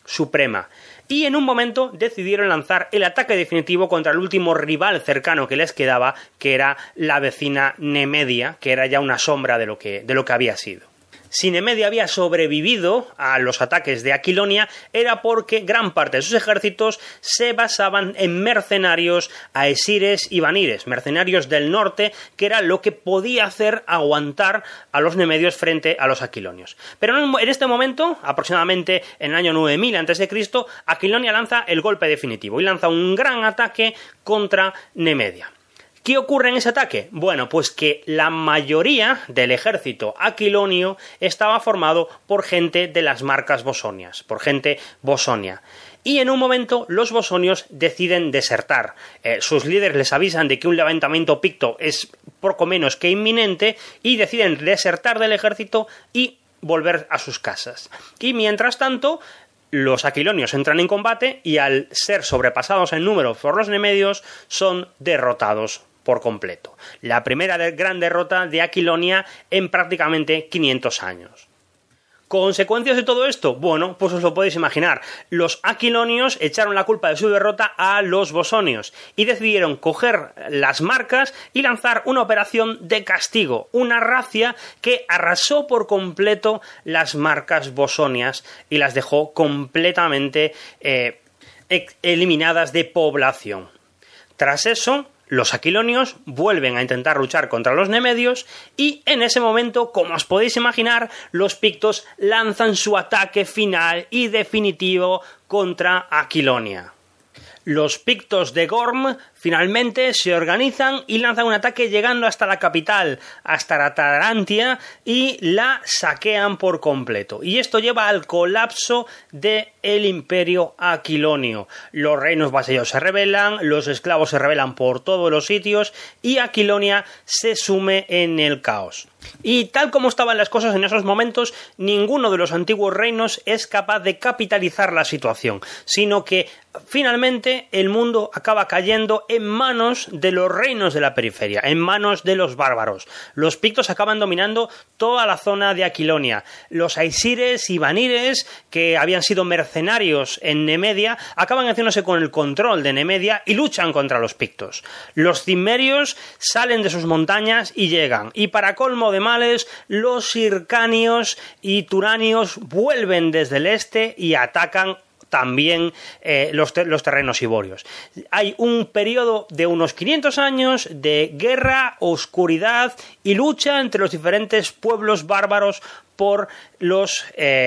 suprema. Y en un momento decidieron lanzar el ataque definitivo contra el último rival cercano que les quedaba, que era la vecina Nemedia, que era ya una sombra de lo que había sido. Si Nemedia había sobrevivido a los ataques de Aquilonia era porque gran parte de sus ejércitos se basaban en mercenarios aesires y vanires, mercenarios del norte, que era lo que podía hacer aguantar a los nemedios frente a los aquilonios. Pero en este momento, aproximadamente en el año 9000 a.C., Aquilonia lanza el golpe definitivo y lanza un gran ataque contra Nemedia. ¿Qué ocurre en ese ataque? Bueno, pues que la mayoría del ejército aquilonio estaba formado por gente de las marcas bosonias, por gente bosonia. Y en un momento los bosonios deciden desertar. Sus líderes les avisan de que un levantamiento picto es poco menos que inminente y deciden desertar del ejército y volver a sus casas. Y mientras tanto, los aquilonios entran en combate y al ser sobrepasados en número por los nemedios son derrotados por completo. La primera gran derrota de Aquilonia en prácticamente 500 años. ¿Consecuencias de todo esto? Bueno, pues os lo podéis imaginar. Los aquilonios echaron la culpa de su derrota a los bosonios y decidieron coger las marcas y lanzar una operación de castigo, una racia que arrasó por completo las marcas bosonias y las dejó completamente eliminadas de población. Tras eso, los aquilonios vuelven a intentar luchar contra los nemedios y en ese momento, como os podéis imaginar, los pictos lanzan su ataque final y definitivo contra Aquilonia. Los pictos de Gorm finalmente se organizan y lanzan un ataque llegando hasta la capital, hasta la Tarantia, y la saquean por completo. Y esto lleva al colapso del imperio aquilonio. Los reinos vasallos se rebelan, los esclavos se rebelan por todos los sitios y Aquilonia se sume en el caos. Y tal como estaban las cosas en esos momentos, ninguno de los antiguos reinos es capaz de capitalizar la situación, sino que finalmente el mundo acaba cayendo en manos de los reinos de la periferia, en manos de los bárbaros. Los pictos acaban dominando toda la zona de Aquilonia. Los aesires y vanires, que habían sido mercenarios en Nemedia, acaban haciéndose con el control de Nemedia y luchan contra los pictos. Los cimmerios salen de sus montañas y llegan, y para colmo de males, los hircanios y turanios vuelven desde el este y atacan también los terrenos iborios. Hay un periodo de unos 500 años de guerra, oscuridad y lucha entre los diferentes pueblos bárbaros por los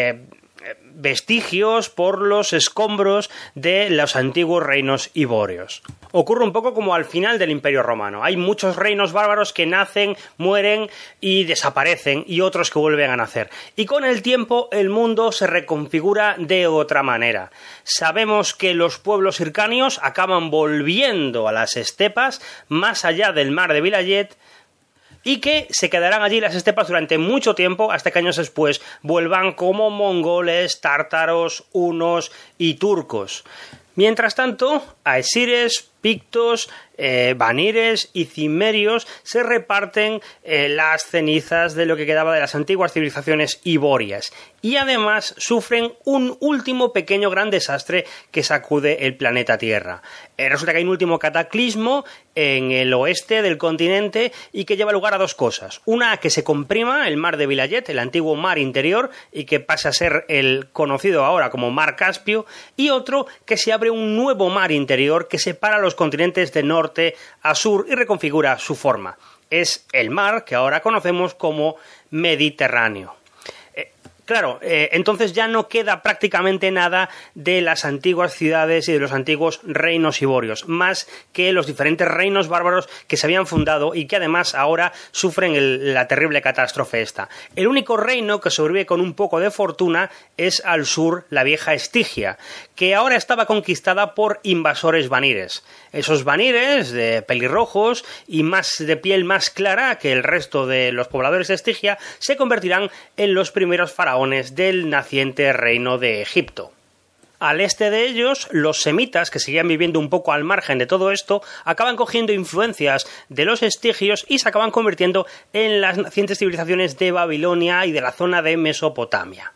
vestigios, por los escombros de los antiguos reinos iborios. Ocurre un poco como al final del Imperio Romano. Hay muchos reinos bárbaros que nacen, mueren y desaparecen, y otros que vuelven a nacer. Y con el tiempo el mundo se reconfigura de otra manera. Sabemos que los pueblos hircanios acaban volviendo a las estepas más allá del mar de Vilayet, y que se quedarán allí las estepas durante mucho tiempo hasta que años después vuelvan como mongoles, tártaros, hunos y turcos. Mientras tanto, aesires, pictos, vanires y cimmerios se reparten las cenizas de lo que quedaba de las antiguas civilizaciones iborias y además sufren un último pequeño gran desastre que sacude el planeta Tierra. Resulta que hay un último cataclismo en el oeste del continente y que lleva lugar a dos cosas. Una, a que se comprima el mar de Vilayet, el antiguo mar interior, y que pasa a ser el conocido ahora como mar Caspio, y otro, que se abre un nuevo mar interior que separa los continentes de norte a sur y reconfigura su forma. Es el mar que ahora conocemos como Mediterráneo. Claro, entonces ya no queda prácticamente nada de las antiguas ciudades y de los antiguos reinos iborios, más que los diferentes reinos bárbaros que se habían fundado y que además ahora sufren la terrible catástrofe esta. El único reino que sobrevive con un poco de fortuna es al sur la vieja Estigia, que ahora estaba conquistada por invasores vanires. Esos vanires de pelirrojos y de piel más clara que el resto de los pobladores de Estigia se convertirán en los primeros faraones del naciente reino de Egipto. Al este de ellos, los semitas, que seguían viviendo un poco al margen de todo esto, acaban cogiendo influencias de los estigios y se acaban convirtiendo en las nacientes civilizaciones de Babilonia y de la zona de Mesopotamia.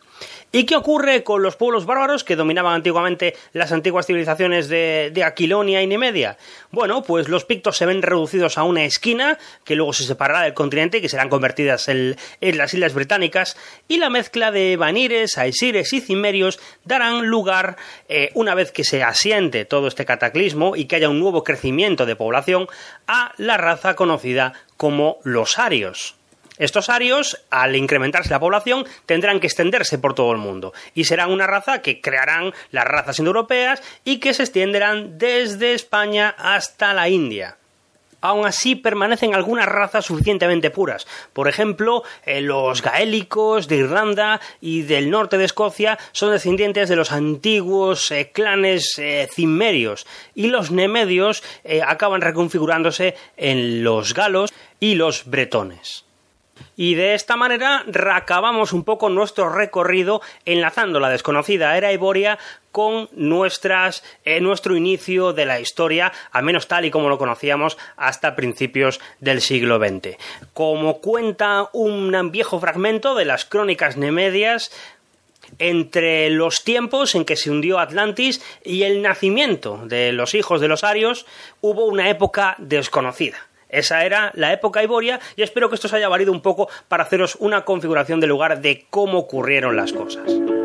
¿Y qué ocurre con los pueblos bárbaros que dominaban antiguamente las antiguas civilizaciones de Aquilonia y Nimedia? Bueno, pues los pictos se ven reducidos a una esquina, que luego se separará del continente y que serán convertidas en las Islas Británicas, y la mezcla de vanires, aesires y cimerios darán lugar, una vez que se asiente todo este cataclismo y que haya un nuevo crecimiento de población, a la raza conocida como los arios. Estos arios, al incrementarse la población, tendrán que extenderse por todo el mundo y serán una raza que crearán las razas indoeuropeas y que se extenderán desde España hasta la India. Aún así, permanecen algunas razas suficientemente puras. Por ejemplo, los gaélicos de Irlanda y del norte de Escocia son descendientes de los antiguos clanes cimerios, y los nemedios acaban reconfigurándose en los galos y los bretones. Y de esta manera acabamos un poco nuestro recorrido enlazando la desconocida era iboria con nuestro inicio de la historia, al menos tal y como lo conocíamos hasta principios del siglo XX. Como cuenta un viejo fragmento de las crónicas nemedias, entre los tiempos en que se hundió Atlantis y el nacimiento de los hijos de los arios, hubo una época desconocida. Esa era la época iboria, y espero que esto os haya valido un poco para haceros una configuración del lugar de cómo ocurrieron las cosas.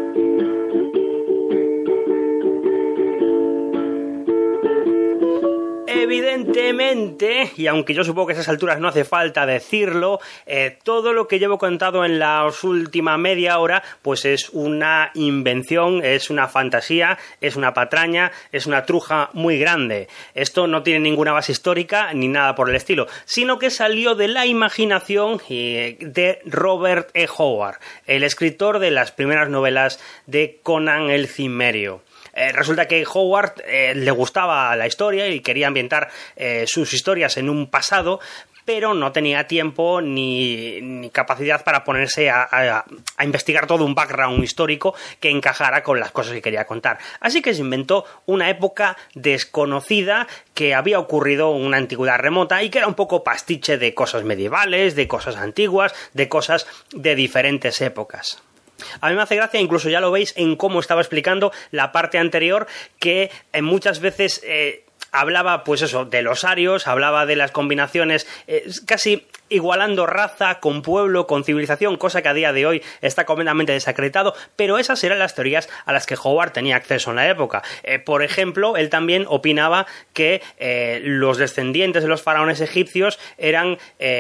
Evidentemente, y aunque yo supongo que a esas alturas no hace falta decirlo, todo lo que llevo contado en la última media hora pues es una invención, es una fantasía, es una patraña, es una truja muy grande. Esto no tiene ninguna base histórica ni nada por el estilo, sino que salió de la imaginación de Robert E. Howard, el escritor de las primeras novelas de Conan el Cimerio. Resulta que Howard le gustaba la historia y quería ambientar sus historias en un pasado, pero no tenía tiempo ni capacidad para ponerse a investigar todo un background histórico que encajara con las cosas que quería contar. Así que se inventó una época desconocida que había ocurrido en una antigüedad remota y que era un poco pastiche de cosas medievales, de cosas antiguas, de cosas de diferentes épocas. A mí me hace gracia, incluso ya lo veis en cómo estaba explicando la parte anterior, que muchas veces hablaba, pues eso, de los arios, hablaba de las combinaciones, casi igualando raza con pueblo, con civilización, cosa que a día de hoy está completamente desacreditado, pero esas eran las teorías a las que Howard tenía acceso en la época. Por ejemplo, él también opinaba que los descendientes de los faraones egipcios eran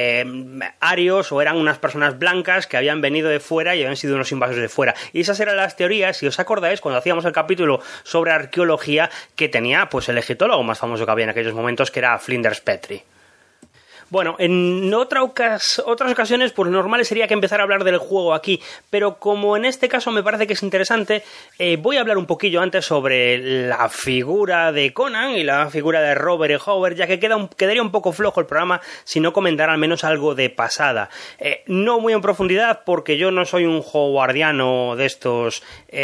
arios o eran unas personas blancas que habían venido de fuera y habían sido unos invasores de fuera. Y esas eran las teorías, si os acordáis, cuando hacíamos el capítulo sobre arqueología que tenía pues el egiptólogo más famoso que había en aquellos momentos, que era Flinders Petrie. Bueno, en otras ocasiones, pues lo normal sería que empezara a hablar del juego aquí, pero como en este caso me parece que es interesante, voy a hablar un poquillo antes sobre la figura de Conan y la figura de Robert E. Howard, ya que quedaría un poco flojo el programa si no comentara al menos algo de pasada. No muy en profundidad, porque yo no soy un howardiano de estos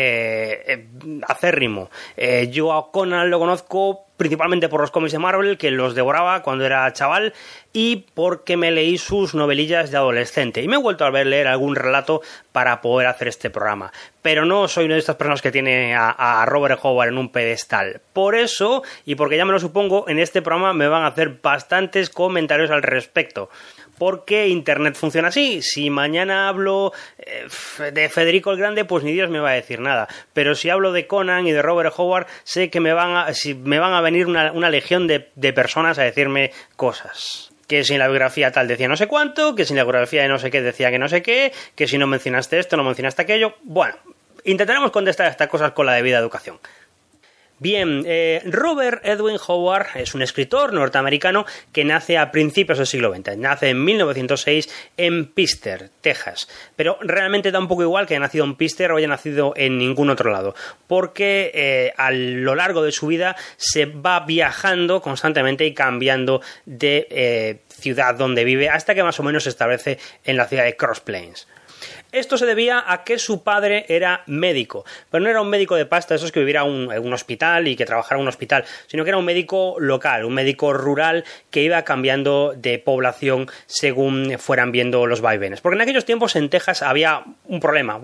acérrimo. Yo a Conan lo conozco principalmente por los cómics de Marvel, que los devoraba cuando era chaval, y porque me leí sus novelillas de adolescente. Y me he vuelto a leer algún relato para poder hacer este programa. Pero no soy una de estas personas que tiene a Robert Howard en un pedestal. Por eso, y porque ya me lo supongo, en este programa me van a hacer bastantes comentarios al respecto. Porque Internet funciona así. Si mañana hablo de Federico el Grande, pues ni Dios me va a decir nada. Pero si hablo de Conan y de Robert Howard, sé que me van a venir una legión de personas a decirme cosas. Que si en la biografía tal decía no sé cuánto, que si en la biografía de no sé qué decía que no sé qué, que si no mencionaste esto, no mencionaste aquello. Bueno, intentaremos contestar estas cosas con la debida educación. Bien, Robert Edwin Howard es un escritor norteamericano que nace a principios del siglo XX. Nace en 1906 en Pister, Texas. Pero realmente da un poco igual que haya nacido en Pister o haya nacido en ningún otro lado. Porque a lo largo de su vida se va viajando constantemente y cambiando de ciudad donde vive hasta que más o menos se establece en la ciudad de Cross Plains. Esto se debía a que su padre era médico, pero no era un médico de pasta, esos que viviera en un hospital y que trabajara en un hospital, sino que era un médico local, un médico rural que iba cambiando de población según fueran viendo los vaivenes. Porque en aquellos tiempos en Texas había un problema,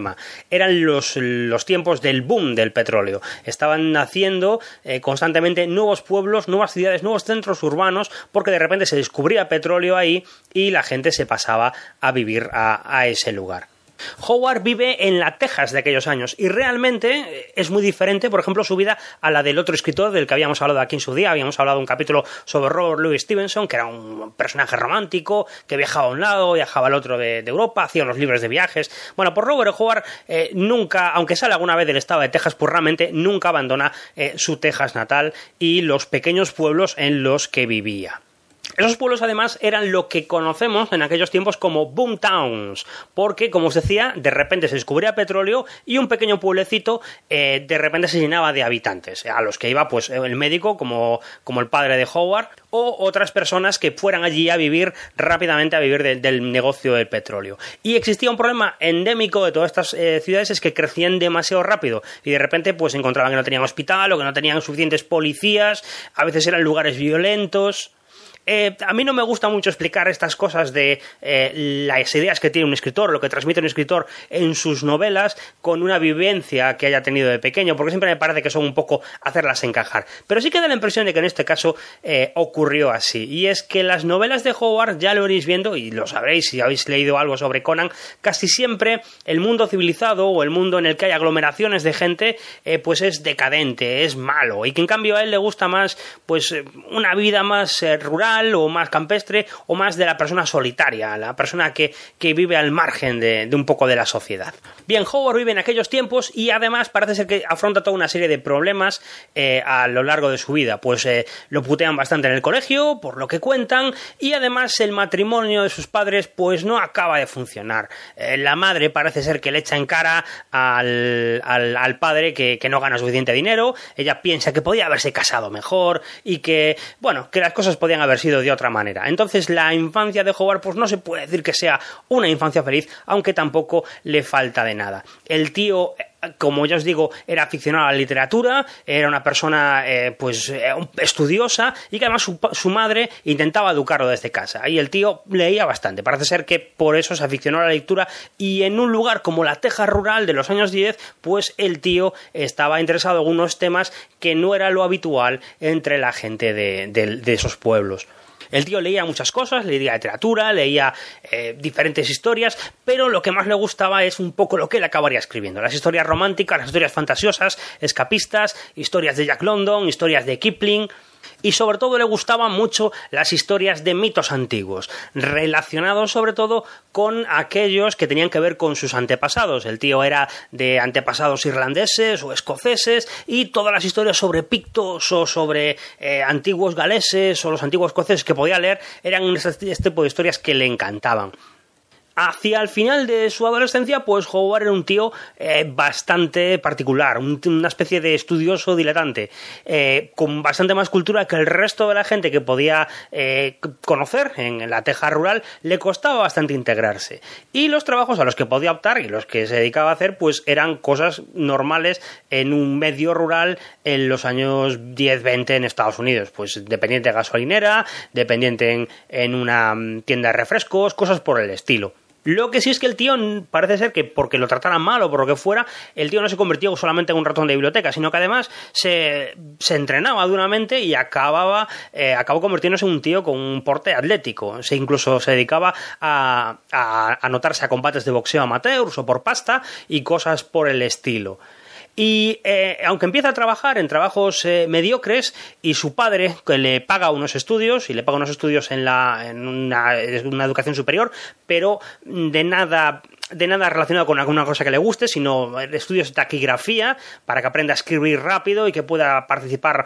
eran los tiempos del boom del petróleo. Estaban naciendo constantemente nuevos pueblos, nuevas ciudades, nuevos centros urbanos, porque de repente se descubría petróleo ahí y la gente se pasaba a vivir a ese lugar. Howard vive en la Texas de aquellos años y realmente es muy diferente, por ejemplo, su vida a la del otro escritor del que habíamos hablado aquí en su día. Habíamos hablado de un capítulo sobre Robert Louis Stevenson, que era un personaje romántico que viajaba a un lado, viajaba al otro de Europa, hacía unos libros de viajes. Bueno, pues Robert Howard nunca, aunque sale alguna vez del estado de Texas, pues realmente nunca abandona su Texas natal y los pequeños pueblos en los que vivía. Esos pueblos además eran lo que conocemos en aquellos tiempos como boomtowns, porque, como os decía, de repente se descubría petróleo y un pequeño pueblecito de repente se llenaba de habitantes, a los que iba pues el médico como el padre de Howard o otras personas que fueran allí a vivir rápidamente, a vivir del negocio del petróleo. Y existía un problema endémico de todas estas ciudades, es que crecían demasiado rápido y de repente pues encontraban que no tenían hospital o que no tenían suficientes policías, a veces eran lugares violentos. A mí no me gusta mucho explicar estas cosas de las ideas que tiene un escritor, lo que transmite un escritor en sus novelas con una vivencia que haya tenido de pequeño, porque siempre me parece que son un poco hacerlas encajar. Pero sí que da la impresión de que en este caso ocurrió así. Y es que las novelas de Howard, ya lo iréis viendo, y lo sabréis si habéis leído algo sobre Conan, casi siempre el mundo civilizado o el mundo en el que hay aglomeraciones de gente, pues es decadente, es malo. Y que en cambio a él le gusta más pues una vida más rural, o más campestre, o más de la persona solitaria, la persona que vive al margen de un poco de la sociedad. Bien, Howard vive en aquellos tiempos y además parece ser que afronta toda una serie de problemas a lo largo de su vida, pues lo putean bastante en el colegio, por lo que cuentan, y además el matrimonio de sus padres pues no acaba de funcionar. La madre parece ser que le echa en cara al padre que no gana suficiente dinero, ella piensa que podía haberse casado mejor y que las cosas podían haber sido de otra manera. Entonces la infancia de Howard pues no se puede decir que sea una infancia feliz, aunque tampoco le falta de nada. El tío, como ya os digo, era aficionado a la literatura, era una persona estudiosa y que además su madre intentaba educarlo desde casa. Y el tío leía bastante. Parece ser que por eso se aficionó a la lectura y en un lugar como la Texas rural de los años 10, pues el tío estaba interesado en unos temas que no era lo habitual entre la gente de esos pueblos. El tío leía muchas cosas, leía literatura, leía diferentes historias, pero lo que más le gustaba es un poco lo que él acabaría escribiendo. Las historias románticas, las historias fantasiosas, escapistas, historias de Jack London, historias de Kipling. Y sobre todo le gustaban mucho las historias de mitos antiguos, relacionados sobre todo con aquellos que tenían que ver con sus antepasados. El tío era de antepasados irlandeses o escoceses y todas las historias sobre pictos o sobre antiguos galeses o los antiguos escoceses que podía leer eran este tipo de historias que le encantaban. Hacia el final de su adolescencia, pues Howard era un tío bastante particular, una especie de estudioso diletante, con bastante más cultura que el resto de la gente que podía conocer en la Texas rural. Le costaba bastante integrarse. Y los trabajos a los que podía optar y los que se dedicaba a hacer, pues eran cosas normales en un medio rural en los años 10-20 en Estados Unidos. Pues dependiente de gasolinera, dependiente en una tienda de refrescos, cosas por el estilo. Lo que sí es que el tío parece ser que porque lo trataran mal o por lo que fuera, el tío no se convirtió solamente en un ratón de biblioteca, sino que además se entrenaba duramente y acabó convirtiéndose en un tío con un porte atlético. Incluso se dedicaba a anotarse a combates de boxeo amateurs o por pasta y cosas por el estilo. Y aunque empieza a trabajar en trabajos mediocres y su padre que le paga unos estudios en una educación superior, pero de nada relacionado con alguna cosa que le guste, sino estudios de taquigrafía para que aprenda a escribir rápido y que pueda participar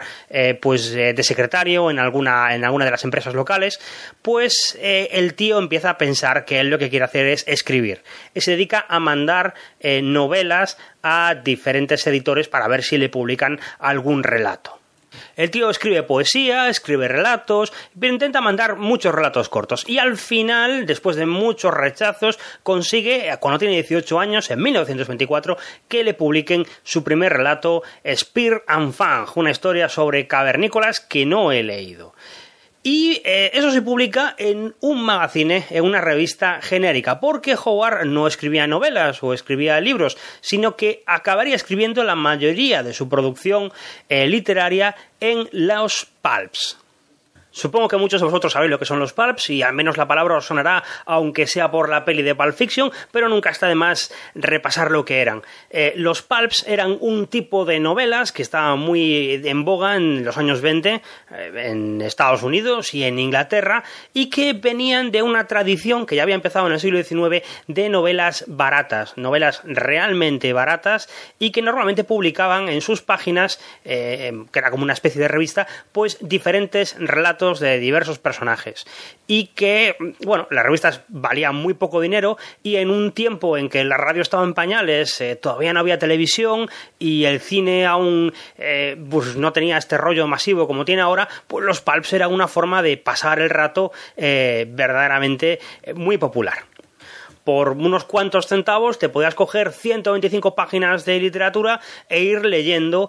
de secretario en alguna de las empresas locales, pues el tío empieza a pensar que él lo que quiere hacer es escribir. Y se dedica a mandar novelas a diferentes editores para ver si le publican algún relato. El tío escribe poesía, escribe relatos, pero intenta mandar muchos relatos cortos. Y al final, después de muchos rechazos, consigue, cuando tiene 18 años, en 1924, que le publiquen su primer relato, Spear and Fang, una historia sobre cavernícolas que no he leído. Y eso se publica en un magazine, en una revista genérica, porque Howard no escribía novelas o escribía libros, sino que acabaría escribiendo la mayoría de su producción literaria en los pulps. Supongo que muchos de vosotros sabéis lo que son los pulps y al menos la palabra os sonará, aunque sea por la peli de Pulp Fiction, pero nunca está de más repasar lo que eran. Los pulps eran un tipo de novelas que estaba muy en boga en los años 20 en Estados Unidos y en Inglaterra y que venían de una tradición que ya había empezado en el siglo XIX de novelas baratas, novelas realmente baratas y que normalmente publicaban en sus páginas, que era como una especie de revista, pues diferentes relatos de diversos personajes y que, bueno, las revistas valían muy poco dinero y en un tiempo en que la radio estaba en pañales, todavía no había televisión y el cine aún pues no tenía este rollo masivo como tiene ahora, pues los pulps era una forma de pasar el rato verdaderamente muy popular. Por unos cuantos centavos te podías coger 125 páginas de literatura e ir leyendo,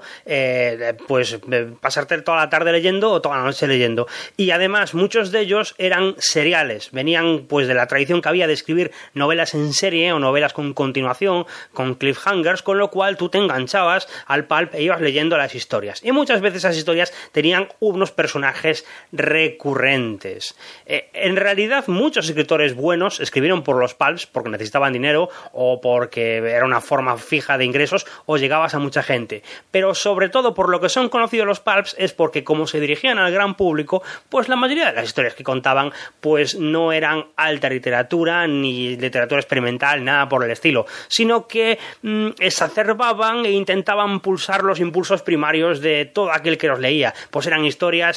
pues pasarte toda la tarde leyendo o toda la noche leyendo. Y además muchos de ellos eran seriales, venían pues de la tradición que había de escribir novelas en serie o novelas con continuación, con cliffhangers, con lo cual tú te enganchabas al pulp e ibas leyendo las historias. Y muchas veces esas historias tenían unos personajes recurrentes. En realidad muchos escritores buenos escribieron por los pulps porque necesitaban dinero o porque era una forma fija de ingresos o llegabas a mucha gente, pero sobre todo por lo que son conocidos los pulps es porque como se dirigían al gran público, pues la mayoría de las historias que contaban pues no eran alta literatura ni literatura experimental, nada por el estilo, sino que exacerbaban e intentaban pulsar los impulsos primarios de todo aquel que los leía, pues eran historias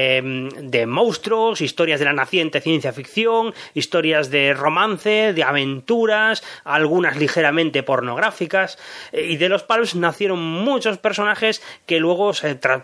de monstruos, historias de la naciente ciencia ficción, historias de romance, de aventuras, algunas ligeramente pornográficas, y de los pulps nacieron muchos personajes que luego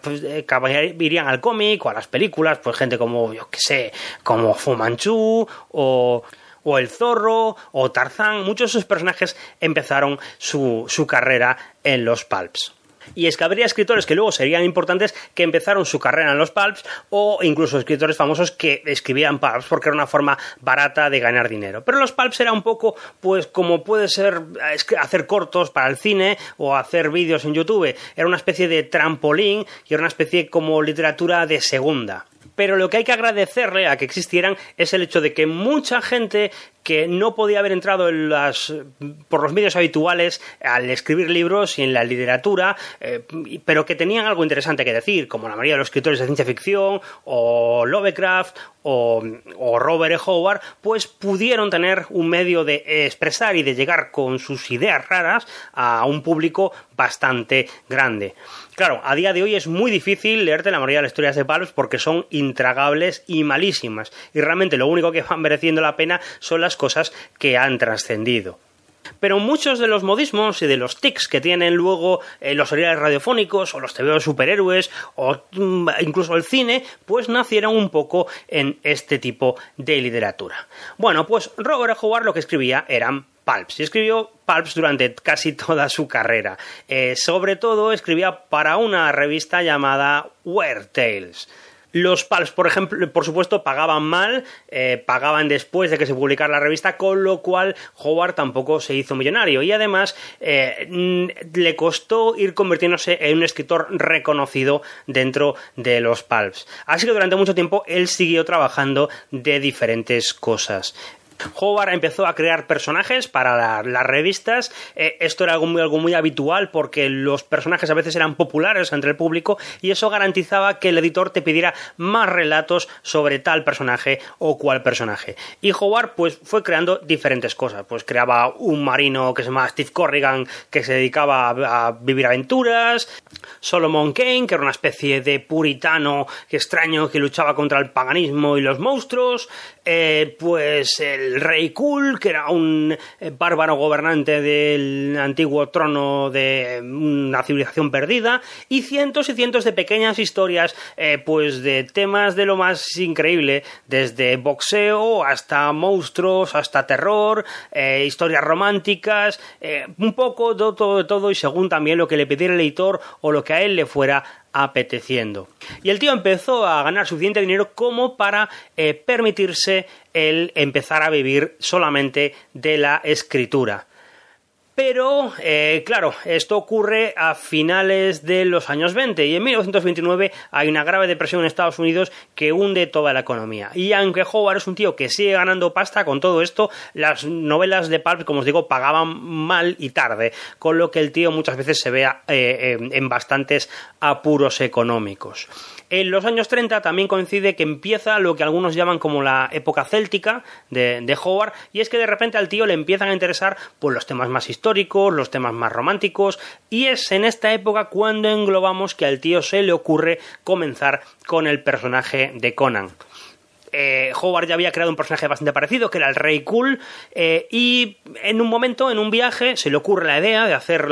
irían al cómic o a las películas, pues gente como, yo qué sé, como Fu Manchu o el Zorro o Tarzán. Muchos de esos personajes empezaron su carrera en los pulps. Y es que habría escritores que luego serían importantes que empezaron su carrera en los pulps o incluso escritores famosos que escribían pulps porque era una forma barata de ganar dinero. Pero los pulps era un poco pues como puede ser hacer cortos para el cine o hacer vídeos en YouTube. Era una especie de trampolín y era una especie como literatura de segunda. Pero lo que hay que agradecerle a que existieran es el hecho de que mucha gente que no podía haber entrado por los medios habituales al escribir libros y en la literatura, pero que tenían algo interesante que decir, como la mayoría de los escritores de ciencia ficción, o Lovecraft, o Robert E. Howard, pues pudieron tener un medio de expresar y de llegar con sus ideas raras a un público bastante grande. Claro, a día de hoy es muy difícil leerte la mayoría de las historias de pulps porque son intragables y malísimas, y realmente lo único que van mereciendo la pena son las cosas que han trascendido. Pero muchos de los modismos y de los tics que tienen luego los seriales radiofónicos o los TVO de superhéroes o incluso el cine, pues nacieron un poco en este tipo de literatura. Bueno, pues Robert E. Howard lo que escribía eran pulps, y escribió pulps durante casi toda su carrera. Sobre todo escribía para una revista llamada Weird Tales. Los pulps, por ejemplo, por supuesto, pagaban mal, pagaban después de que se publicara la revista, con lo cual Howard tampoco se hizo millonario y además le costó ir convirtiéndose en un escritor reconocido dentro de los pulps. Así que durante mucho tiempo él siguió trabajando de diferentes cosas. Howard empezó a crear personajes para las revistas. Esto era algo muy habitual porque los personajes a veces eran populares entre el público y eso garantizaba que el editor te pidiera más relatos sobre tal personaje o cual personaje. Y Howard pues fue creando diferentes cosas. Pues creaba un marino que se llamaba Steve Corrigan que se dedicaba a vivir aventuras, Solomon Kane que era una especie de puritano extraño que luchaba contra el paganismo y los monstruos, pues el el rey Kul, que era un bárbaro gobernante del antiguo trono de una civilización perdida, y cientos de pequeñas historias, pues de temas de lo más increíble, desde boxeo hasta monstruos, hasta terror, historias románticas, un poco de todo, y según también lo que le pidiera el editor o lo que a él le fuera apeteciendo. Y el tío empezó a ganar suficiente dinero como para permitirse el empezar a vivir solamente de la escritura. Pero, claro, esto ocurre a finales de los años 20 y en 1929 hay una grave depresión en Estados Unidos que hunde toda la economía. Y aunque Howard es un tío que sigue ganando pasta con todo esto, las novelas de pulp, como os digo, pagaban mal y tarde, con lo que el tío muchas veces se vea en bastantes apuros económicos. En los años 30 también coincide que empieza lo que algunos llaman como la época céltica de Howard, y es que de repente al tío le empiezan a interesar pues los temas más históricos, los temas más románticos, y es en esta época cuando englobamos que al tío se le ocurre comenzar con el personaje de Conan. Howard ya había creado un personaje bastante parecido, que era el Rey Kul, y en un momento, en un viaje, se le ocurre la idea de hacer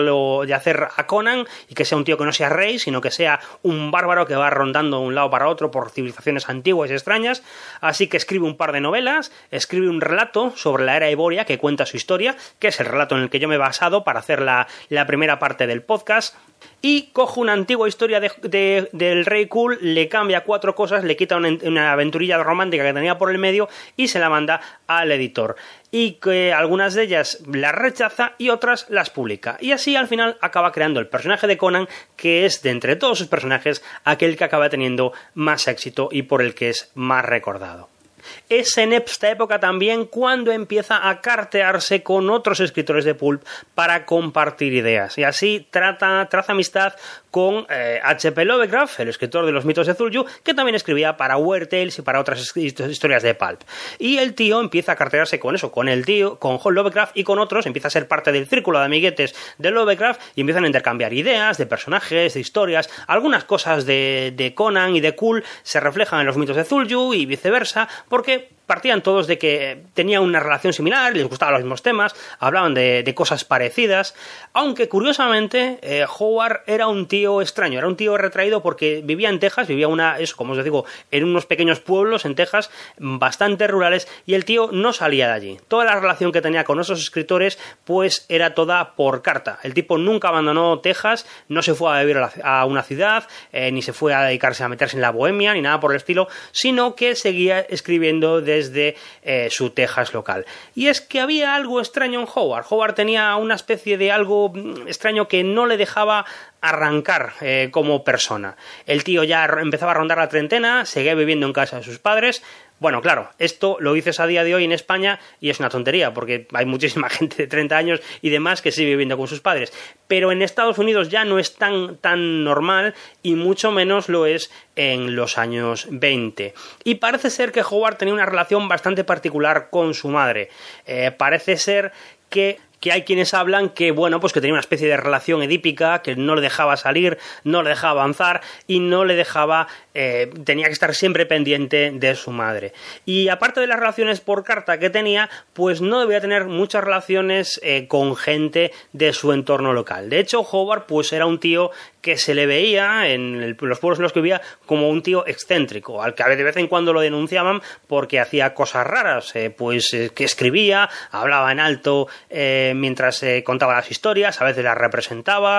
a Conan y que sea un tío que no sea rey, sino que sea un bárbaro que va rondando de un lado para otro por civilizaciones antiguas y extrañas. Así que escribe un par de novelas, escribe un relato sobre la era Evoria que cuenta su historia, que es el relato en el que yo me he basado para hacer la primera parte del podcast. Y coge una antigua historia del Rey Kul, le cambia 4 cosas, le quita una aventurilla romántica que tenía por el medio y se la manda al editor. Y que algunas de ellas las rechaza y otras las publica. Y así al final acaba creando el personaje de Conan, que es de entre todos sus personajes aquel que acaba teniendo más éxito y por el que es más recordado. Es en esta época también cuando empieza a cartearse con otros escritores de pulp para compartir ideas, y así traza amistad con H.P. Lovecraft, el escritor de los mitos de Cthulhu, que también escribía para Weird Tales y para otras historias de pulp. Y el tío empieza a cartearse con eso, con Lovecraft y con otros, empieza a ser parte del círculo de amiguetes de Lovecraft y empiezan a intercambiar ideas de personajes, de historias. Algunas cosas de Conan y de Kul se reflejan en los mitos de Cthulhu y viceversa, porque partían todos de que tenían una relación similar, les gustaban los mismos temas, hablaban de cosas parecidas, aunque curiosamente Howard era un tío extraño, era un tío retraído porque vivía en Texas, como os digo, en unos pequeños pueblos en Texas, bastante rurales, y el tío no salía de allí. Toda la relación que tenía con esos escritores pues era toda por carta. El tipo nunca abandonó Texas, no se fue a vivir a una ciudad, ni se fue a dedicarse a meterse en la bohemia, ni nada por el estilo, sino que seguía escribiendo desde su Texas local. Y es que había algo extraño en Howard. Howard tenía una especie de algo extraño que no le dejaba arrancar como persona. El tío ya empezaba a rondar la treintena, seguía viviendo en casa de sus padres. Bueno, claro, esto lo dices a día de hoy en España y es una tontería, porque hay muchísima gente de 30 años y demás que sigue viviendo con sus padres. Pero en Estados Unidos ya no es tan normal y mucho menos lo es en los años 20. Y parece ser que Howard tenía una relación bastante particular con su madre. Parece ser que hay quienes hablan que, bueno, pues que tenía una especie de relación edípica, que no le dejaba salir, no le dejaba avanzar y no le dejaba, tenía que estar siempre pendiente de su madre. Y aparte de las relaciones por carta que tenía, pues no debía tener muchas relaciones con gente de su entorno local. De hecho, Howard pues era un tío que se le veía en los pueblos en los que vivía como un tío excéntrico, al que de vez en cuando lo denunciaban porque hacía cosas raras, que escribía, hablaba en alto mientras contaba las historias, a veces las representaba,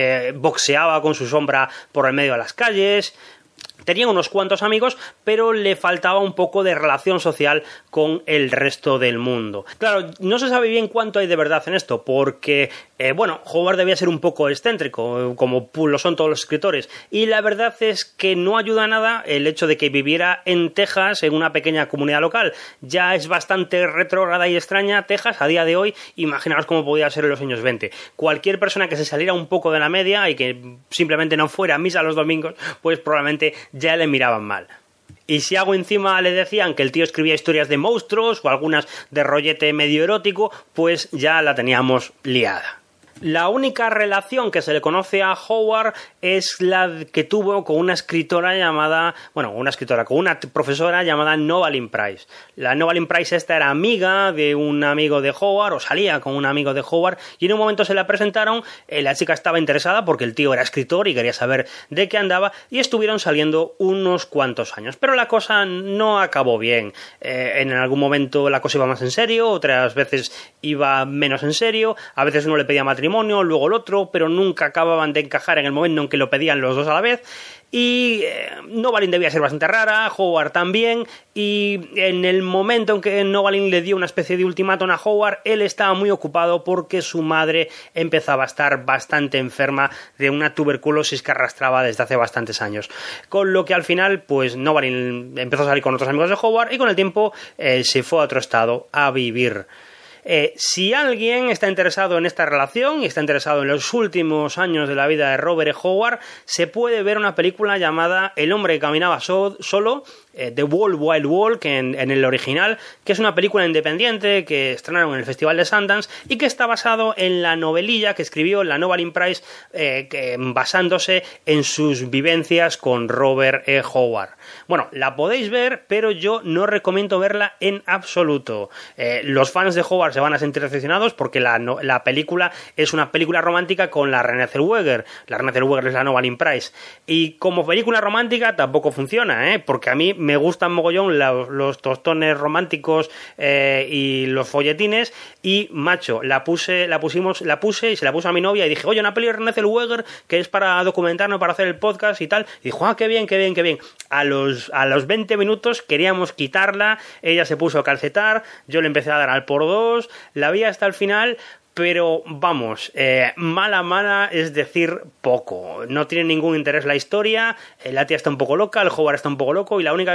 boxeaba con su sombra por el medio de las calles. Tenía unos cuantos amigos, pero le faltaba un poco de relación social con el resto del mundo. Claro, no se sabe bien cuánto hay de verdad en esto, porque, Howard debía ser un poco excéntrico, como lo son todos los escritores, y la verdad es que no ayuda nada el hecho de que viviera en Texas, en una pequeña comunidad local. Ya es bastante retrógrada y extraña Texas a día de hoy, imaginaos cómo podía ser en los años 20. Cualquier persona que se saliera un poco de la media y que simplemente no fuera a misa los domingos, pues probablemente ya le miraban mal. Y si algo encima le decían que el tío escribía historias de monstruos o algunas de rollete medio erótico, pues ya la teníamos liada. La única relación que se le conoce a Howard es la que tuvo con una escritora con una profesora llamada Novaline Price. La Novaline Price esta era amiga de un amigo de Howard, o salía con un amigo de Howard, y en un momento se la presentaron, la chica estaba interesada porque el tío era escritor y quería saber de qué andaba, y estuvieron saliendo unos cuantos años. Pero la cosa no acabó bien. En algún momento la cosa iba más en serio, otras veces iba menos en serio, a veces uno le pedía matrimonio, luego el otro, pero nunca acababan de encajar en el momento en que lo pedían los dos a la vez. Y Novaline debía ser bastante rara, Howard también, y en el momento en que Novaline le dio una especie de ultimátum a Howard, él estaba muy ocupado porque su madre empezaba a estar bastante enferma de una tuberculosis que arrastraba desde hace bastantes años, con lo que al final pues Novaline empezó a salir con otros amigos de Howard y con el tiempo se fue a otro estado a vivir. Si alguien está interesado en esta relación y está interesado en los últimos años de la vida de Robert E. Howard, se puede ver una película llamada El hombre que caminaba solo, The Wild Wild World, que en el original, que es una película independiente que estrenaron en el Festival de Sundance y que está basado en la novelilla que escribió la Novaline Price, basándose en sus vivencias con Robert E. Howard. Bueno, la podéis ver, pero yo no recomiendo verla en absoluto. Los fans de Howard se van a sentir decepcionados porque la película es una película romántica con la Renée Zellweger. La Renée Zellweger es la Novaline Price. Y como película romántica tampoco funciona, porque a mí me gustan mogollón los tostones románticos y los folletines. Y, macho, la puse y se la puse a mi novia y dije, oye, una peli de Renée Zellweger que es para documentarnos, para hacer el podcast y tal. Y dijo, qué bien, qué bien, qué bien. A los 20 minutos queríamos quitarla, ella se puso a calcetar, yo le empecé a dar al por dos, la vi hasta el final, pero vamos, mala es decir poco. No tiene ningún interés la historia, la tía está un poco loca, el Howard está un poco loco, y la única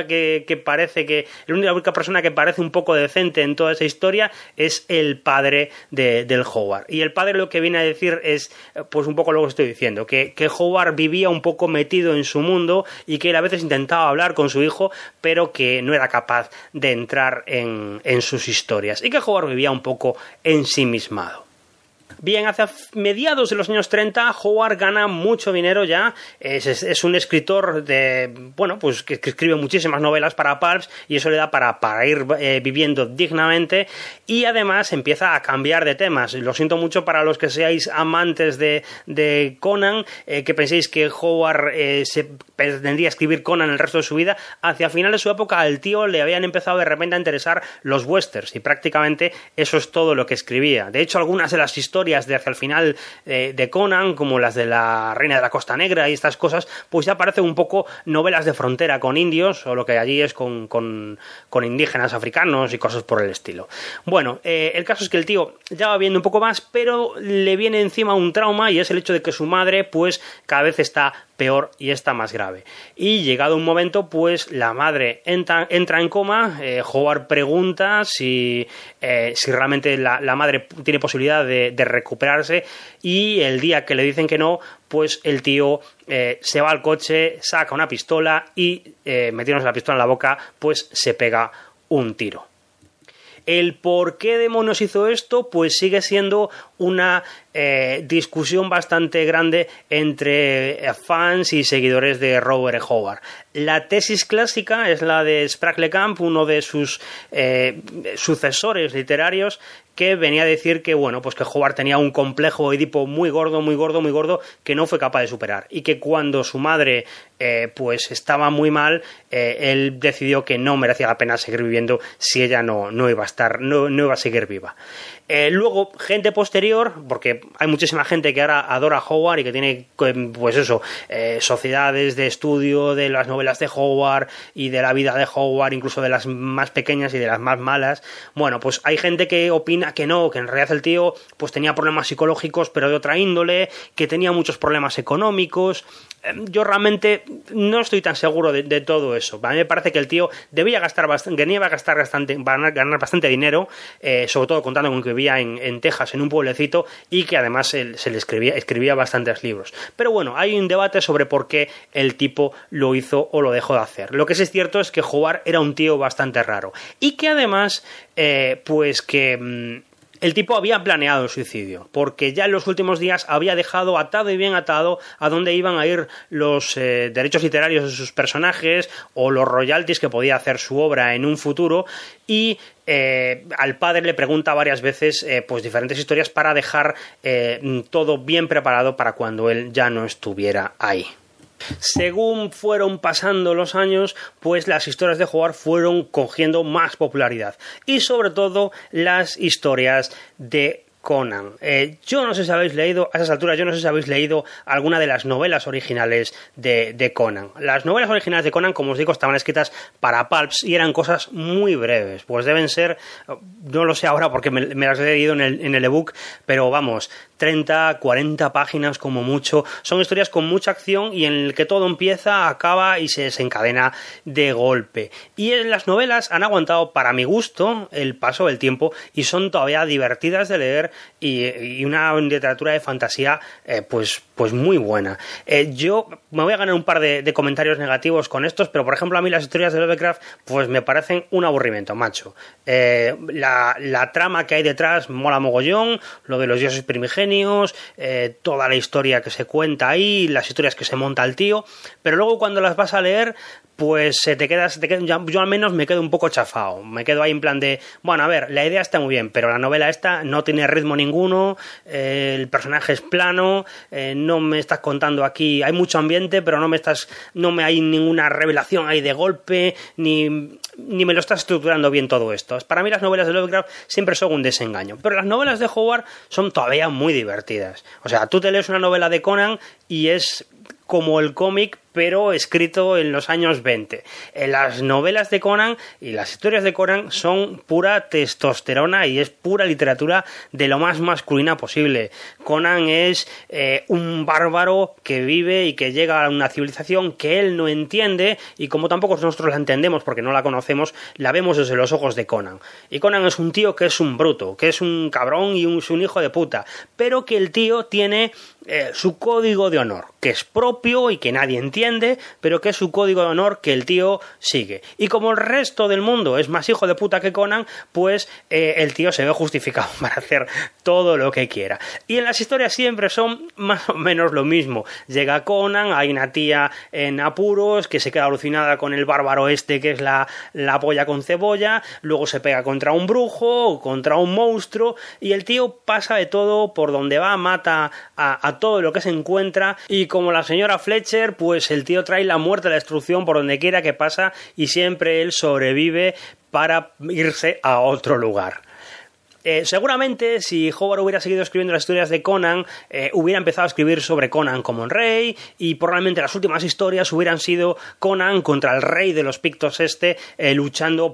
la única persona que parece un poco decente en toda esa historia es el padre del Howard. Y el padre lo que viene a decir es pues un poco lo que estoy diciendo, que Howard vivía un poco metido en su mundo y que él a veces intentaba hablar con su hijo, pero que no era capaz de entrar en sus historias, y que Howard vivía un poco ensimismado. Bien, hacia mediados de los años 30, Howard gana mucho dinero ya. Es un escritor que escribe muchísimas novelas para pulps, y eso le da para ir viviendo dignamente, y además empieza a cambiar de temas. Lo siento mucho para los que seáis amantes de Conan, que penséis que Howard se pretendía escribir Conan el resto de su vida. Hacia final de su época al tío le habían empezado de repente a interesar los westerns, y prácticamente eso es todo lo que escribía. De hecho, algunas de las historias de hacia el final de Conan, como las de la Reina de la Costa Negra y estas cosas, pues ya parecen un poco novelas de frontera con indios, o lo que allí es con indígenas africanos y cosas por el estilo. Bueno, el caso es que el tío ya va viendo un poco más, pero le viene encima un trauma, y es el hecho de que su madre pues cada vez está peor y está más grave. Y llegado un momento, pues la madre entra en coma. Howard pregunta si realmente la madre tiene posibilidad de recuperarse, y el día que le dicen que no, pues el tío se va al coche, saca una pistola y metiéndose la pistola en la boca, pues se pega un tiro. El por qué demonios hizo esto, pues sigue siendo una discusión bastante grande entre fans y seguidores de Robert E. Howard. La tesis clásica es la de Sprague Camp, uno de sus sucesores literarios, que venía a decir que, bueno, pues que Howard tenía un complejo Edipo muy gordo, que no fue capaz de superar, y que cuando su madre pues estaba muy mal, él decidió que no merecía la pena seguir viviendo si ella no iba a seguir viva. Luego, gente posterior, porque hay muchísima gente que ahora adora a Howard y que tiene, pues eso, sociedades de estudio de las novelas de Howard y de la vida de Howard, incluso de las más pequeñas y de las más malas. Bueno, pues hay gente que opina que no, que en realidad el tío pues tenía problemas psicológicos, pero de otra índole, que tenía muchos problemas económicos. Yo realmente no estoy tan seguro de todo eso. A mí me parece que el tío debía ganar bastante dinero, sobre todo contando con que vivía en Texas, en un pueblecito, y que además se le escribía bastantes libros. Pero bueno, hay un debate sobre por qué el tipo lo hizo o lo dejó de hacer. Lo que sí es cierto es que Howard era un tío bastante raro, y que además el tipo había planeado el suicidio, porque ya en los últimos días había dejado atado y bien atado a dónde iban a ir los derechos literarios de sus personajes o los royalties que podía hacer su obra en un futuro, y al padre le pregunta varias veces pues diferentes historias para dejar todo bien preparado para cuando él ya no estuviera ahí. Según fueron pasando los años, pues las historias de Howard fueron cogiendo más popularidad, y sobre todo las historias de Conan. Yo no sé si habéis leído, a esas alturas, yo no sé si habéis leído alguna de las novelas originales de Conan. Las novelas originales de Conan, como os digo, estaban escritas para pulps y eran cosas muy breves. Pues deben ser, no lo sé ahora porque me las he leído en el ebook, pero vamos, 30, 40 páginas como mucho. Son historias con mucha acción y en el que todo empieza, acaba y se desencadena de golpe. Y en las novelas han aguantado, para mi gusto, el paso del tiempo y son todavía divertidas de leer y una literatura de fantasía pues muy buena. Yo me voy a ganar un par de comentarios negativos con estos, pero por ejemplo a mí las historias de Lovecraft pues me parecen un aburrimiento, macho. La trama que hay detrás mola mogollón, lo de los dioses primigenios, toda la historia que se cuenta ahí, las historias que se monta el tío, pero luego cuando las vas a leer pues te quedas, yo al menos me quedo un poco chafado, me quedo ahí en plan de, bueno, a ver, la idea está muy bien, pero la novela esta no tiene ritmo ninguno, el personaje es plano, no me estás contando aquí, hay mucho ambiente, pero no me hay ninguna revelación ahí de golpe, ni me lo estás estructurando bien todo esto. Para mí las novelas de Lovecraft siempre son un desengaño, pero las novelas de Howard son todavía muy divertidas. O sea, tú te lees una novela de Conan y es como el cómic, pero escrito en los años 20. Las novelas de Conan y las historias de Conan son pura testosterona y es pura literatura de lo más masculina posible. Conan es un bárbaro que vive y que llega a una civilización que él no entiende, y como tampoco nosotros la entendemos porque no la conocemos, la vemos desde los ojos de Conan. Y Conan es un tío que es un bruto, que es un cabrón y un hijo de puta, pero que el tío tiene su código de honor, que es propio y que nadie entiende, pero que es su código de honor que el tío sigue. Y como el resto del mundo es más hijo de puta que Conan, pues el tío se ve justificado para hacer todo lo que quiera. Y en las historias siempre son más o menos lo mismo. Llega Conan, hay una tía en apuros que se queda alucinada con el bárbaro este que es la polla con cebolla, luego se pega contra un brujo o contra un monstruo, y el tío pasa de todo, por donde va mata a todo lo que se encuentra, y como la señora Fletcher, pues el tío trae la muerte, la destrucción por donde quiera que pasa, y siempre él sobrevive para irse a otro lugar. Seguramente si Howard hubiera seguido escribiendo las historias de Conan, hubiera empezado a escribir sobre Conan como el rey, y probablemente las últimas historias hubieran sido Conan contra el rey de los Pictos luchando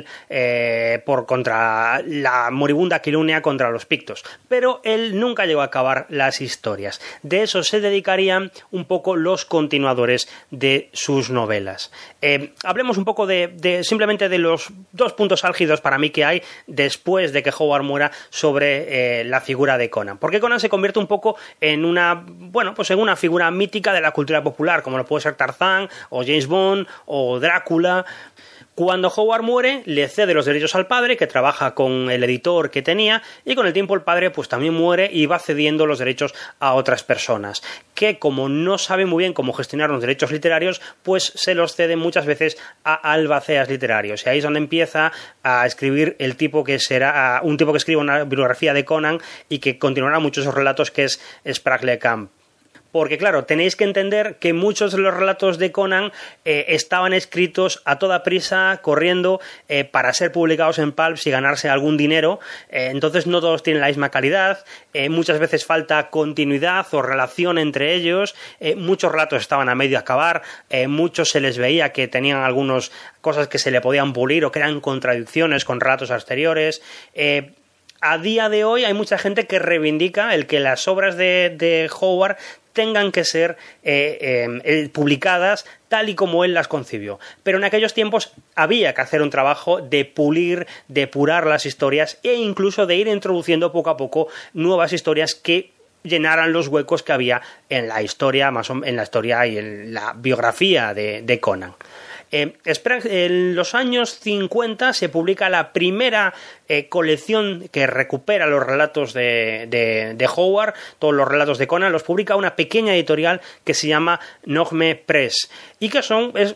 contra la moribunda Quilunea contra los Pictos. Pero él nunca llegó a acabar las historias. De eso se dedicarían un poco los continuadores de sus novelas. Hablemos un poco simplemente de los dos puntos álgidos para mí que hay después de que Howard muera sobre la figura de Conan, porque Conan se convierte un poco en una figura mítica de la cultura popular, como lo puede ser Tarzán o James Bond o Drácula. Cuando Howard muere, le cede los derechos al padre, que trabaja con el editor que tenía, y con el tiempo el padre pues también muere y va cediendo los derechos a otras personas, que como no saben muy bien cómo gestionar los derechos literarios, pues se los ceden muchas veces a albaceas literarios. Y ahí es donde empieza a escribir el tipo que será un tipo que escribe una bibliografía de Conan y que continuará muchos esos relatos, que es Sprague Camp. Porque claro, tenéis que entender que muchos de los relatos de Conan estaban escritos a toda prisa, corriendo, para ser publicados en pulps y ganarse algún dinero. Entonces no todos tienen la misma calidad, muchas veces falta continuidad o relación entre ellos, muchos relatos estaban a medio acabar, muchos se les veía que tenían algunas cosas que se le podían pulir o que eran contradicciones con relatos anteriores. A día de hoy hay mucha gente que reivindica el que las obras de Howard tengan que ser publicadas tal y como él las concibió. Pero en aquellos tiempos había que hacer un trabajo de pulir, depurar las historias e incluso de ir introduciendo poco a poco nuevas historias que llenaran los huecos que había en la historia, y en la biografía de Conan. En los años 50 se publica la primera colección que recupera los relatos de Howard, todos los relatos de Conan, los publica una pequeña editorial que se llama Nogme Press, y que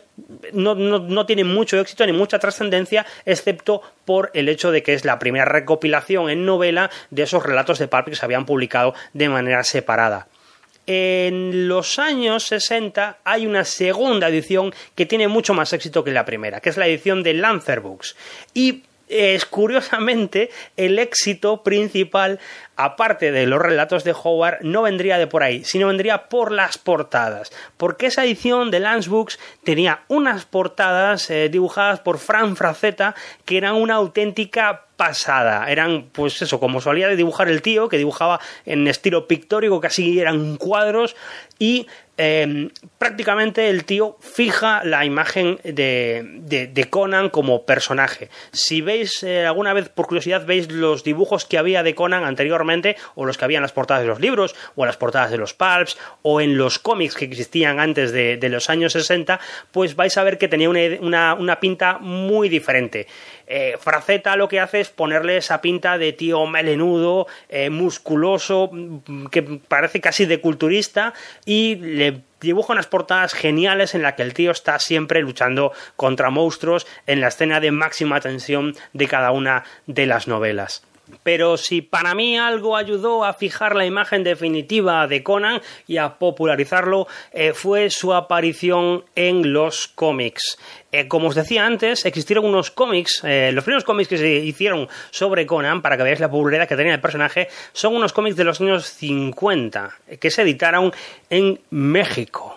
no tienen mucho éxito ni mucha trascendencia, excepto por el hecho de que es la primera recopilación en novela de esos relatos de pulp que se habían publicado de manera separada. En los años 60 hay una segunda edición que tiene mucho más éxito que la primera, que es la edición de Lancer Books. Y curiosamente, el éxito principal, aparte de los relatos de Howard, no vendría de por ahí, sino vendría por las portadas. Porque esa edición de Lance Books tenía unas portadas dibujadas por Frank Frazetta que eran una auténtica pasada. Eran, pues eso, como solía de dibujar el tío, que dibujaba en estilo pictórico, casi eran cuadros, y prácticamente el tío fija la imagen de Conan como personaje. Si veis alguna vez, por curiosidad, veis los dibujos que había de Conan anteriormente, o los que había en las portadas de los libros, o en las portadas de los pulps, o en los cómics que existían antes de los años 60, pues vais a ver que tenía una pinta muy diferente. Frazetta lo que hace es ponerle esa pinta de tío melenudo, musculoso, que parece casi de culturista, y le dibuja unas portadas geniales en las que el tío está siempre luchando contra monstruos en la escena de máxima tensión de cada una de las novelas. Pero si para mí algo ayudó a fijar la imagen definitiva de Conan y a popularizarlo, fue su aparición en los cómics. Como os decía antes, existieron unos cómics, los primeros cómics que se hicieron sobre Conan, para que veáis la popularidad que tenía el personaje, son unos cómics de los años 50, que se editaron en México.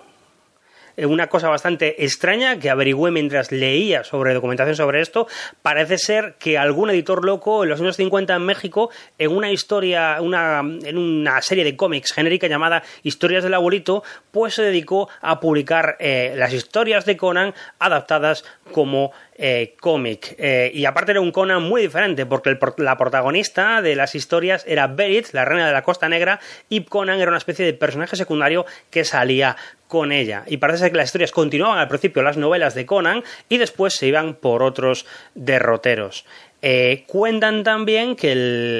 Una cosa bastante extraña que averigüé mientras leía sobre documentación sobre esto. Parece ser que algún editor loco en los años 50 en México, en una historia, en una serie de cómics genérica llamada Historias del Abuelito, pues se dedicó a publicar las historias de Conan adaptadas como cómic. Y aparte era un Conan muy diferente, porque la protagonista de las historias era Berit, la reina de la Costa Negra, y Conan era una especie de personaje secundario que salía con ella. Y parece ser que las historias continuaban al principio las novelas de Conan y después se iban por otros derroteros. Cuentan también que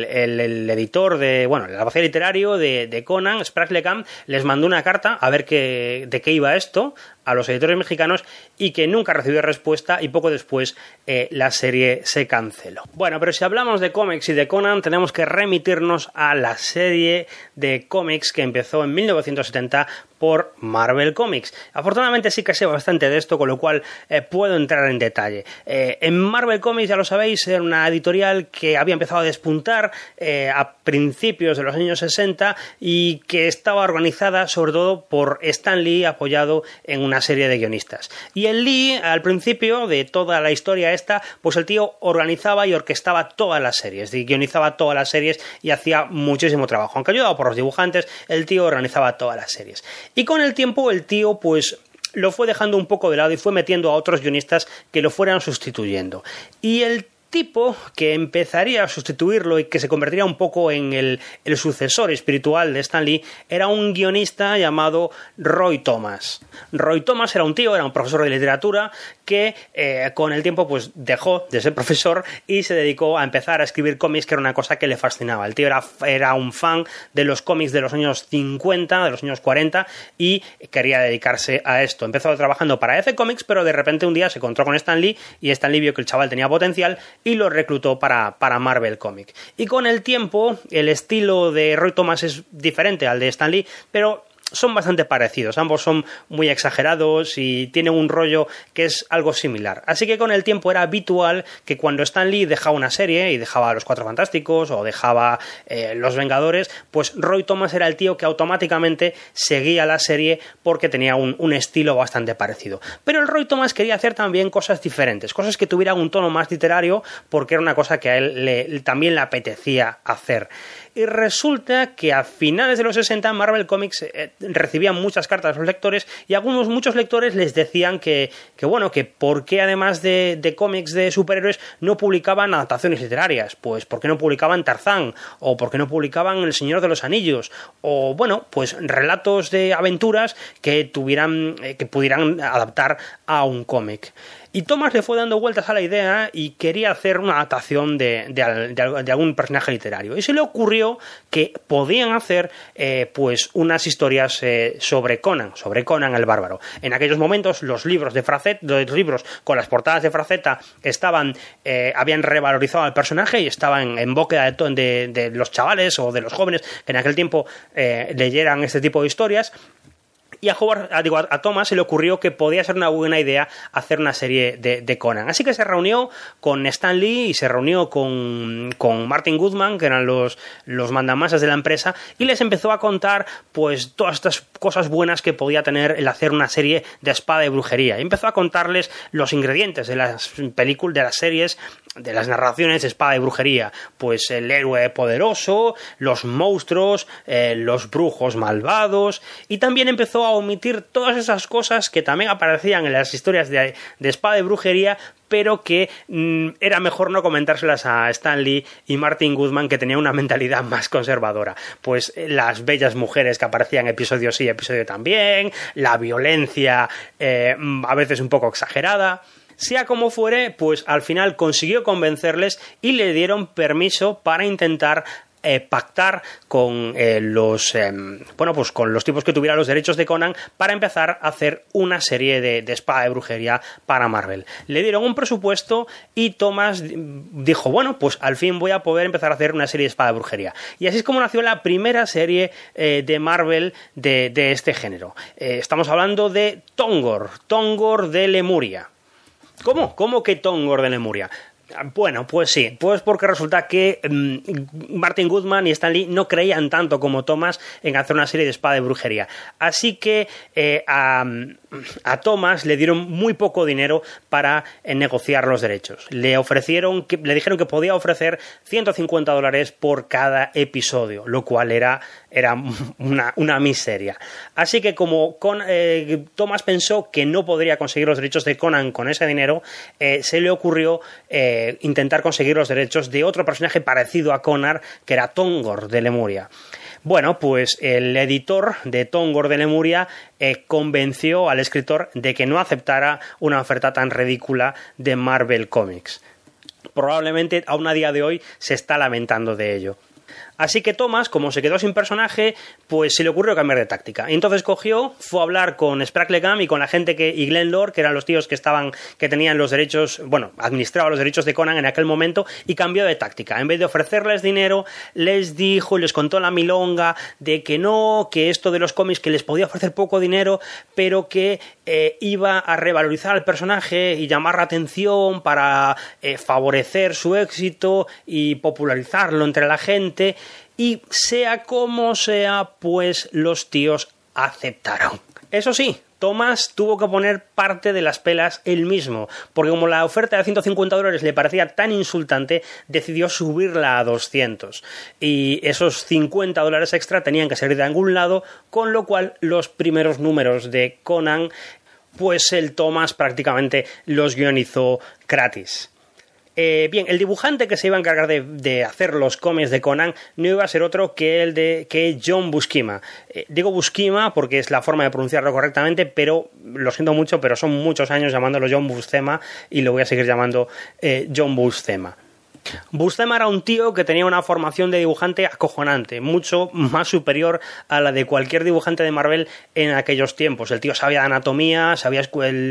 el editor el albacea literario de Conan, Sprague Le Camp, les mandó una carta a ver de qué iba esto a los editores mexicanos, y que nunca recibió respuesta, y poco después la serie se canceló. Bueno, pero si hablamos de cómics y de Conan, tenemos que remitirnos a la serie de cómics que empezó en 1970 por Marvel Comics. Afortunadamente sí que sé bastante de esto, con lo cual puedo entrar en detalle. En Marvel Comics, ya lo sabéis, era una editorial que había empezado a despuntar a principios de los años 60 y que estaba organizada sobre todo por Stan Lee, apoyado en una serie de guionistas. Y el Lee, al principio de toda la historia esta, pues el tío organizaba y orquestaba todas las series, y guionizaba todas las series y hacía muchísimo trabajo. Aunque ayudado por los dibujantes, el tío organizaba todas las series. Y con el tiempo el tío pues lo fue dejando un poco de lado y fue metiendo a otros guionistas que lo fueran sustituyendo. Y el tipo que empezaría a sustituirlo y que se convertiría un poco en el sucesor espiritual de Stan Lee era un guionista llamado Roy Thomas. Roy Thomas era un profesor de literatura que con el tiempo pues dejó de ser profesor y se dedicó a empezar a escribir cómics, que era una cosa que le fascinaba. El tío era un fan de los cómics de los años 50, de los años 40, y quería dedicarse a esto. Empezó trabajando para EC Comics, pero de repente un día se encontró con Stan Lee y Stan Lee vio que el chaval tenía potencial y lo reclutó para Marvel Comics. Y con el tiempo el estilo de Roy Thomas es diferente al de Stan Lee, pero son bastante parecidos, ambos son muy exagerados y tienen un rollo que es algo similar. Así que con el tiempo era habitual que cuando Stan Lee dejaba una serie y dejaba Los Cuatro Fantásticos o dejaba Los Vengadores, pues Roy Thomas era el tío que automáticamente seguía la serie porque tenía un estilo bastante parecido. Pero el Roy Thomas quería hacer también cosas diferentes, cosas que tuvieran un tono más literario, porque era una cosa que a él también le apetecía hacer. Y resulta que a finales de los 60 Marvel Comics recibían muchas cartas de los lectores y muchos lectores les decían que por qué además de cómics de superhéroes no publicaban adaptaciones literarias, pues por qué no publicaban Tarzán o por qué no publicaban El Señor de los Anillos o pues relatos de aventuras que pudieran adaptar a un cómic. Y Thomas le fue dando vueltas a la idea y quería hacer una adaptación de algún personaje literario. Y se le ocurrió que podían hacer pues unas historias sobre Conan el Bárbaro. En aquellos momentos los libros con las portadas de Frazetta habían revalorizado al personaje y estaban en boca de los chavales o de los jóvenes que en aquel tiempo leyeran este tipo de historias. Y a Thomas se le ocurrió que podía ser una buena idea hacer una serie de Conan. Así que se reunió con Stan Lee y se reunió con Martin Goodman, que eran los mandamasas de la empresa, y les empezó a contar pues todas estas cosas buenas que podía tener el hacer una serie de espada y brujería. Y empezó a contarles los ingredientes de las películas, de las series, de las narraciones de espada y brujería. Pues el héroe poderoso, los monstruos, los brujos malvados, y también empezó a omitir todas esas cosas que también aparecían en las historias de espada y brujería, pero que era mejor no comentárselas a Stan Lee y Martin Goodman, que tenían una mentalidad más conservadora. Pues las bellas mujeres que aparecían episodio sí, episodio también, la violencia a veces un poco exagerada. Sea como fuere, pues al final consiguió convencerles y le dieron permiso para intentar pactar con con los tipos que tuvieran los derechos de Conan para empezar a hacer una serie de espada de brujería para Marvel. Le dieron un presupuesto y Thomas dijo, pues al fin voy a poder empezar a hacer una serie de espada de brujería. Y así es como nació la primera serie de Marvel de este género. Estamos hablando de Tongor de Lemuria. ¿Cómo que Tongor de Lemuria? Bueno, pues sí, pues porque resulta que Martin Goodman y Stan Lee no creían tanto como Thomas en hacer una serie de espada de brujería. Así que a Thomas le dieron muy poco dinero para negociar los derechos. Le dijeron que podía ofrecer $150 por cada episodio, lo cual era una miseria. Así que como Thomas pensó que no podría conseguir los derechos de Conan con ese dinero, se le ocurrió intentar conseguir los derechos de otro personaje parecido a Conan, que era Tongor de Lemuria. Bueno, pues el editor de Tongor de Lemuria convenció al escritor de que no aceptara una oferta tan ridícula de Marvel Comics. Probablemente aún a día de hoy se está lamentando de ello. Así que Thomas, como se quedó sin personaje, pues se le ocurrió cambiar de táctica. Y entonces fue a hablar con Sprague Legam y con la gente y Glenn Lord, que eran los tíos que tenían los derechos, administraban los derechos de Conan en aquel momento, y cambió de táctica. En vez de ofrecerles dinero, les dijo y les contó la milonga de que no, que esto de los cómics, que les podía ofrecer poco dinero, pero que iba a revalorizar al personaje y llamar la atención para favorecer su éxito y popularizarlo entre la gente. Y sea como sea, pues los tíos aceptaron. Eso sí, Thomas tuvo que poner parte de las pelas él mismo, porque como la oferta de $150 le parecía tan insultante, decidió subirla a 200. Y esos $50 extra tenían que salir de algún lado, con lo cual los primeros números de Conan, pues el Thomas prácticamente los guionizó gratis. Bien, el dibujante que se iba a encargar de hacer los cómics de Conan no iba a ser otro que John Buscema. Digo Buscema porque es la forma de pronunciarlo correctamente, pero lo siento mucho, pero son muchos años llamándolo John Buscema y lo voy a seguir llamando John Buscema. Buscema era un tío que tenía una formación de dibujante acojonante, mucho más superior a la de cualquier dibujante de Marvel en aquellos tiempos. El tío sabía de anatomía, sabía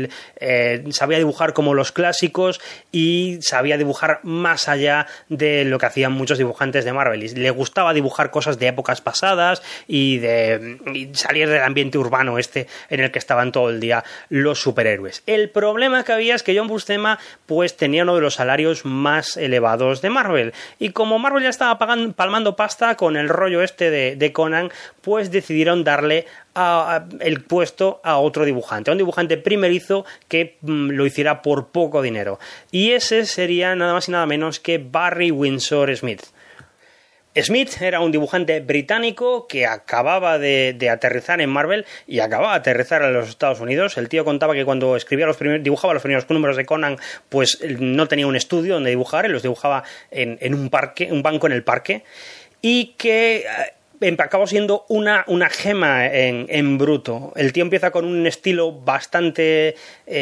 dibujar como los clásicos y sabía dibujar más allá de lo que hacían muchos dibujantes de Marvel. Y le gustaba dibujar cosas de épocas pasadas y salir del ambiente urbano en el que estaban todo el día los superhéroes. El problema que había es que John Buscema pues tenía uno de los salarios más elevados de Marvel, y como Marvel ya estaba palmando pasta con el rollo de Conan, pues decidieron darle el puesto a otro dibujante, a un dibujante primerizo que lo hiciera por poco dinero, y ese sería nada más y nada menos que Barry Windsor Smith. Smith era un dibujante británico que acababa de aterrizar en Marvel y acababa de aterrizar en los Estados Unidos. El tío contaba que cuando dibujaba los primeros números de Conan, pues no tenía un estudio donde dibujar, él los dibujaba en un banco en el parque, y que acabó siendo una gema en bruto. El tío empieza con un estilo bastante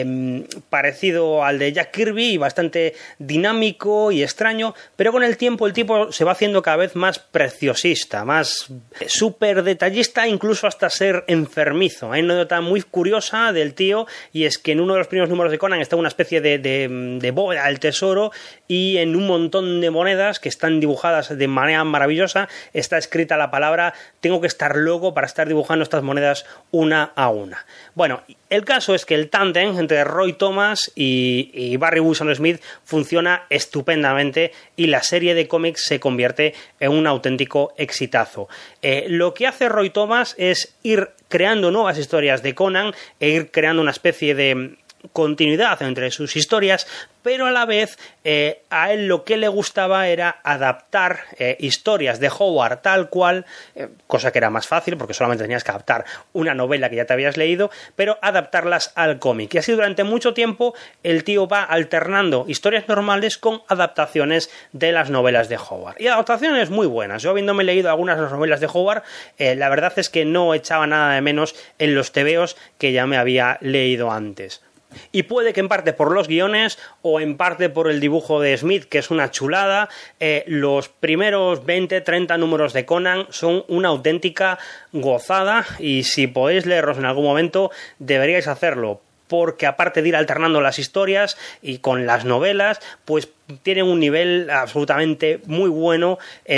parecido al de Jack Kirby y bastante dinámico y extraño, pero con el tiempo el tipo se va haciendo cada vez más preciosista, más súper detallista, incluso hasta ser enfermizo. Hay una nota muy curiosa del tío, y es que en uno de los primeros números de Conan está una especie de bóveda del tesoro, y en un montón de monedas que están dibujadas de manera maravillosa está escrita la palabra tengo que estar loco para estar dibujando estas monedas una a una. Bueno, el caso es que el tándem entre Roy Thomas y Barry Windsor Smith funciona estupendamente, y la serie de cómics se convierte en un auténtico exitazo. Lo que hace Roy Thomas es ir creando nuevas historias de Conan e ir creando una especie de continuidad entre sus historias, pero a la vez a él lo que le gustaba era adaptar historias de Howard tal cual, cosa que era más fácil porque solamente tenías que adaptar una novela que ya te habías leído, pero adaptarlas al cómic. Y así durante mucho tiempo el tío va alternando historias normales con adaptaciones de las novelas de Howard, y adaptaciones muy buenas. Yo, habiéndome leído algunas de las novelas de Howard, la verdad es que no echaba nada de menos en los tebeos que ya me había leído antes. Y puede que en parte por los guiones o en parte por el dibujo de Smith, que es una chulada, los primeros 20-30 números de Conan son una auténtica gozada, y si podéis leerlos en algún momento deberíais hacerlo, porque aparte de ir alternando las historias y con las novelas, pues tienen un nivel absolutamente muy bueno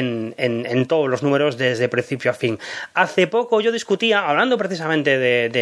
en todos los números desde principio a fin. Hace poco yo discutía, hablando precisamente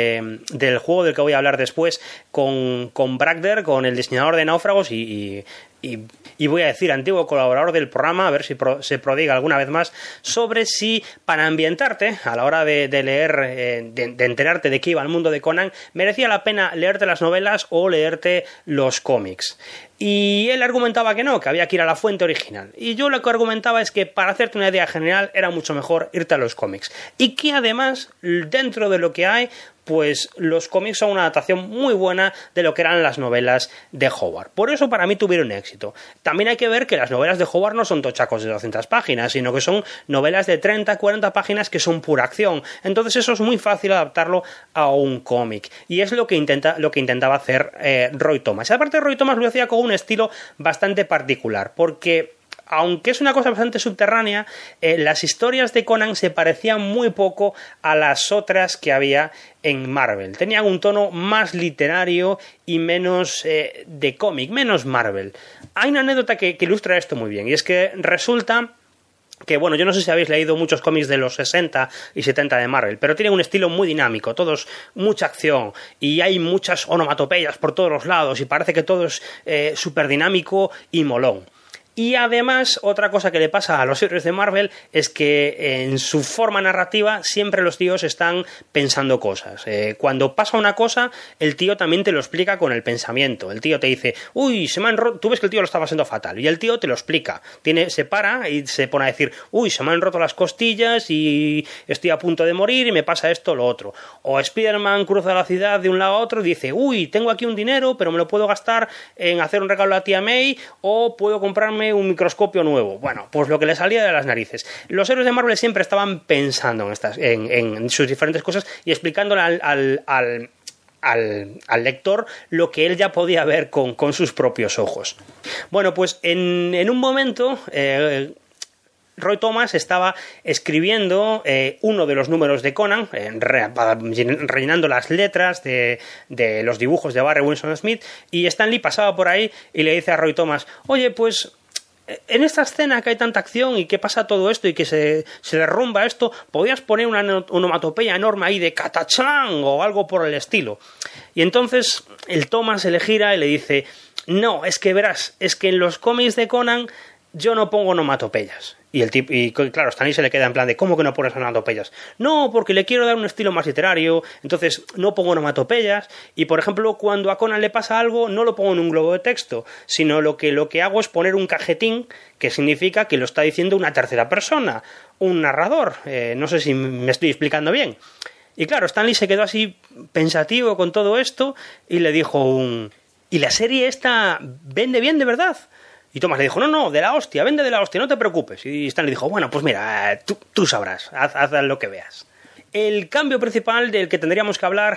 del juego del que voy a hablar después, con Bragder, con el diseñador de Náufragos y voy a decir antiguo colaborador del programa, a ver si se prodiga alguna vez más, sobre si para ambientarte a la hora de leer, de enterarte de qué iba el mundo de Conan, merecía la pena leerte las novelas o leerte los cómics. Y él argumentaba que no, que había que ir a la fuente original. Y yo lo que argumentaba es que para hacerte una idea general era mucho mejor irte a los cómics. Y que además, dentro de lo que hay, pues los cómics son una adaptación muy buena de lo que eran las novelas de Howard. Por eso para mí tuvieron éxito. También hay que ver que las novelas de Howard no son tochacos de 200 páginas, sino que son novelas de 30-40 páginas que son pura acción. Entonces eso es muy fácil adaptarlo a un cómic. Y es lo que intentaba hacer Roy Thomas. Y aparte Roy Thomas lo hacía con un estilo bastante particular, porque aunque es una cosa bastante subterránea, las historias de Conan se parecían muy poco a las otras que había en Marvel. Tenían un tono más literario y menos de cómic, menos Marvel. Hay una anécdota que ilustra esto muy bien, y es que resulta que, bueno, yo no sé si habéis leído muchos cómics de los 60 y 70 de Marvel, pero tienen un estilo muy dinámico, todos mucha acción, y hay muchas onomatopeyas por todos los lados, y parece que todo es súper dinámico y molón. Y además, otra cosa que le pasa a los héroes de Marvel es que en su forma narrativa siempre los tíos están pensando cosas. Cuando pasa una cosa, el tío también te lo explica con el pensamiento. El tío te dice, uy, se me han roto. Tú ves que el tío lo está pasando fatal, y el tío te lo explica. Se para y se pone a decir, uy, se me han roto las costillas y estoy a punto de morir y me pasa esto o lo otro. O Spider-Man cruza la ciudad de un lado a otro y dice, uy, tengo aquí un dinero, pero me lo puedo gastar en hacer un regalo a tía May, o puedo comprarme un microscopio nuevo. Bueno, pues lo que le salía de las narices. Los héroes de Marvel siempre estaban pensando en sus diferentes cosas y explicándole al lector lo que él ya podía ver con sus propios ojos. Bueno, pues en un momento Roy Thomas estaba escribiendo uno de los números de Conan, rellenando las letras de los dibujos de Barry Windsor Smith, y Stan Lee pasaba por ahí y le dice a Roy Thomas, oye, pues en esta escena que hay tanta acción y que pasa todo esto y que se derrumba esto, ¿podrías poner una onomatopeya enorme ahí de catachán o algo por el estilo? Y entonces el Thomas se le gira y le dice, no, es que verás, es que en los cómics de Conan yo no pongo onomatopeyas. Y claro, Stan Lee se le queda en plan de ¿cómo que no pones onomatopeyas? No, porque le quiero dar un estilo más literario, entonces no pongo onomatopeyas. Y por ejemplo, cuando a Conan le pasa algo, no lo pongo en un globo de texto, sino lo que hago es poner un cajetín, que significa que lo está diciendo una tercera persona, un narrador. No sé si me estoy explicando bien. Y claro, Stan Lee se quedó así pensativo con todo esto y le dijo ¿y la serie esta vende bien de verdad? Y Thomas le dijo, no, de la hostia, vende de la hostia, no te preocupes. Y Stan le dijo, bueno, pues mira, tú sabrás, haz lo que veas. El cambio principal del que tendríamos que hablar,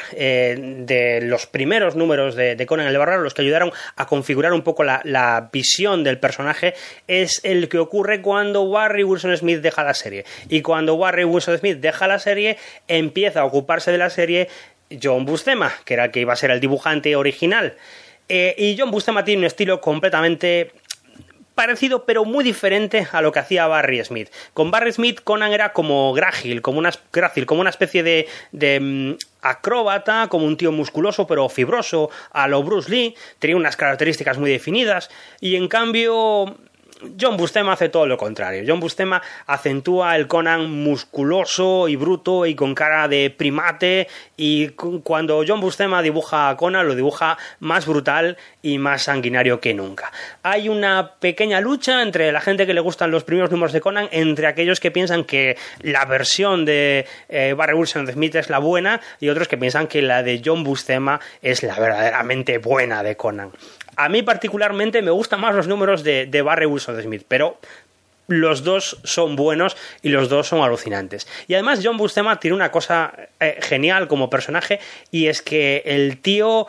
de los primeros números de Conan el Bárbaro, los que ayudaron a configurar un poco la visión del personaje, es el que ocurre cuando Barry Wilson Smith deja la serie. Y cuando Barry Wilson Smith deja la serie, empieza a ocuparse de la serie John Buscema, que era el que iba a ser el dibujante original. Y John Buscema tiene un estilo completamente parecido pero muy diferente a lo que hacía Barry Smith. Con Barry Smith, Conan era como grácil, como una especie de acróbata, como un tío musculoso pero fibroso, a lo Bruce Lee, tenía unas características muy definidas, y en cambio John Buscema hace todo lo contrario. John Buscema acentúa el Conan musculoso y bruto y con cara de primate, y cuando John Buscema dibuja a Conan lo dibuja más brutal y más sanguinario que nunca. Hay una pequeña lucha entre la gente que le gustan los primeros números de Conan, entre aquellos que piensan que la versión de Barry Wilson Smith es la buena y otros que piensan que la de John Buscema es la verdaderamente buena de Conan. A mí particularmente me gustan más los números de Barry Wilson Smith, pero los dos son buenos y los dos son alucinantes. Y además John Buscema tiene una cosa genial como personaje, y es que el tío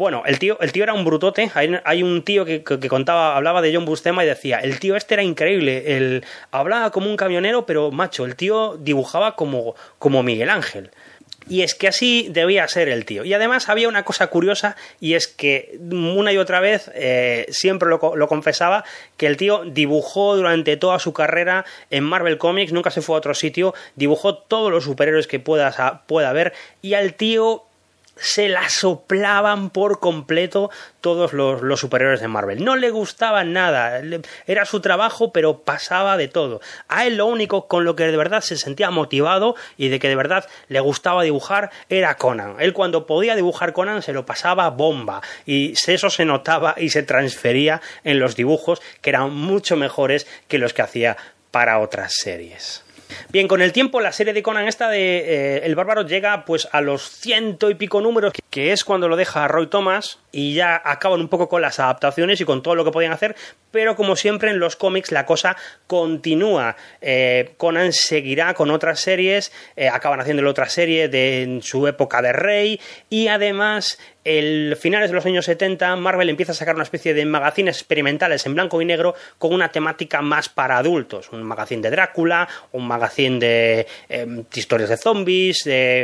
era un brutote. Hay un tío que hablaba de John Buscema y decía, el tío este era increíble, hablaba como un camionero, pero macho, el tío dibujaba como Miguel Ángel. Y es que así debía ser el tío. Y además había una cosa curiosa, y es que una y otra vez siempre lo confesaba, que el tío dibujó durante toda su carrera en Marvel Comics, nunca se fue a otro sitio, dibujó todos los superhéroes que pueda haber, y al tío se la soplaban por completo todos los superhéroes de Marvel. No le gustaban nada, era su trabajo, pero pasaba de todo. A él lo único con lo que de verdad se sentía motivado y de que de verdad le gustaba dibujar era Conan. Él cuando podía dibujar Conan se lo pasaba bomba, y eso se notaba y se transfería en los dibujos, que eran mucho mejores que los que hacía para otras series. Bien, con el tiempo la serie de Conan esta de El Bárbaro llega pues a los 100 y pico números, que es cuando lo deja Roy Thomas, y ya acaban un poco con las adaptaciones y con todo lo que podían hacer, pero como siempre en los cómics la cosa continúa. Conan seguirá con otras series, acaban haciéndole otra serie en su época de rey, y además finales de los años 70 Marvel empieza a sacar una especie de magazines experimentales en blanco y negro con una temática más para adultos, un magazine de Drácula, un magazine de historias de zombies,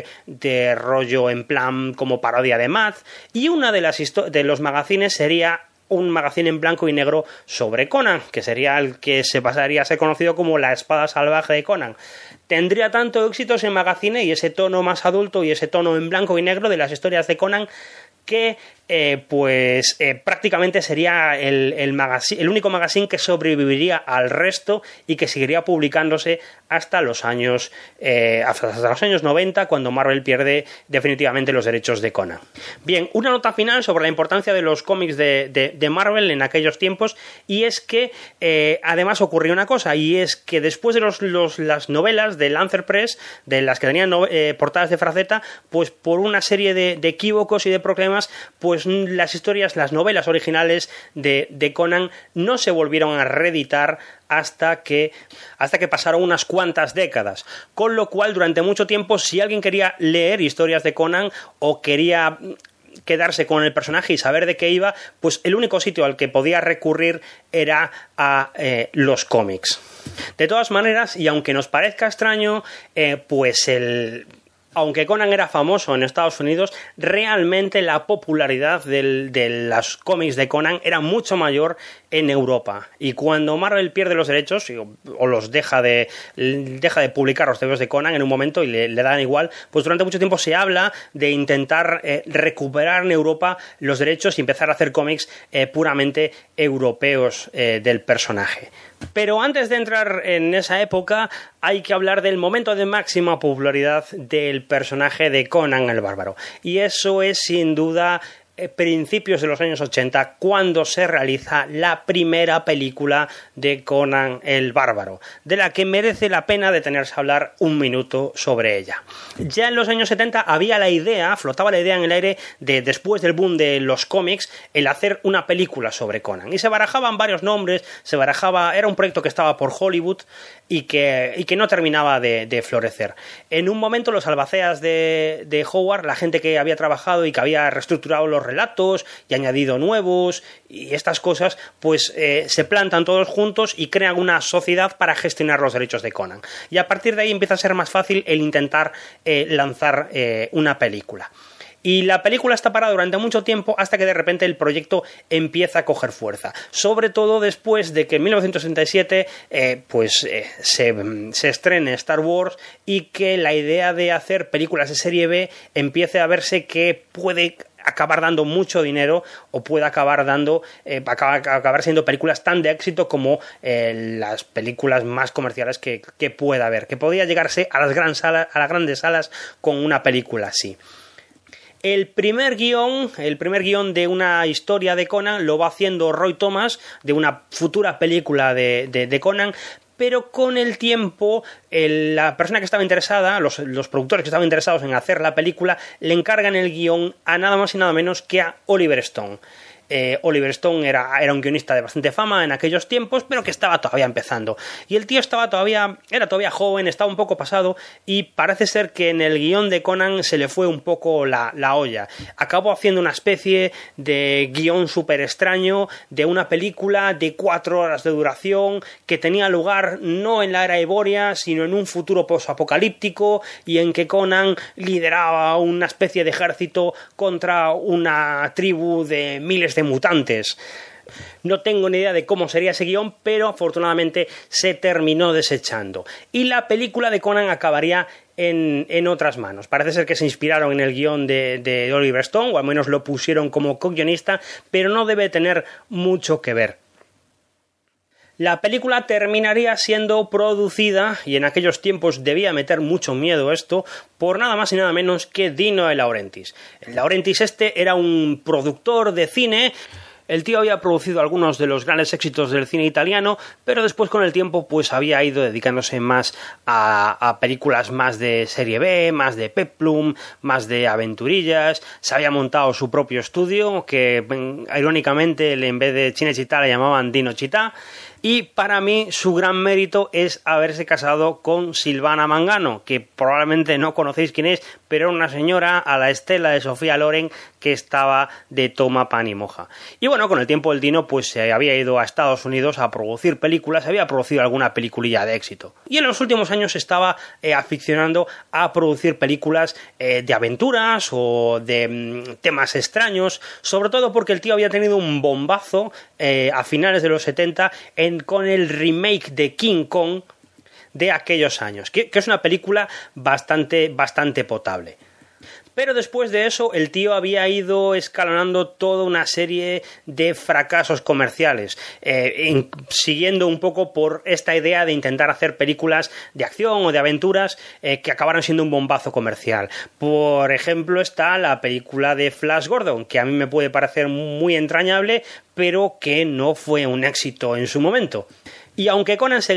de rollo en plan como parodia de Mad, y una de los magazines sería un magazine en blanco y negro sobre Conan, que sería el que se pasaría a ser conocido como La Espada Salvaje de Conan. Tendría tanto éxito ese magazine y ese tono más adulto y ese tono en blanco y negro de las historias de Conan que prácticamente sería el único magazine que sobreviviría al resto y que seguiría publicándose hasta los años 90, cuando Marvel pierde definitivamente los derechos de Conan. Bien, una nota final sobre la importancia de los cómics de Marvel en aquellos tiempos, y es que además ocurrió una cosa, y es que después de las novelas de Lancer Press, de las que tenían portadas de Fraceta, pues por una serie de equívocos y de problemas, pues las novelas originales de Conan no se volvieron a reeditar hasta que pasaron unas cuantas décadas, con lo cual durante mucho tiempo, si alguien quería leer historias de Conan o quería quedarse con el personaje y saber de qué iba, pues el único sitio al que podía recurrir era a los cómics. De todas maneras, y aunque nos parezca extraño, aunque Conan era famoso en Estados Unidos, realmente la popularidad de los cómics de Conan era mucho mayor en Europa. Y cuando Marvel pierde los derechos o los deja de publicar los TVOs de Conan en un momento y le dan igual, pues durante mucho tiempo se habla de intentar recuperar en Europa los derechos y empezar a hacer cómics puramente europeos del personaje. Pero antes de entrar en esa época, hay que hablar del momento de máxima popularidad del personaje de Conan el Bárbaro. Y eso es, sin duda, principios de los años 80, cuando se realiza la primera película de Conan el Bárbaro, de la que merece la pena detenerse a hablar un minuto sobre ella. Ya en los años 70 había la idea, flotaba la idea en el aire de, después del boom de los cómics, el hacer una película sobre Conan. Y se barajaban varios nombres, era un proyecto que estaba por Hollywood y que no terminaba de florecer. En un momento los albaceas de Howard, la gente que había trabajado y que había reestructurado los relatos y añadido nuevos y estas cosas, pues se plantan todos juntos y crean una sociedad para gestionar los derechos de Conan. Y a partir de ahí empieza a ser más fácil el intentar lanzar una película. Y la película está parada durante mucho tiempo hasta que de repente el proyecto empieza a coger fuerza. Sobre todo después de que en 1967 se estrene Star Wars y que la idea de hacer películas de serie B empiece a verse que puede acabar dando mucho dinero o puede acabar siendo películas tan de éxito como las películas más comerciales que pueda haber, que podía llegarse a las grandes salas con una película así. El primer guión de una historia de Conan lo va haciendo Roy Thomas, de una futura película de Conan, pero con el tiempo la persona que estaba interesada, los productores que estaban interesados en hacer la película, le encargan el guión a nada más y nada menos que a Oliver Stone. Oliver Stone era un guionista de bastante fama en aquellos tiempos, pero que estaba todavía empezando. Y el tío era todavía joven, estaba un poco pasado, y parece ser que en el guión de Conan se le fue un poco la olla. Acabó haciendo una especie de guión súper extraño de una película de 4 horas de duración que tenía lugar no en la era Evoria, sino en un futuro posapocalíptico, y en que Conan lideraba una especie de ejército contra una tribu de miles de mutantes. No tengo ni idea de cómo sería ese guión, pero afortunadamente se terminó desechando. Y la película de Conan acabaría en otras manos. Parece ser que se inspiraron en el guión de Oliver Stone, o al menos lo pusieron como co-guionista, pero no debe tener mucho que ver. La película terminaría siendo producida, y en aquellos tiempos debía meter mucho miedo esto, por nada más y nada menos que Dino De Laurentiis. De Laurentiis era un productor de cine. El tío había producido algunos de los grandes éxitos del cine italiano, pero después con el tiempo pues había ido dedicándose más a películas más de serie B, más de peplum, más de aventurillas. Se había montado su propio estudio, que irónicamente en vez de Cinecittà le llamaban Dinocittà. Y para mí su gran mérito es haberse casado con Silvana Mangano, que probablemente no conocéis quién es, pero era una señora a la estela de Sofía Loren que estaba de toma, pan y moja. Y bueno, con el tiempo el Dino pues se había ido a Estados Unidos a producir películas, había producido alguna peliculilla de éxito. Y en los últimos años se estaba aficionando a producir películas de aventuras o de temas extraños, sobre todo porque el tío había tenido un bombazo a finales de los 70 con el remake de King Kong de aquellos años, que es una película bastante potable. Pero después de eso el tío había ido escalonando toda una serie de fracasos comerciales, siguiendo un poco por esta idea de intentar hacer películas de acción o de aventuras que acabaron siendo un bombazo comercial. Por ejemplo está la película de Flash Gordon, que a mí me puede parecer muy entrañable, pero que no fue un éxito en su momento. Y aunque Conan se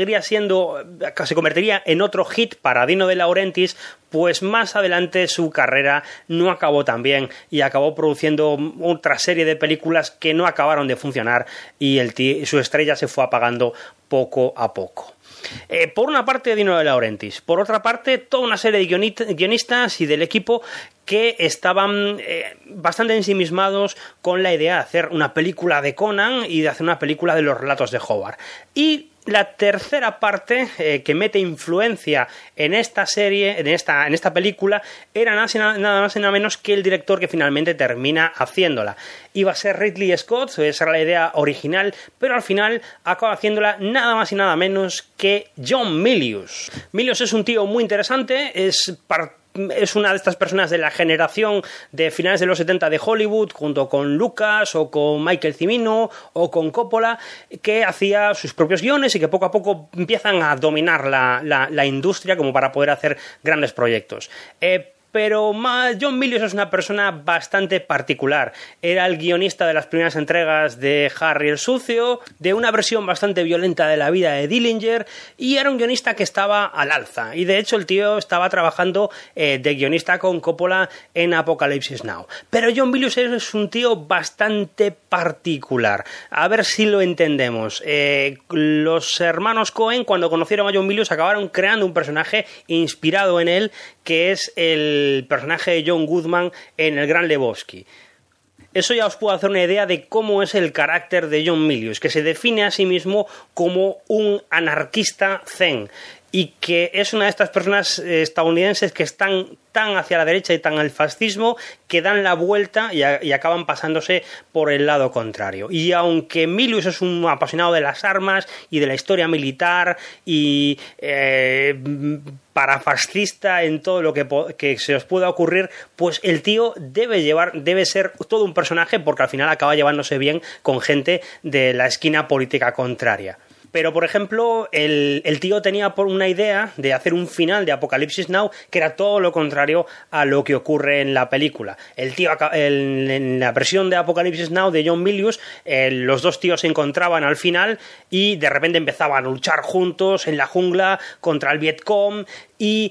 convertiría en otro hit para Dino De Laurentiis, pues más adelante su carrera no acabó tan bien y acabó produciendo otra serie de películas que no acabaron de funcionar y su estrella se fue apagando poco a poco. Por una parte Dino De Laurentiis, por otra parte toda una serie de guionistas y del equipo que estaban bastante ensimismados con la idea de hacer una película de Conan y de hacer una película de los relatos de Howard. Y la tercera parte que mete influencia en esta serie, en esta película, era nada más y nada menos que el director que finalmente termina haciéndola. Iba a ser Ridley Scott, esa era la idea original, pero al final acaba haciéndola nada más y nada menos que John Milius. Milius es un tío muy interesante, es una de estas personas de la generación de finales de los 70 de Hollywood, junto con Lucas o con Michael Cimino o con Coppola, que hacía sus propios guiones y que poco a poco empiezan a dominar la industria como para poder hacer grandes proyectos. Pero John Milius es una persona bastante particular. Era el guionista de las primeras entregas de Harry el Sucio, de una versión bastante violenta de la vida de Dillinger, y era un guionista que estaba al alza. Y de hecho el tío estaba trabajando de guionista con Coppola en Apocalypse Now. Pero John Milius es un tío bastante particular. A ver si lo entendemos. Los hermanos Coen, cuando conocieron a John Milius, acabaron creando un personaje inspirado en él, que es el personaje de John Goodman en El Gran Lebowski. Eso ya os puedo hacer una idea de cómo es el carácter de John Milius, que se define a sí mismo como un anarquista zen y que es una de estas personas estadounidenses que están tan hacia la derecha y tan al fascismo que dan la vuelta y acaban pasándose por el lado contrario. Y aunque Milius es un apasionado de las armas y de la historia militar y parafascista en todo lo que se os pueda ocurrir, pues el tío debe ser todo un personaje, porque al final acaba llevándose bien con gente de la esquina política contraria. Pero, por ejemplo, el tío tenía una idea de hacer un final de Apocalypse Now que era todo lo contrario a lo que ocurre en la película. El tío, en la versión de Apocalypse Now de John Milius, los dos tíos se encontraban al final y de repente empezaban a luchar juntos en la jungla contra el Vietcong y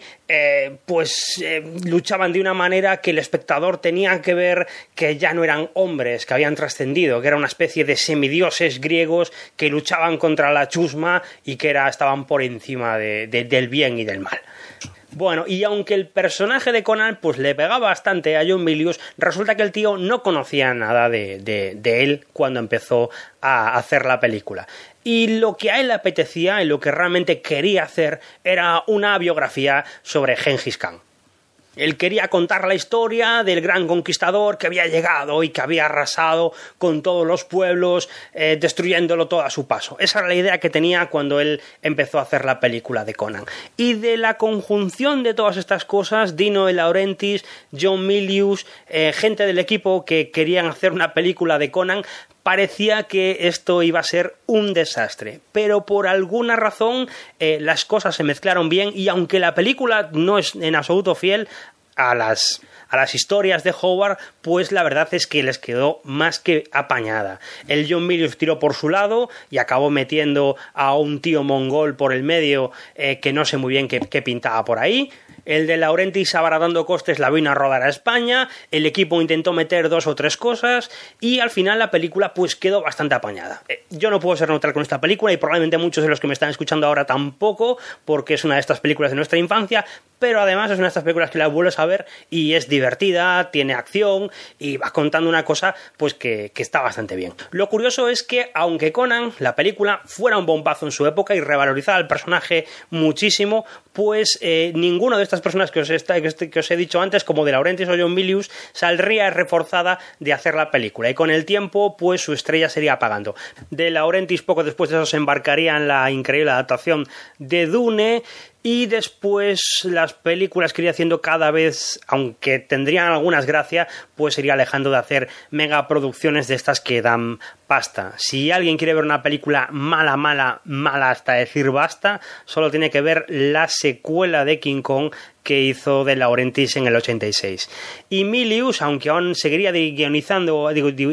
luchaban de una manera que el espectador tenía que ver que ya no eran hombres, que habían trascendido, que era una especie de semidioses griegos que luchaban contra la chusma y que estaban por encima del bien y del mal. Bueno, y aunque el personaje de Conan pues le pegaba bastante a John Milius, resulta que el tío no conocía nada de él cuando empezó a hacer la película. Y lo que a él le apetecía y lo que realmente quería hacer era una biografía sobre Gengis Khan. Él quería contar la historia del gran conquistador que había llegado y que había arrasado con todos los pueblos, destruyéndolo todo a su paso. Esa era la idea que tenía cuando él empezó a hacer la película de Conan. Y de la conjunción de todas estas cosas, Dino De Laurentiis, John Milius, gente del equipo que querían hacer una película de Conan, parecía que esto iba a ser un desastre, pero por alguna razón las cosas se mezclaron bien y aunque la película no es en absoluto fiel a las historias de Howard, pues la verdad es que les quedó más que apañada. El John Milius tiró por su lado y acabó metiendo a un tío mongol por el medio que no sé muy bien qué pintaba por ahí. El De Laurentiis, abaratando costes, la vino a rodar a España, el equipo intentó meter 2 o 3 cosas y al final la película pues quedó bastante apañada. Yo no puedo ser neutral con esta película y probablemente muchos de los que me están escuchando ahora tampoco, porque es una de estas películas de nuestra infancia, pero además es una de estas películas que la vuelves a ver y es divertida, tiene acción y va contando una cosa pues que está bastante bien. Lo curioso es que aunque Conan, la película, fuera un bombazo en su época y revalorizaba al personaje muchísimo, pues ninguno de estas personas que os he dicho antes, como De Laurentiis o John Milius, saldría reforzada de hacer la película y con el tiempo pues su estrella se iría apagando. De Laurentiis poco después de eso se embarcaría en la increíble adaptación de Dune y después las películas que iría haciendo cada vez, aunque tendrían algunas gracias, pues se iría alejando de hacer megaproducciones de estas que dan pasta. Si alguien quiere ver una película mala hasta decir basta, solo tiene que ver la secuela de King Kong que hizo De Laurentiis en el 86. Y Milius, aunque aún seguiría dirigiendo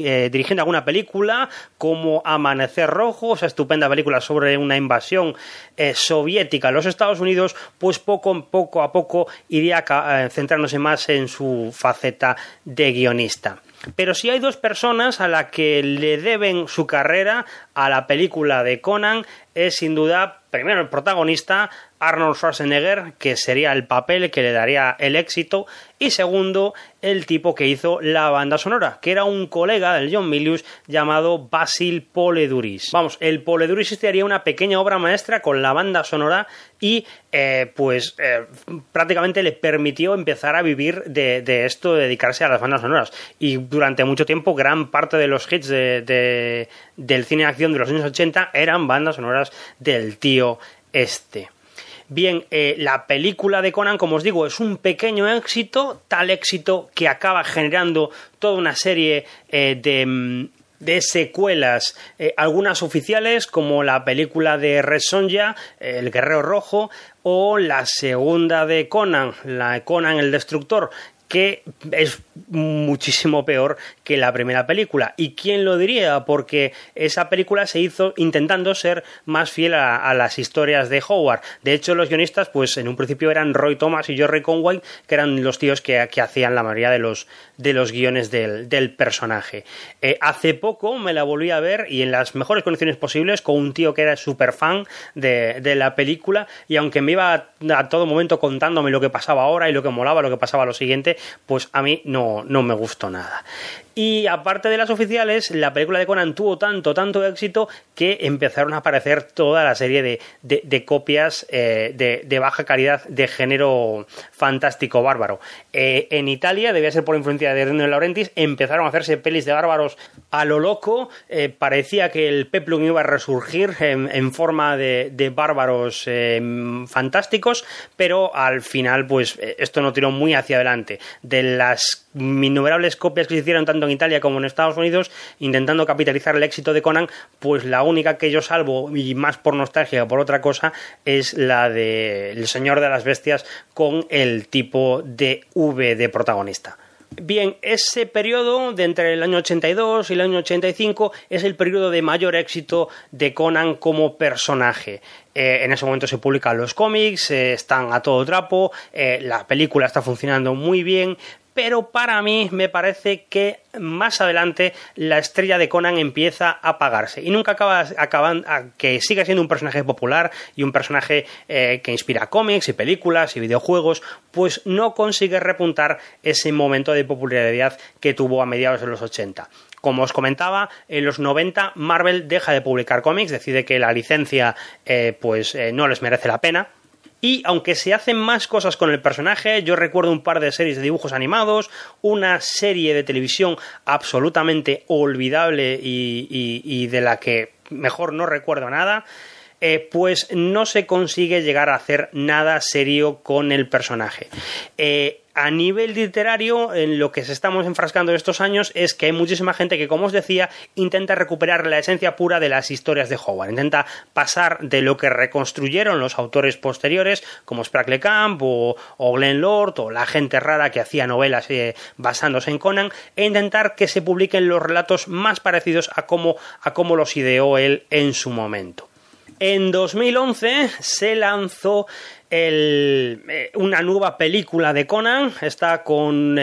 alguna película, como Amanecer Rojo, esa estupenda película sobre una invasión soviética a los Estados Unidos, pues poco a poco iría centrándose más en su faceta de guionista. Pero si hay 2 personas a las que le deben su carrera a la película de Conan, es sin duda, primero el protagonista, Arnold Schwarzenegger, que sería el papel que le daría el éxito, y segundo, el tipo que hizo la banda sonora, que era un colega del John Milius llamado Basil Poledouris. Vamos, el Poledouris haría una pequeña obra maestra con la banda sonora y prácticamente le permitió empezar a vivir de esto, de dedicarse a las bandas sonoras. Y durante mucho tiempo, gran parte de los hits del cine de acción de los años 80 eran bandas sonoras del tío este. Bien, la película de Conan, como os digo, es un pequeño éxito, tal éxito que acaba generando toda una serie de secuelas, algunas oficiales como la película de Red Sonja, El Guerrero Rojo, o la segunda de Conan, la de Conan el Destructor, que es muchísimo peor que la primera película. ¿Y quién lo diría? Porque esa película se hizo intentando ser más fiel a las historias de Howard. De hecho, los guionistas, pues en un principio eran Roy Thomas y Jerry Conway, que eran los tíos que hacían la mayoría de los guiones del personaje. Hace poco me la volví a ver, y en las mejores condiciones posibles, con un tío que era súper fan de la película, y aunque me iba a todo momento contándome lo que pasaba ahora y lo que molaba, lo que pasaba lo siguiente, pues a mí no me gustó nada. Y aparte de las oficiales, la película de Conan tuvo tanto éxito que empezaron a aparecer toda la serie de copias de baja calidad de género fantástico bárbaro. En Italia, debía ser por influencia de Rino de Laurentiis, empezaron a hacerse pelis de bárbaros a lo loco. Parecía que el peplum iba a resurgir en forma de bárbaros fantásticos, pero al final pues esto no tiró muy hacia adelante. De las innumerables copias que se hicieron tanto en Italia como en Estados Unidos, intentando capitalizar el éxito de Conan, pues la única que yo salvo, y más por nostalgia que por otra cosa, es la de El Señor de las Bestias, con el tipo de V de protagonista. Bien, ese periodo de entre el año 82 y el año 85 es el periodo de mayor éxito de Conan como personaje. En ese momento se publican los cómics, están a todo trapo, la película está funcionando muy bien, pero para mí me parece que más adelante la estrella de Conan empieza a apagarse y nunca acaban que siga siendo un personaje popular y un personaje que inspira cómics y películas y videojuegos, pues no consigue repuntar ese momento de popularidad que tuvo a mediados de los 80. Como os comentaba, en los 90 Marvel deja de publicar cómics, decide que la licencia no les merece la pena. Y aunque se hacen más cosas con el personaje, yo recuerdo un par de series de dibujos animados, una serie de televisión absolutamente olvidable y de la que mejor no recuerdo nada, pues no se consigue llegar a hacer nada serio con el personaje. A nivel literario, en lo que se estamos enfrascando estos años es que hay muchísima gente que, como os decía, intenta recuperar la esencia pura de las historias de Howard. Intenta pasar de lo que reconstruyeron los autores posteriores, como Sprague Camp o Glenn Lord, o la gente rara que hacía novelas basándose en Conan, e intentar que se publiquen los relatos más parecidos a cómo los ideó él en su momento. En 2011 se lanzó una nueva película de Conan, está con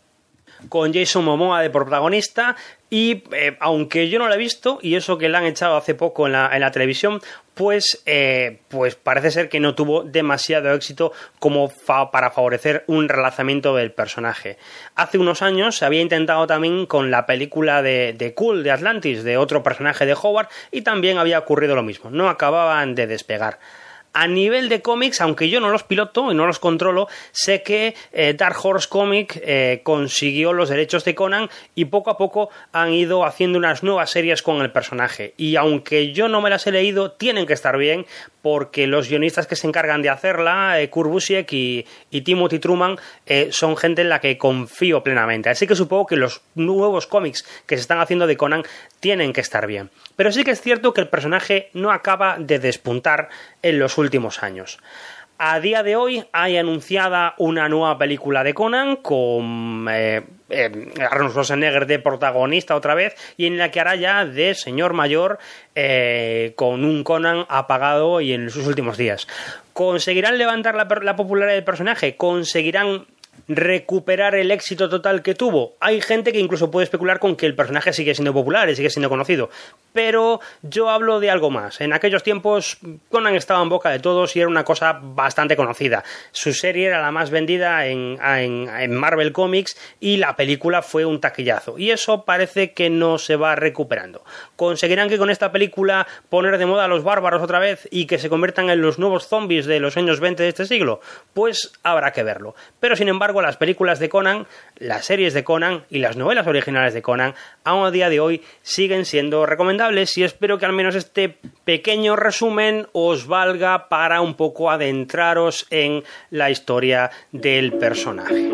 Jason Momoa de protagonista, y aunque yo no la he visto, y eso que la han echado hace poco en la televisión, pues parece ser que no tuvo demasiado éxito como para favorecer un relanzamiento del personaje. Hace unos años se había intentado también con la película de Cool de Atlantis, de otro personaje de Howard, y también había ocurrido lo mismo, no acababan de despegar. A nivel de cómics, aunque yo no los piloto y no los controlo, sé que Dark Horse Comics consiguió los derechos de Conan y poco a poco han ido haciendo unas nuevas series con el personaje. Y aunque yo no me las he leído, tienen que estar bien, porque los guionistas que se encargan de hacerla, Kurt Busiek y Timothy Truman, son gente en la que confío plenamente. Así que supongo que los nuevos cómics que se están haciendo de Conan tienen que estar bien. Pero sí que es cierto que el personaje no acaba de despuntar en los últimos años. A día de hoy hay anunciada una nueva película de Conan con Arnold Schwarzenegger de protagonista otra vez, y en la que hará ya de señor mayor, con un Conan apagado y en sus últimos días. ¿Conseguirán levantar la popularidad del personaje? ¿Conseguirán recuperar el éxito total que tuvo? Hay gente que incluso puede especular con que el personaje sigue siendo popular y sigue siendo conocido, pero yo hablo de algo más. En aquellos tiempos Conan estaba en boca de todos y era una cosa bastante conocida. Su serie era la más vendida en Marvel Comics y la película fue un taquillazo, y eso parece que no se va recuperando. ¿Conseguirán que con esta película poner de moda a los bárbaros otra vez y que se conviertan en los nuevos zombies de los años 20 de este siglo? Pues habrá que verlo. Pero sin embargo, embargo, las películas de Conan, las series de Conan y las novelas originales de Conan, aún a día de hoy siguen siendo recomendables, y espero que al menos este pequeño resumen os valga para un poco adentraros en la historia del personaje.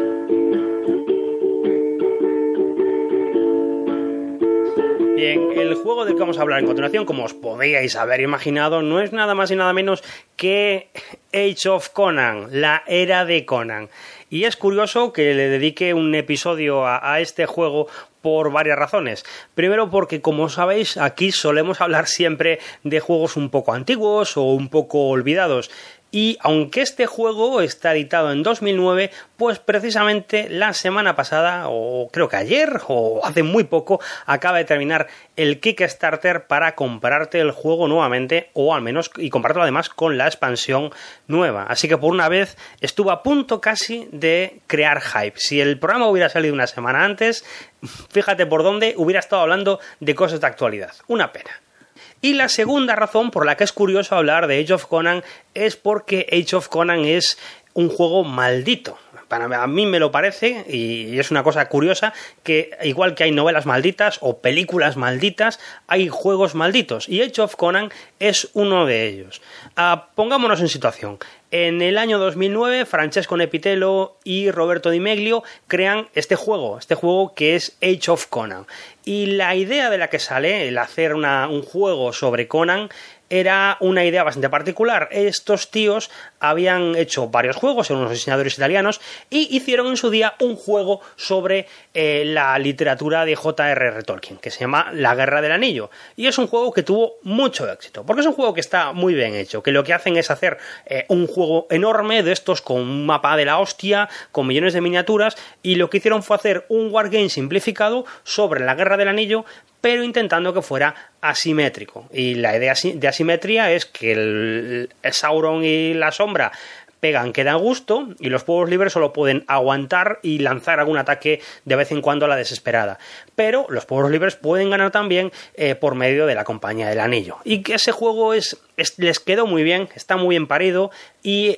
Bien, el juego del que vamos a hablar en continuación, como os podíais haber imaginado, no es nada más y nada menos que Age of Conan, la era de Conan. Y es curioso que le dedique un episodio a este juego por varias razones. Primero porque, como sabéis, aquí solemos hablar siempre de juegos un poco antiguos o un poco olvidados. Y aunque este juego está editado en 2009, pues precisamente la semana pasada, o creo que ayer, o hace muy poco, acaba de terminar el Kickstarter para comprarte el juego nuevamente, o al menos, y comprarlo además con la expansión nueva. Así que por una vez estuve a punto casi de crear hype. Si el programa hubiera salido una semana antes, fíjate por dónde hubiera estado hablando de cosas de actualidad. Una pena. Y la segunda razón por la que es curioso hablar de Age of Conan es porque Age of Conan es un juego maldito. A mí me lo parece, y es una cosa curiosa, que igual que hay novelas malditas o películas malditas, hay juegos malditos, y Age of Conan es uno de ellos. Pongámonos en situación. En el año 2009, Francesco Nepitello y Roberto Di Meglio crean este juego que es Age of Conan. Y la idea de la que sale, el hacer un juego sobre Conan, era una idea bastante particular. Estos tíos habían hecho varios juegos, eran unos diseñadores italianos, y hicieron en su día un juego sobre la literatura de J.R.R. Tolkien, que se llama La Guerra del Anillo. Y es un juego que tuvo mucho éxito, porque es un juego que está muy bien hecho, que lo que hacen es hacer un juego enorme de estos con un mapa de la hostia, con millones de miniaturas, y lo que hicieron fue hacer un wargame simplificado sobre la Guerra del Anillo, pero intentando que fuera asimétrico. Y la idea de asimetría es que el Sauron y la sombra pegan que da gusto, y los pueblos libres solo pueden aguantar y lanzar algún ataque de vez en cuando a la desesperada. Pero los pueblos libres pueden ganar también por medio de la Compañía del Anillo. Y que ese juego les quedó muy bien, está muy bien parido, y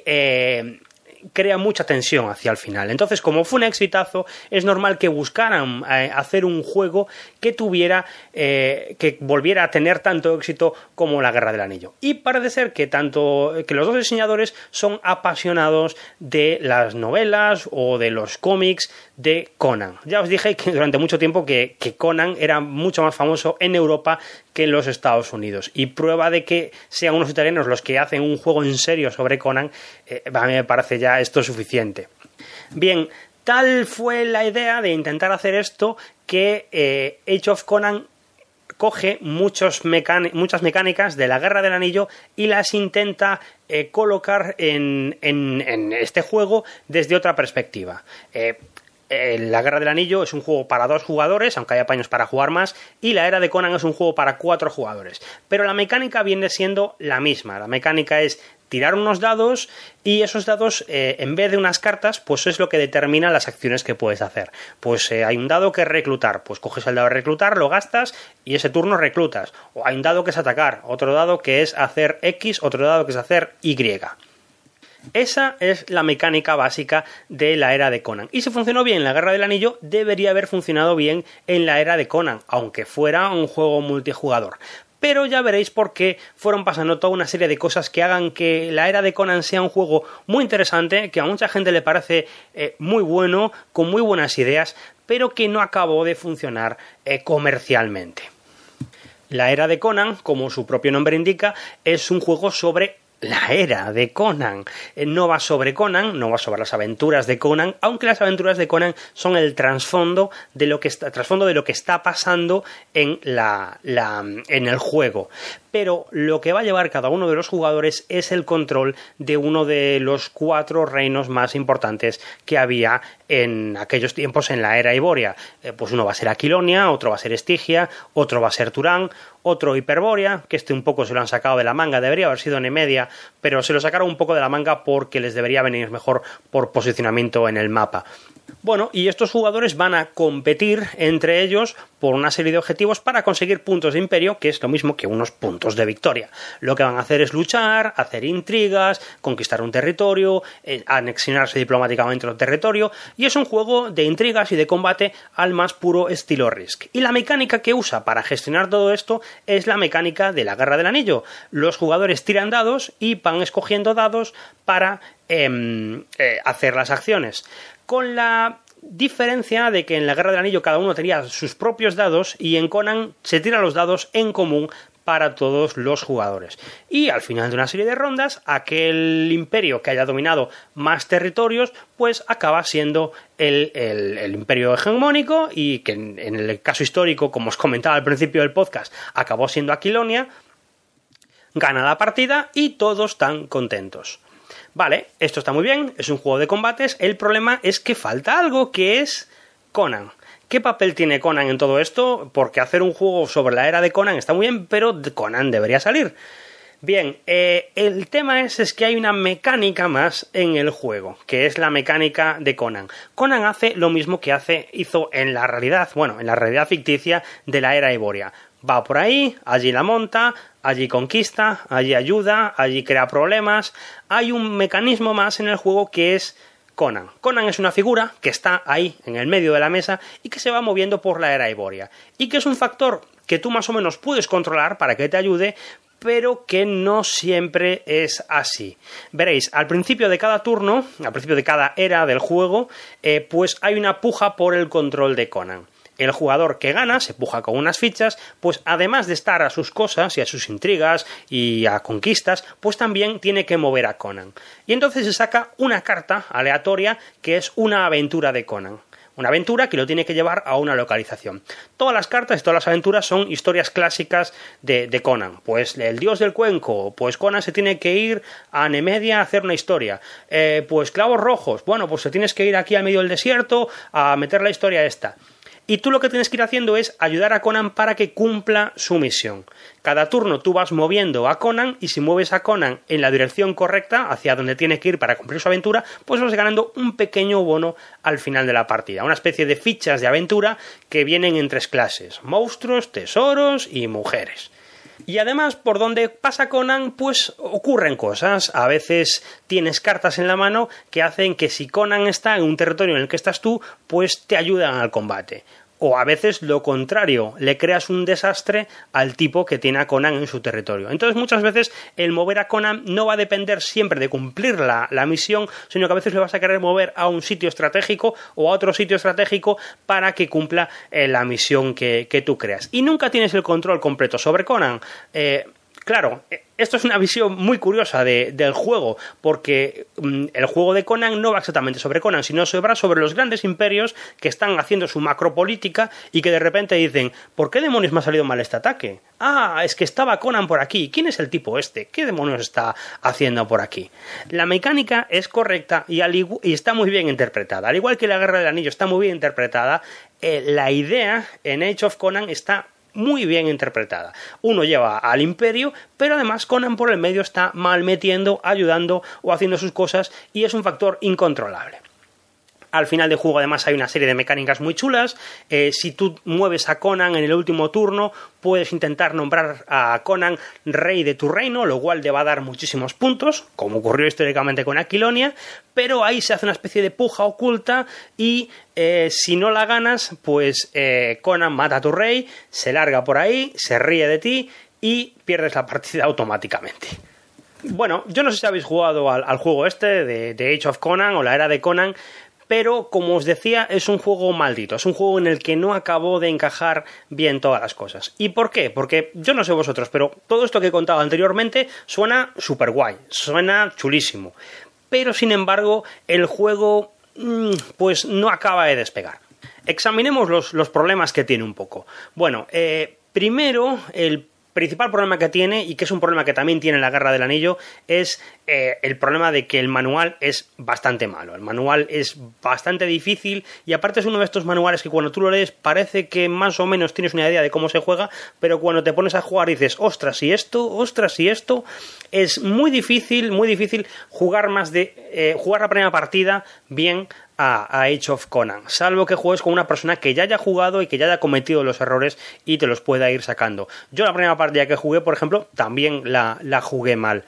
crea mucha tensión hacia el final. Entonces, como fue un exitazo, es normal que buscaran hacer un juego que tuviera que volviera a tener tanto éxito como La Guerra del Anillo. Y parece ser que que los dos diseñadores son apasionados de las novelas o de los cómics de Conan. Ya os dije que durante mucho tiempo que Conan era mucho más famoso en Europa que en los Estados Unidos, y prueba de que sean unos italianos los que hacen un juego en serio sobre Conan, a mí me parece ya esto suficiente. Bien, tal fue la idea de intentar hacer esto, que Age of Conan coge muchas mecánicas de La Guerra del Anillo y las intenta colocar en este juego desde otra perspectiva. La Guerra del Anillo es un juego para 2 jugadores, aunque hay apaños para jugar más, y la Era de Conan es un juego para 4 jugadores. Pero la mecánica viene siendo la misma. La mecánica es tirar unos dados, y esos dados, en vez de unas cartas, pues es lo que determina las acciones que puedes hacer. Pues hay un dado que es reclutar, pues coges el dado de reclutar, lo gastas y ese turno reclutas. O hay un dado que es atacar, otro dado que es hacer X, otro dado que es hacer Y. Esa es la mecánica básica de la Era de Conan. Y si funcionó bien en La Guerra del Anillo, debería haber funcionado bien en la Era de Conan, aunque fuera un juego multijugador. Pero ya veréis por qué fueron pasando toda una serie de cosas que hagan que la Era de Conan sea un juego muy interesante, que a mucha gente le parece muy bueno, con muy buenas ideas, pero que no acabó de funcionar comercialmente. La Era de Conan, como su propio nombre indica, es un juego sobre la Era de Conan. No va sobre Conan, no va sobre las aventuras de Conan, aunque las aventuras de Conan son el trasfondo de lo que está pasando en el juego. Pero lo que va a llevar cada uno de los jugadores es el control de uno de los 4 reinos más importantes que había en aquellos tiempos en la Era Iboria. Pues uno va a ser Aquilonia, otro va a ser Estigia, otro va a ser Turán, otro Hiperbórea, que un poco se lo han sacado de la manga, debería haber sido Nemedia, pero se lo sacaron un poco de la manga porque les debería venir mejor por posicionamiento en el mapa. Bueno, y estos jugadores van a competir entre ellos por una serie de objetivos para conseguir puntos de imperio, que es lo mismo que unos puntos de victoria. Lo que van a hacer es luchar, hacer intrigas, conquistar un territorio, anexionarse diplomáticamente otro territorio, y es un juego de intrigas y de combate al más puro estilo Risk. Y la mecánica que usa para gestionar todo esto es la mecánica de la Guerra del Anillo. Los jugadores tiran dados y van escogiendo dados para hacer las acciones. Con la diferencia de que en la Guerra del Anillo cada uno tenía sus propios dados y en Conan se tiran los dados en común para todos los jugadores. Y al final de una serie de rondas, aquel imperio que haya dominado más territorios, pues acaba siendo el imperio hegemónico, y que en el caso histórico, como os comentaba al principio del podcast, acabó siendo Aquilonia, gana la partida y todos están contentos. Vale, esto está muy bien, es un juego de combates. El problema es que falta algo, que es Conan. ¿Qué papel tiene Conan en todo esto? Porque hacer un juego sobre la era de Conan está muy bien, pero Conan debería salir. Bien, el tema es que hay una mecánica más en el juego, que es la mecánica de Conan. Conan hace lo mismo que hizo en la realidad ficticia de la era Evoria. Va por ahí, allí la monta, allí conquista, allí ayuda, allí crea problemas. Hay un mecanismo más en el juego que es Conan. Conan es una figura que está ahí en el medio de la mesa y que se va moviendo por la era Evoria. Y que es un factor que tú más o menos puedes controlar para que te ayude, pero que no siempre es así. Veréis, al principio de cada turno, al principio de cada era del juego, pues hay una puja por el control de Conan. El jugador que gana se puja con unas fichas, pues además de estar a sus cosas y a sus intrigas y a conquistas, pues también tiene que mover a Conan. Y entonces se saca una carta aleatoria que es una aventura de Conan. Una aventura que lo tiene que llevar a una localización. Todas las cartas y todas las aventuras son historias clásicas de Conan. Pues el dios del cuenco, pues Conan se tiene que ir a Nemedia a hacer una historia. Pues clavos rojos, bueno, pues te tienes que ir aquí al medio del desierto a meter la historia esta. Y tú lo que tienes que ir haciendo es ayudar a Conan para que cumpla su misión. Cada turno tú vas moviendo a Conan, y si mueves a Conan en la dirección correcta, hacia donde tiene que ir para cumplir su aventura, pues vas ganando un pequeño bono al final de la partida. Una especie de fichas de aventura que vienen en 3 clases: monstruos, tesoros y mujeres. Y además, por donde pasa Conan, pues ocurren cosas. A veces tienes cartas en la mano que hacen que si Conan está en un territorio en el que estás tú, pues te ayudan al combate. O a veces lo contrario, le creas un desastre al tipo que tiene a Conan en su territorio. Entonces muchas veces el mover a Conan no va a depender siempre de cumplir la misión, sino que a veces le vas a querer mover a un sitio estratégico o a otro sitio estratégico para que cumpla la misión que tú creas. Y nunca tienes el control completo sobre Conan. Claro, esto es una visión muy curiosa del juego, porque el juego de Conan no va exactamente sobre Conan, sino sobre los grandes imperios que están haciendo su macropolítica y que de repente dicen: ¿por qué demonios me ha salido mal este ataque? Ah, es que estaba Conan por aquí. ¿Quién es el tipo este? ¿Qué demonios está haciendo por aquí? La mecánica es correcta y está muy bien interpretada. Al igual que la Guerra del Anillo está muy bien interpretada, la idea en Age of Conan está muy bien interpretada. Uno lleva al imperio, pero además Conan por el medio está mal metiendo, ayudando o haciendo sus cosas, y es un factor incontrolable. Al final del juego además hay una serie de mecánicas muy chulas. Si tú mueves a Conan en el último turno, puedes intentar nombrar a Conan rey de tu reino, lo cual te va a dar muchísimos puntos, como ocurrió históricamente con Aquilonia, pero ahí se hace una especie de puja oculta y si no la ganas, pues Conan mata a tu rey, se larga por ahí, se ríe de ti y pierdes la partida automáticamente. Bueno, yo no sé si habéis jugado al juego este de Age of Conan o la era de Conan, pero como os decía, es un juego maldito, es un juego en el que no acabó de encajar bien todas las cosas. ¿Y por qué? Porque yo no sé vosotros, pero todo esto que he contado anteriormente suena súper guay, suena chulísimo, pero sin embargo el juego pues no acaba de despegar. Examinemos los problemas que tiene un poco. Bueno, primero, el principal problema que tiene, y que es un problema que también tiene la Guerra del Anillo, es el problema de que el manual es bastante malo. El manual es bastante difícil y aparte es uno de estos manuales que cuando tú lo lees parece que más o menos tienes una idea de cómo se juega, pero cuando te pones a jugar dices: ostras y esto, es muy difícil jugar la primera partida bien a Age of Conan, salvo que juegues con una persona que ya haya jugado y que ya haya cometido los errores y te los pueda ir sacando. Yo la primera partida que jugué, por ejemplo, también la jugué mal.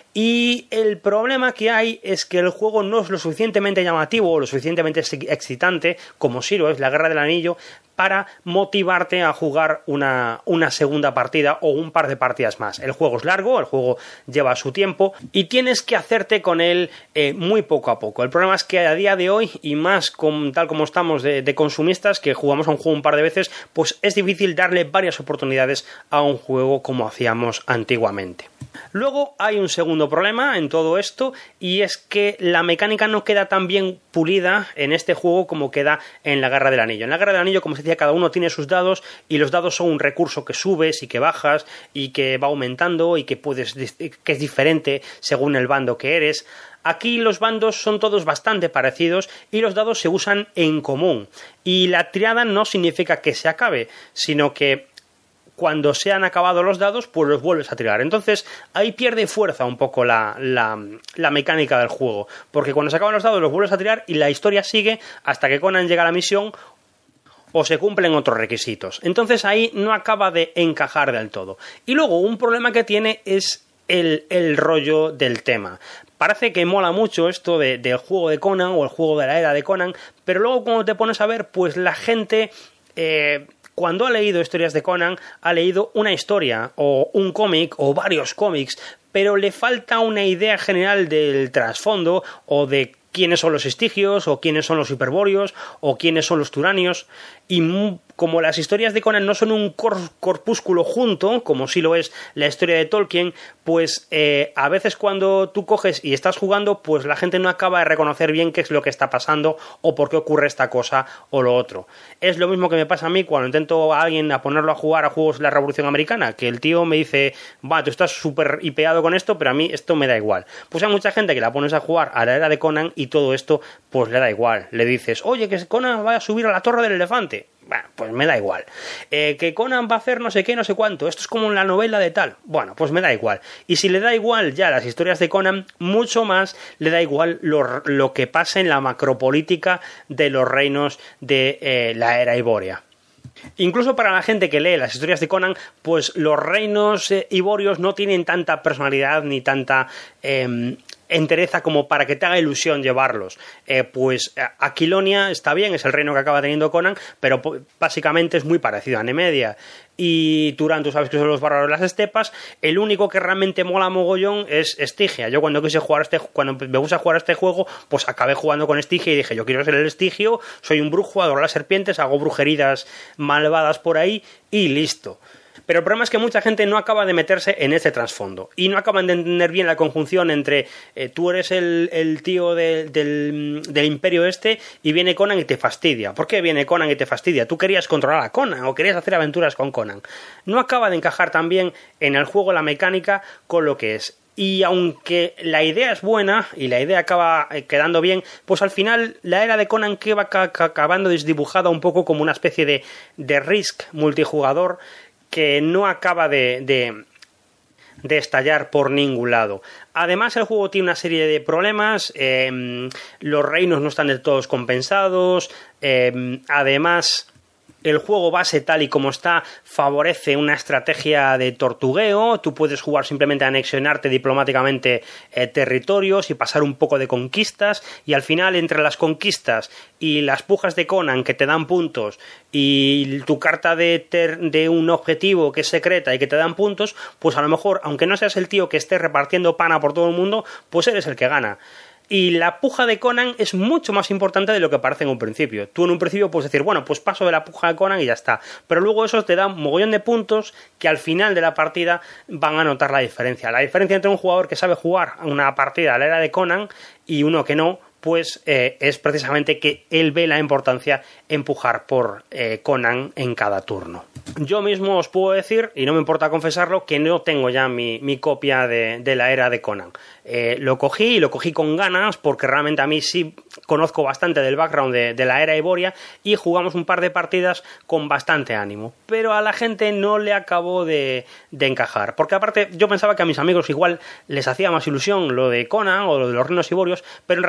Y el problema que hay es que el juego no es lo suficientemente llamativo o lo suficientemente excitante, como sí lo es la Guerra del Anillo, para motivarte a jugar una segunda partida o un par de partidas más. El juego es largo, el juego lleva su tiempo y tienes que hacerte con él muy poco a poco. El problema es que a día de hoy, y más tal como estamos de consumistas, que jugamos a un juego un par de veces, pues es difícil darle varias oportunidades a un juego como hacíamos antiguamente. Luego hay un segundo problema en todo esto, y es que la mecánica no queda tan bien pulida en este juego como queda en la Guerra del Anillo. En la Guerra del Anillo, como se decía, cada uno tiene sus dados, y los dados son un recurso que subes y que bajas y que va aumentando y que es diferente según el bando que eres. Aquí los bandos son todos bastante parecidos y los dados se usan en común, y la tirada no significa que se acabe, sino que cuando se han acabado los dados, pues los vuelves a tirar. Entonces ahí pierde fuerza un poco la mecánica del juego, porque cuando se acaban los dados los vuelves a tirar y la historia sigue hasta que Conan llega a la misión o se cumplen otros requisitos. Entonces ahí no acaba de encajar del todo. Y luego un problema que tiene es el rollo del tema. Parece que mola mucho esto del juego de Conan o el juego de la era de Conan, pero luego cuando te pones a ver, pues la gente cuando ha leído historias de Conan, ha leído una historia o un cómic o varios cómics, pero le falta una idea general del trasfondo o de quiénes son los estigios o quiénes son los hiperbóreos o quiénes son los turanios. Y como las historias de Conan no son un corpúsculo junto, como sí lo es la historia de Tolkien, pues a veces cuando tú coges y estás jugando, pues la gente no acaba de reconocer bien qué es lo que está pasando o por qué ocurre esta cosa o lo otro. Es lo mismo que me pasa a mí cuando intento a alguien a ponerlo a jugar a juegos de la Revolución Americana, que el tío me dice, tú estás súper hipeado con esto, pero a mí esto me da igual. Pues hay mucha gente que la pones a jugar a la era de Conan y todo esto pues le da igual. Le dices, oye, que Conan va a subir a la Torre del Elefante. Bueno, pues me da igual. Que Conan va a hacer no sé qué, no sé cuánto. Esto es como la novela de tal. Bueno, pues me da igual. Y si le da igual ya las historias de Conan, mucho más le da igual lo que pasa en la macropolítica de los reinos de la era ibórea. Incluso para la gente que lee las historias de Conan, pues los reinos iborios no tienen tanta personalidad ni tanta entereza como para que te haga ilusión llevarlos. Pues Aquilonia está bien, es el reino que acaba teniendo Conan, pero básicamente es muy parecido a Nemedia. Y Turán, tú sabes que son los bárbaros de las estepas. El único que realmente mola mogollón es Estigia. Yo cuando me puse a jugar este juego, pues acabé jugando con Estigia y dije, yo quiero ser el Estigio, soy un brujo, adoro las serpientes, hago brujerías malvadas por ahí y listo. Pero el problema es que mucha gente no acaba de meterse en ese trasfondo y no acaban de entender bien la conjunción entre tú eres el tío del imperio este y viene Conan y te fastidia. ¿Por qué viene Conan y te fastidia? Tú querías controlar a Conan o querías hacer aventuras con Conan. No acaba de encajar tan bien en el juego la mecánica con lo que es. Y aunque la idea es buena y la idea acaba quedando bien, pues al final la era de Conan queda acabando desdibujada un poco como una especie de Risk multijugador que no acaba de estallar por ningún lado. Además, el juego tiene una serie de problemas. Los reinos no están del todo compensados. Además, el juego base tal y como está favorece una estrategia de tortugueo. Tú puedes jugar simplemente a anexionarte diplomáticamente territorios y pasar un poco de conquistas, y al final entre las conquistas y las pujas de Conan que te dan puntos y tu carta de un objetivo que es secreta y que te dan puntos, pues a lo mejor, aunque no seas el tío que esté repartiendo pana por todo el mundo, pues eres el que gana. Y la puja de Conan es mucho más importante de lo que parece en un principio. Tú en un principio puedes decir, bueno, pues paso de la puja de Conan y ya está. Pero luego eso te da un mogollón de puntos que al final de la partida van a notar la diferencia. La diferencia entre un jugador que sabe jugar una partida a la era de Conan y uno que no, pues es precisamente que él ve la importancia en pujar por Conan en cada turno. Yo mismo os puedo decir, y no me importa confesarlo, que no tengo ya mi copia de la era de Conan. Lo cogí con ganas porque realmente a mí sí conozco bastante del background de la era ibórea y jugamos un par de partidas con bastante ánimo, pero a la gente no le acabó de encajar, porque aparte yo pensaba que a mis amigos igual les hacía más ilusión lo de Conan o lo de los reinos iborios, pero en realidad casi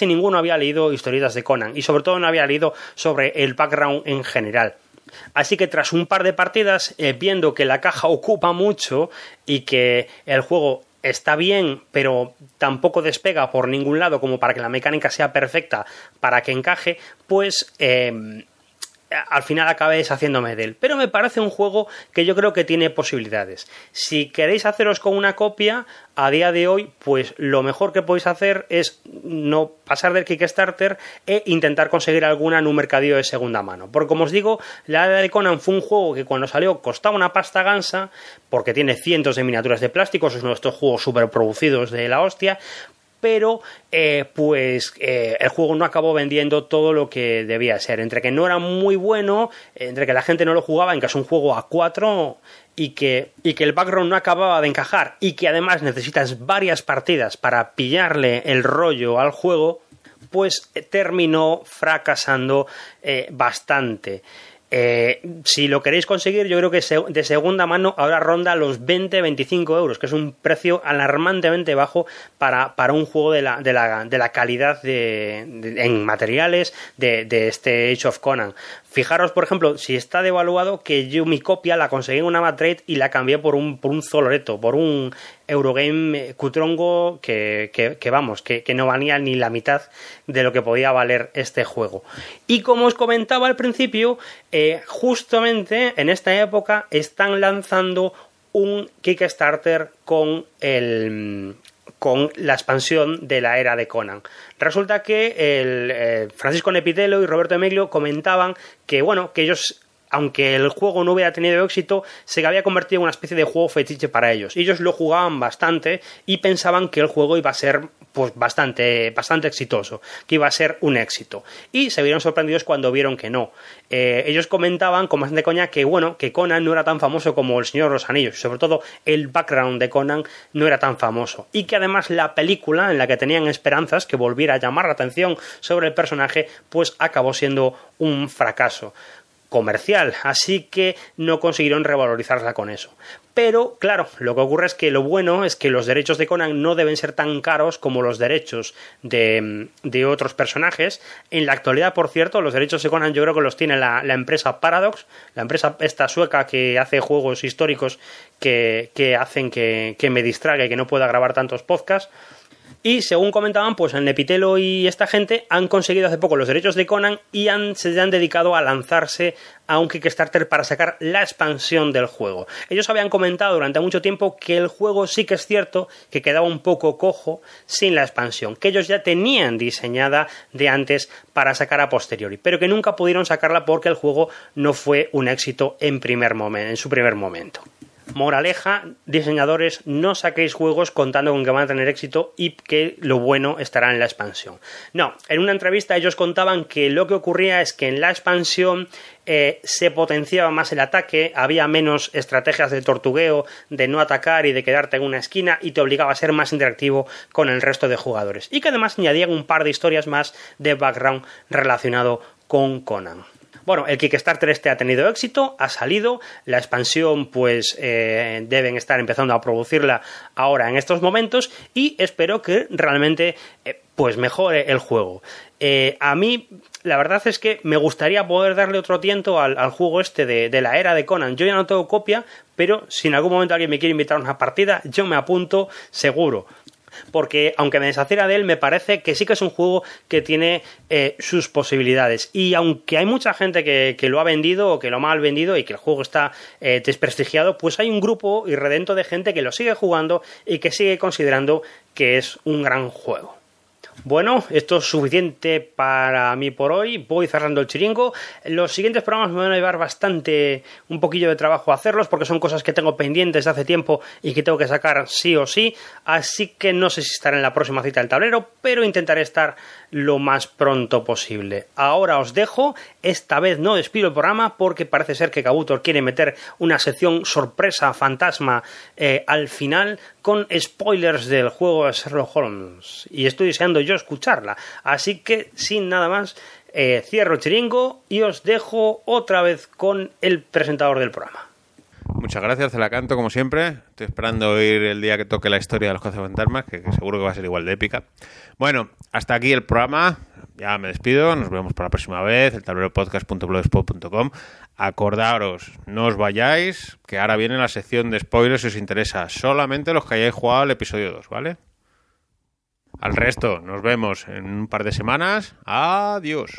casi ninguno había leído historietas de Conan y sobre todo no había leído sobre el background en general. Así que tras un par de partidas, viendo que la caja ocupa mucho y que el juego está bien, pero tampoco despega por ningún lado como para que la mecánica sea perfecta para que encaje, pues al final acabé deshaciéndome de él. Pero me parece un juego que yo creo que tiene posibilidades. Si queréis haceros con una copia, a día de hoy, pues lo mejor que podéis hacer es no pasar del Kickstarter e intentar conseguir alguna en un mercadillo de segunda mano. Porque como os digo, la Era de Conan fue un juego que cuando salió costaba una pasta gansa, porque tiene cientos de miniaturas de plástico, es uno de estos juegos super producidos de la hostia, pero el juego no acabó vendiendo todo lo que debía ser, entre que no era muy bueno, entre que la gente no lo jugaba, en que es un juego a 4 y que el background no acababa de encajar y que además necesitas varias partidas para pillarle el rollo al juego, pues terminó fracasando bastante. Si lo queréis conseguir, yo creo que de segunda mano ahora ronda los 20-25 euros, que es un precio alarmantemente bajo para un juego de la calidad en materiales de este Age of Conan. Fijaros, por ejemplo, si está devaluado, que yo mi copia la conseguí en una Amatrade y la cambié por un Zoloreto, por un Eurogame cutrongo que no valía ni la mitad de lo que podía valer este juego. Y como os comentaba al principio, justamente en esta época están lanzando un Kickstarter con la expansión de la Era de Conan. Resulta que Francisco Nepitelo y Roberto Emeglio comentaban que ellos, aunque el juego no hubiera tenido éxito, se había convertido en una especie de juego fetiche para ellos. Ellos lo jugaban bastante y pensaban que el juego iba a ser pues bastante exitoso, que iba a ser un éxito. Y se vieron sorprendidos cuando vieron que no. Ellos comentaban con bastante coña que Conan no era tan famoso como El Señor de los Anillos, y sobre todo el background de Conan no era tan famoso. Y que además la película, en la que tenían esperanzas que volviera a llamar la atención sobre el personaje, pues acabó siendo un fracaso comercial, así que no consiguieron revalorizarla con eso. Pero, claro, lo que ocurre es que lo bueno es que los derechos de Conan no deben ser tan caros como los derechos de otros personajes. En la actualidad, por cierto, los derechos de Conan yo creo que los tiene la empresa Paradox, la empresa esta sueca que hace juegos históricos que hacen que me distraiga y que no pueda grabar tantos podcasts. Y según comentaban, pues el Nepitelo y esta gente han conseguido hace poco los derechos de Conan y se han dedicado a lanzarse a un Kickstarter para sacar la expansión del juego. Ellos habían comentado durante mucho tiempo que el juego sí que es cierto que quedaba un poco cojo sin la expansión, que ellos ya tenían diseñada de antes para sacar a posteriori, pero que nunca pudieron sacarla porque el juego no fue un éxito en su primer momento. Moraleja, diseñadores, no saquéis juegos contando con que van a tener éxito y que lo bueno estará en la expansión. No, en una entrevista ellos contaban que lo que ocurría es que en la expansión se potenciaba más el ataque, había menos estrategias de tortugueo, de no atacar y de quedarte en una esquina, y te obligaba a ser más interactivo con el resto de jugadores. Y que además añadían un par de historias más de background relacionado con Conan. Bueno, el Kickstarter ha tenido éxito, ha salido, la expansión pues deben estar empezando a producirla ahora en estos momentos y espero que realmente pues mejore el juego. A mí la verdad es que me gustaría poder darle otro tiento al juego de la Era de Conan. Yo ya no tengo copia, pero si en algún momento alguien me quiere invitar a una partida, yo me apunto seguro. Porque aunque me deshaciera de él, me parece que sí que es un juego que tiene sus posibilidades, y aunque hay mucha gente que lo ha vendido o que lo ha mal vendido y que el juego está desprestigiado, pues hay un grupo irredento de gente que lo sigue jugando y que sigue considerando que es un gran juego. Bueno, esto es suficiente para mí por hoy. Voy cerrando el chiringo. Los siguientes programas me van a llevar un poquillo de trabajo a hacerlos, porque son cosas que tengo pendientes de hace tiempo y que tengo que sacar sí o sí. Así que no sé si estaré en la próxima cita del tablero, pero intentaré estar lo más pronto posible. Ahora os dejo. Esta vez no despido el programa porque parece ser que Kabutor quiere meter una sección sorpresa fantasma al final con spoilers del juego de Sherlock Holmes. Y estoy deseando yo escucharla. Así que sin nada más, cierro el chiringo y os dejo otra vez con el presentador del programa. Muchas gracias, Celacanto, como siempre. Estoy esperando oír el día que toque la historia de los cazafantasmas, que seguro que va a ser igual de épica. Bueno, hasta aquí el programa. Ya me despido. Nos vemos para la próxima vez. El tableropodcast.blogspot.com. Acordaros, no os vayáis, que ahora viene la sección de spoilers si os interesa. Solamente los que hayáis jugado el episodio 2, ¿vale? Al resto, nos vemos en un par de semanas. Adiós.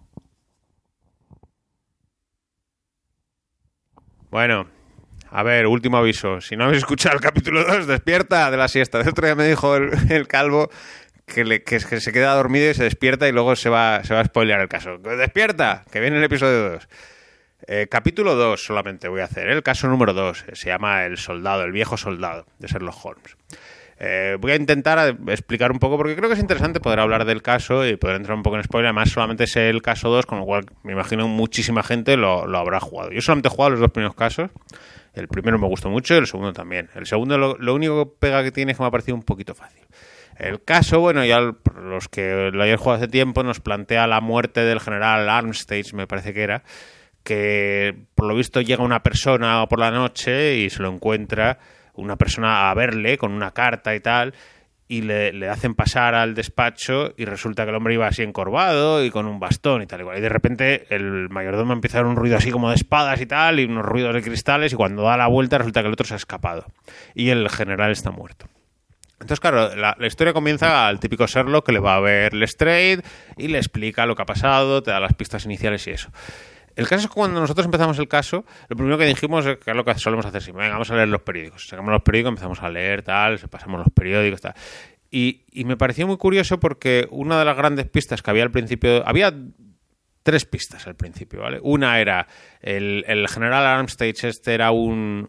Bueno, a ver, último aviso. Si no habéis escuchado el capítulo 2, despierta de la siesta. El otro día me dijo el calvo que se queda dormido y se despierta y luego se va a spoilear el caso. ¡Despierta! Que viene el episodio 2. Capítulo 2 solamente voy a hacer. El caso número 2. Se llama El Soldado, el viejo soldado de Sherlock Holmes. Voy a intentar explicar un poco, porque creo que es interesante poder hablar del caso y poder entrar un poco en spoiler. Además, solamente sé el caso 2, con lo cual me imagino muchísima gente lo habrá jugado. Yo solamente he jugado los 2 primeros casos. El primero me gustó mucho y el segundo también. El segundo lo único pega que tiene es que me ha parecido un poquito fácil. El caso, bueno, ya los que lo hayan jugado hace tiempo, nos plantea la muerte del general Armitage, me parece que era, que por lo visto llega una persona por la noche y se lo encuentra una persona a verle con una carta y tal, y le hacen pasar al despacho y resulta que el hombre iba así encorvado y con un bastón y tal igual. Y de repente el mayordomo empieza a dar un ruido así como de espadas y tal, y unos ruidos de cristales, y cuando da la vuelta resulta que el otro se ha escapado y el general está muerto. Entonces, claro, la historia comienza al típico Sherlock que le va a ver Lestrade y le explica lo que ha pasado, te da las pistas iniciales y eso. El caso es que cuando nosotros empezamos el caso, lo primero que dijimos es que es lo que solemos hacer siempre. Venga, vamos a leer los periódicos. Sacamos los periódicos, empezamos a leer, tal, pasamos los periódicos, tal. Y me pareció muy curioso porque una de las grandes pistas que había al principio... Había 3 pistas al principio, ¿vale? Una era el general Armitage, este era uno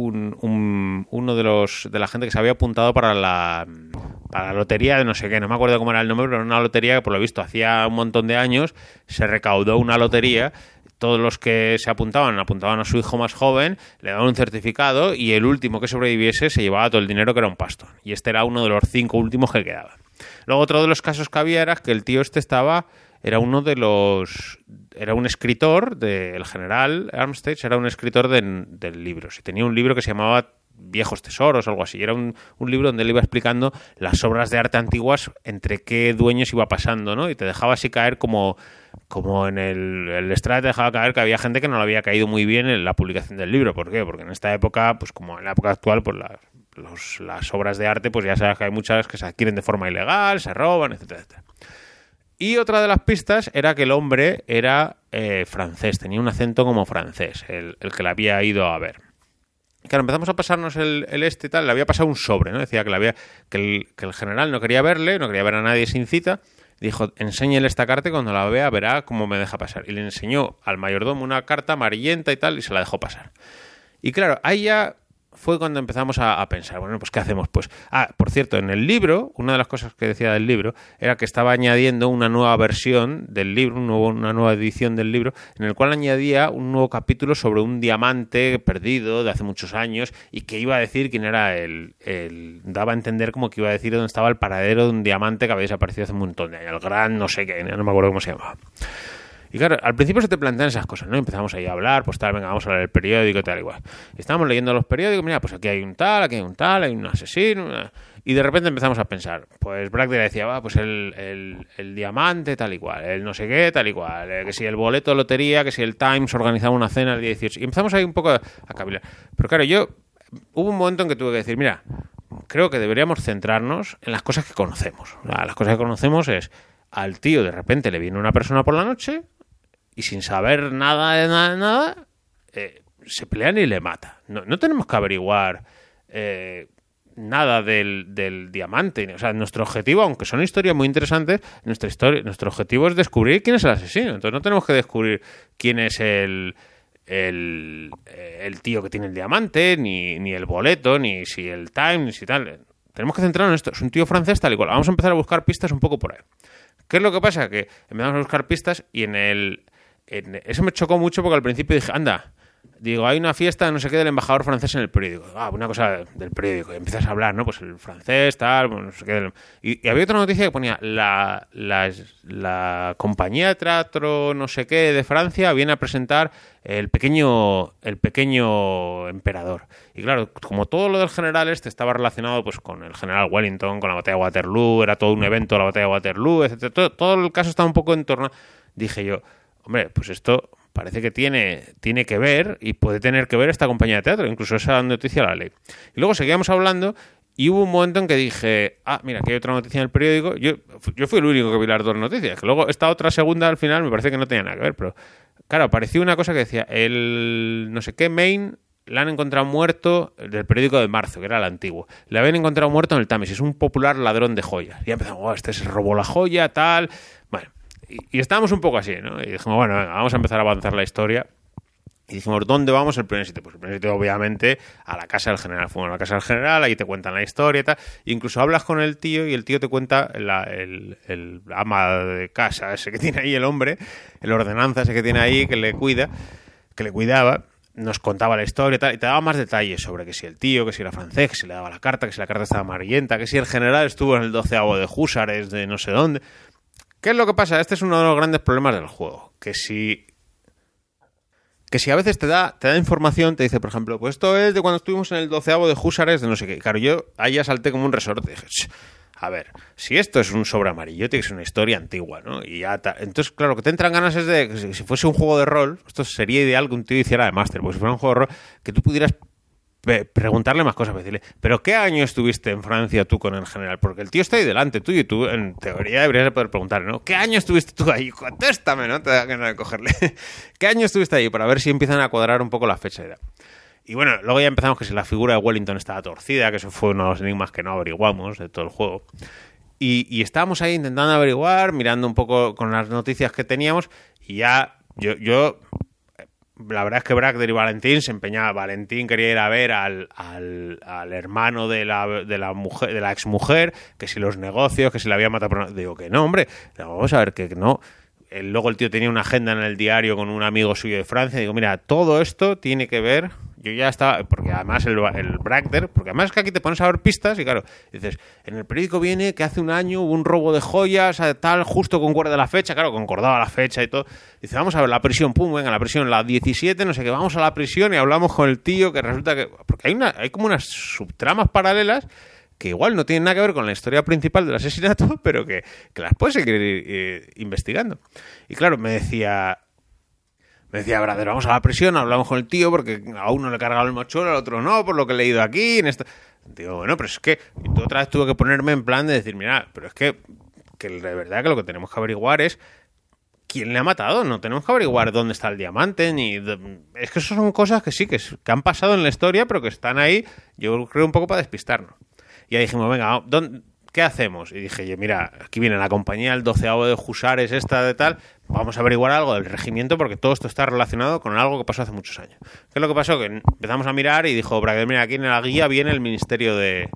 de la gente que se había apuntado para la lotería de no sé qué, no me acuerdo cómo era el nombre, pero era una lotería que por lo visto hacía un montón de años se recaudó una lotería. Todos los que se apuntaban a su hijo más joven, le daban un certificado y el último que sobreviviese se llevaba todo el dinero, que era un pastón. Y este era uno de los 5 últimos que quedaban. Luego otro de los casos que había era que el tío este era un escritor el general Armitage, era un escritor de libros y tenía un libro que se llamaba Viejos Tesoros o algo así. Era un libro donde él iba explicando las obras de arte antiguas, entre qué dueños iba pasando, ¿no? Y te dejaba así caer como en el Lestrade te dejaba caer que había gente que no le había caído muy bien en la publicación del libro. ¿Por qué? Porque en esta época, pues como en la época actual, pues las obras de arte, pues ya sabes que hay muchas que se adquieren de forma ilegal, se roban, etcétera, etcétera. Y otra de las pistas era que el hombre era francés, tenía un acento como francés, el que le había ido a ver. Claro, empezamos a pasarnos el este y tal, le había pasado un sobre, ¿no? Decía que el general no quería verle, no quería ver a nadie sin cita. Dijo, enséñele esta carta y cuando la vea verá cómo me deja pasar. Y le enseñó al mayordomo una carta amarillenta y tal y se la dejó pasar. Y claro, ahí ya fue cuando empezamos a pensar, bueno, pues ¿qué hacemos? Pues, por cierto, en el libro, una de las cosas que decía del libro era que estaba añadiendo una nueva versión del libro, una nueva edición del libro, en el cual añadía un nuevo capítulo sobre un diamante perdido de hace muchos años y que iba a decir quién era daba a entender como que iba a decir dónde estaba el paradero de un diamante que había desaparecido hace un montón de años, el gran no sé qué, no me acuerdo cómo se llamaba. Y claro, al principio se te plantean esas cosas, ¿no? Empezamos ahí a hablar, pues tal, venga, vamos a leer el periódico y tal, igual. Y estábamos leyendo los periódicos, mira, pues aquí hay un tal, hay un asesino, y de repente empezamos a pensar, pues Blackdale decía, pues el diamante, tal igual, el no sé qué, tal igual, que si el boleto de lotería, que si el Times organizaba una cena el día 18, y empezamos ahí un poco a cavilar. Pero claro, hubo un momento en que tuve que decir, mira, creo que deberíamos centrarnos en las cosas que conocemos. Las cosas que conocemos es, al tío de repente le viene una persona por la noche, y sin saber nada, se pelean y le mata. No tenemos que averiguar nada del diamante. O sea, nuestro objetivo, aunque son historias muy interesantes, nuestro objetivo es descubrir quién es el asesino. Entonces no tenemos que descubrir quién es el tío que tiene el diamante, ni el boleto, ni si el Times, ni si tal. Tenemos que centrarnos en esto. Es un tío francés tal y cual. Vamos a empezar a buscar pistas un poco por ahí. ¿Qué es lo que pasa? Que empezamos a buscar pistas y eso me chocó mucho porque al principio dije, anda, Digo, hay una fiesta, no sé qué, del embajador francés en el periódico. Una cosa del periódico. Y empiezas a hablar, ¿no? Pues el francés, tal, no sé qué. Y había otra noticia que ponía, la compañía de teatro no sé qué de Francia viene a presentar el pequeño emperador. Y claro, como todo lo del general estaba relacionado pues con el general Wellington, con la batalla de Waterloo, era todo un evento la batalla de Waterloo, etc. Todo el caso está un poco en torno. Dije yo, hombre, pues esto parece que tiene que ver y puede tener que ver esta compañía de teatro, incluso esa noticia la ley. Y luego seguíamos hablando y hubo un momento en que dije, mira, aquí hay otra noticia en el periódico. Yo fui el único que vi las dos noticias, que luego esta otra segunda al final me parece que no tenía nada que ver, pero claro, apareció una cosa que decía, el no sé qué Maine le han encontrado muerto, del periódico de marzo, que era el antiguo, le habían encontrado muerto en el Támesis, es un popular ladrón de joyas. Y empezamos, este se robó la joya, tal, bueno. Y estábamos un poco así, ¿no? Y dijimos, bueno, vamos a empezar a avanzar la historia. Y dijimos, ¿dónde vamos? El primer sitio. Pues el primer sitio, obviamente, a la casa del general. Fuimos a la casa del general, ahí te cuentan la historia y tal. E incluso hablas con el tío y el tío te cuenta el ama de casa ese que tiene ahí el hombre, el ordenanza ese que tiene ahí, que le cuidaba. Nos contaba la historia y tal, y te daba más detalles sobre que si el tío, que si era francés, que si le daba la carta, que si la carta estaba amarillenta, que si el general estuvo en el 12º de húsares de no sé dónde. ¿Qué es lo que pasa? Este es uno de los grandes problemas del juego. Que si a veces te da información, te dice, por ejemplo, pues esto es de cuando estuvimos en el 12º de húsares de no sé qué. Claro, yo ahí ya salté como un resorte. Dije, a ver, si esto es un sobre amarillo, tiene que ser una historia antigua, ¿no? Y ya entonces, claro, lo que te entran ganas es de que si fuese un juego de rol, esto sería ideal que un tío hiciera de máster, porque si fuera un juego de rol, que tú pudieras preguntarle más cosas, decirle, ¿pero qué año estuviste en Francia tú con el general? Porque el tío está ahí delante tuyo y tú, en teoría, deberías poder preguntarle, ¿no? ¿Qué año estuviste tú ahí? Contéstame, ¿no? Te da ganas de cogerle. ¿Qué año estuviste ahí? Para ver si empiezan a cuadrar un poco la fecha. Y bueno, luego ya empezamos que si la figura de Wellington estaba torcida, que eso fue uno de los enigmas que no averiguamos de todo el juego. Y estábamos ahí intentando averiguar, mirando un poco con las noticias que teníamos, y ya yo la verdad es que Bragder y Valentín se empeñaba. Valentín quería ir a ver al hermano de la mujer, de la exmujer, que si los negocios, que si la había matado. Digo que no, hombre, vamos a ver que no. Luego el tío tenía una agenda en el diario con un amigo suyo de Francia. Digo, mira, todo esto tiene que ver. Yo ya estaba, porque además el Bragder, porque además es que aquí te pones a ver pistas y claro, dices, en el periódico viene que hace un año hubo un robo de joyas, tal, justo concuerda la fecha, claro, concordaba la fecha y todo. Dice, vamos a ver la prisión, pum, venga, la prisión, la 17, no sé qué, vamos a la prisión y hablamos con el tío que resulta que. Porque hay como unas subtramas paralelas que igual no tienen nada que ver con la historia principal del asesinato, pero que las puedes seguir investigando. Y claro, me decía, Brother, vamos a la prisión, hablamos con el tío porque a uno le cargaba el mochuelo, al otro no, por lo que he leído aquí. Digo, bueno, pero es que otra vez tuve que ponerme en plan de decir, mira, pero es que de verdad que lo que tenemos que averiguar es quién le ha matado. No tenemos que averiguar dónde está el diamante, es que eso son cosas que sí, que han pasado en la historia, pero que están ahí, yo creo, un poco para despistarnos. Y ahí dijimos, venga, ¿qué hacemos? Y dije, mira, aquí viene la compañía, el 12º de húsares esta de tal, vamos a averiguar algo del regimiento porque todo esto está relacionado con algo que pasó hace muchos años. ¿Qué es lo que pasó? Que empezamos a mirar y dijo, mira, aquí en la guía viene el Ministerio del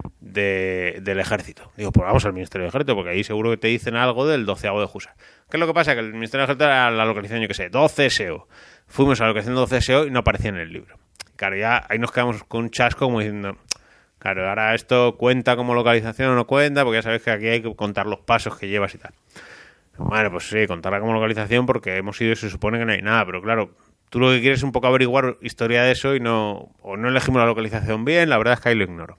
Ejército. Digo, pues vamos al Ministerio del Ejército porque ahí seguro que te dicen algo del 12º de húsares. ¿Qué es lo que pasa? Que el Ministerio del Ejército era la localización, yo qué sé, 12 SEO. Fuimos a la localización 12 SEO y no aparecía en el libro. Claro, ya ahí nos quedamos con un chasco como diciendo, claro, ahora esto cuenta como localización o no cuenta, porque ya sabes que aquí hay que contar los pasos que llevas y tal. Bueno, pues sí, contarla como localización porque hemos ido y se supone que no hay nada, pero claro, tú lo que quieres es un poco averiguar historia de eso y no elegimos la localización bien, la verdad es que ahí lo ignoro.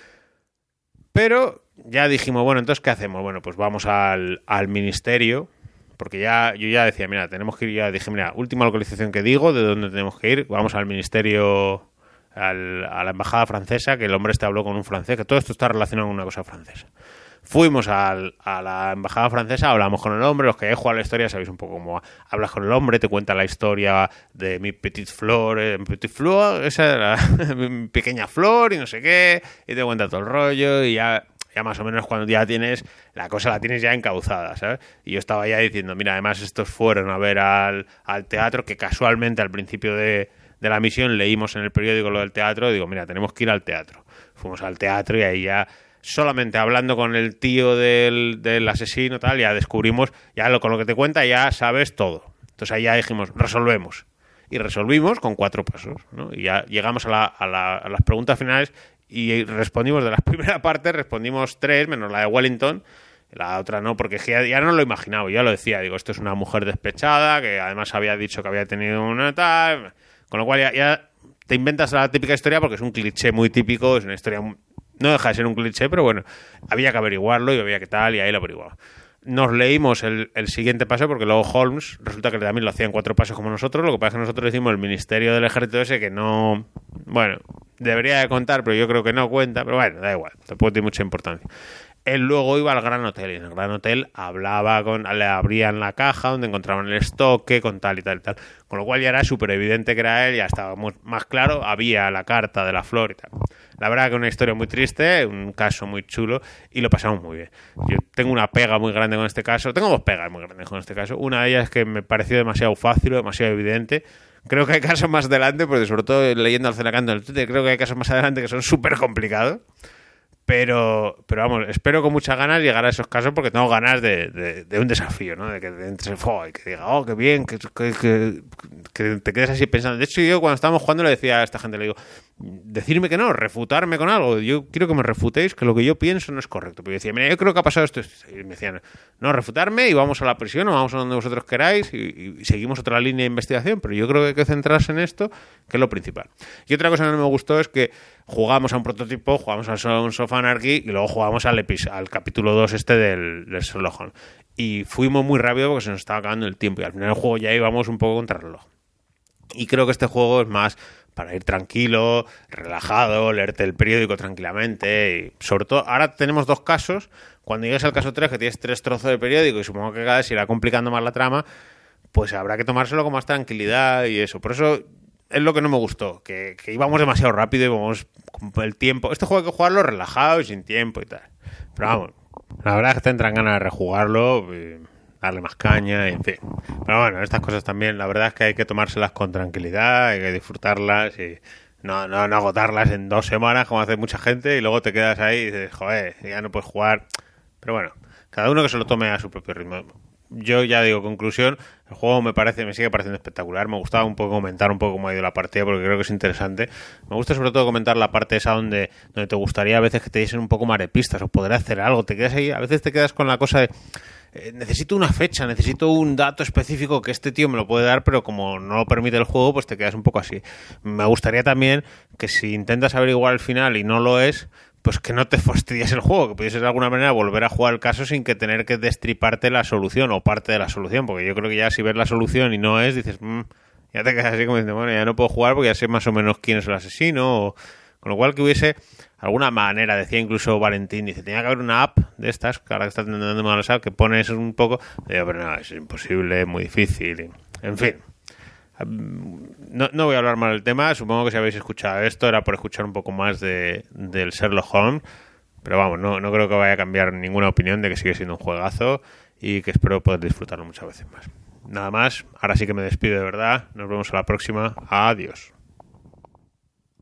Pero ya dijimos, bueno, entonces ¿qué hacemos? Bueno, pues vamos al ministerio, porque yo ya decía, mira, tenemos que ir, ya dije, mira, última localización que digo, de dónde tenemos que ir, vamos al ministerio, a la embajada francesa, que el hombre habló con un francés, que todo esto está relacionado con una cosa francesa. Fuimos a la embajada francesa, hablamos con el hombre, los que hayáis jugado la historia sabéis un poco cómo hablas con el hombre, te cuenta la historia de mi petite flor, esa era mi pequeña flor y no sé qué, y te cuenta todo el rollo y ya más o menos cuando ya tienes, la cosa la tienes ya encauzada, ¿sabes? Y yo estaba ya diciendo, mira, además estos fueron a ver al teatro, que casualmente al principio de la misión leímos en el periódico lo del teatro, y digo, mira, tenemos que ir al teatro. Fuimos al teatro y ahí ya solamente hablando con el tío del asesino tal, ya descubrimos, ya con lo que te cuenta ya sabes todo. Entonces ahí ya dijimos, resolvemos. y resolvimos con 4 pasos, ¿no? Y ya llegamos a las preguntas finales y respondimos de la primera parte, respondimos 3, menos la de Wellington. La otra no, porque ya no lo imaginaba, ya lo decía, digo, esto es una mujer despechada, que además había dicho que había tenido una tal, con lo cual ya te inventas la típica historia porque es un cliché muy típico, es una historia, no deja de ser un cliché, pero bueno, había que averiguarlo y había que tal, y ahí lo averiguaba. Nos leímos el siguiente paso porque luego Holmes resulta que también lo hacía en 4 pasos como nosotros, lo que pasa es que nosotros decimos el Ministerio del Ejército ese que no, bueno, debería de contar, pero yo creo que no cuenta, pero bueno, da igual, tampoco tiene mucha importancia. Él luego iba al Gran Hotel y en el Gran Hotel le abrían la caja donde encontraban el estoque con tal y tal y tal. Con lo cual ya era súper evidente que era él, ya estaba más claro, había la carta de la flor y tal. La verdad que una historia muy triste, un caso muy chulo y lo pasamos muy bien. Yo tengo una pega muy grande con este caso, tengo 2 pegas muy grandes con este caso. Una de ellas es que me pareció demasiado fácil, demasiado evidente. Creo que hay casos más adelante, porque sobre todo leyendo al Cenacanto en el Twitter, creo que hay casos más adelante que son súper complicados. Pero vamos, espero con muchas ganas llegar a esos casos porque tengo ganas de un desafío, ¿no? De que entres y que diga, oh, qué bien, que te quedes así pensando. De hecho, yo cuando estábamos jugando le decía a esta gente, le digo, decirme que no, refutarme con algo. Yo quiero que me refutéis que lo que yo pienso no es correcto. Pero yo decía, mira, yo creo que ha pasado esto. Y me decían, no, refutarme y vamos a la prisión o vamos a donde vosotros queráis y seguimos otra línea de investigación. Pero yo creo que hay que centrarse en esto, que es lo principal. Y otra cosa que no me gustó es que jugamos a un prototipo, jugamos al Sons of Anarchy y luego jugamos al capítulo 2 del Sherlock Holmes. Y fuimos muy rápido porque se nos estaba acabando el tiempo y al final del juego ya íbamos un poco contra el reloj. Y creo que este juego es más para ir tranquilo, relajado, leerte el periódico tranquilamente y sobre todo, ahora tenemos 2 casos. Cuando llegues al caso 3, que tienes 3 trozos de periódico y supongo que cada vez se irá complicando más la trama, pues habrá que tomárselo con más tranquilidad y eso. Por eso es lo que no me gustó, que íbamos demasiado rápido y íbamos con el tiempo. Este juego hay que jugarlo relajado y sin tiempo y tal. Pero vamos, la verdad es que tendrán ganas de rejugarlo, darle más caña, y en fin. Pero bueno, estas cosas también, la verdad es que hay que tomárselas con tranquilidad, hay que disfrutarlas y no agotarlas en 2 semanas como hace mucha gente y luego te quedas ahí y dices, joder, ya no puedes jugar. Pero bueno, cada uno que se lo tome a su propio ritmo. Yo ya digo, conclusión, el juego me sigue pareciendo espectacular. Me gustaba un poco comentar un poco cómo ha ido la partida porque creo que es interesante. Me gusta sobre todo comentar la parte esa donde te gustaría a veces que te diesen un poco más de pistas o poder hacer algo. Te quedas ahí, a veces te quedas con la cosa de necesito una fecha, necesito un dato específico que este tío me lo puede dar, pero como no lo permite el juego, pues te quedas un poco así. Me gustaría también que si intentas averiguar el final y no lo es, pues que no te fastidies el juego, que pudieses de alguna manera volver a jugar el caso sin que tener que destriparte la solución o parte de la solución, porque yo creo que ya si ves la solución y no es, dices, ya te quedas así como diciendo, bueno, ya no puedo jugar porque ya sé más o menos quién es el asesino, con lo cual que hubiese alguna manera, decía incluso Valentín, dice, tenía que haber una app de estas, que ahora que estás intentando manejar, que pones un poco, pero no, es imposible, es muy difícil, en fin. No voy a hablar más del tema, supongo que si habéis escuchado esto era por escuchar un poco más del Sherlock Holmes, pero vamos, no creo que vaya a cambiar ninguna opinión de que sigue siendo un juegazo y que espero poder disfrutarlo muchas veces más. Nada más, ahora sí que me despido de verdad, nos vemos a la próxima, adiós.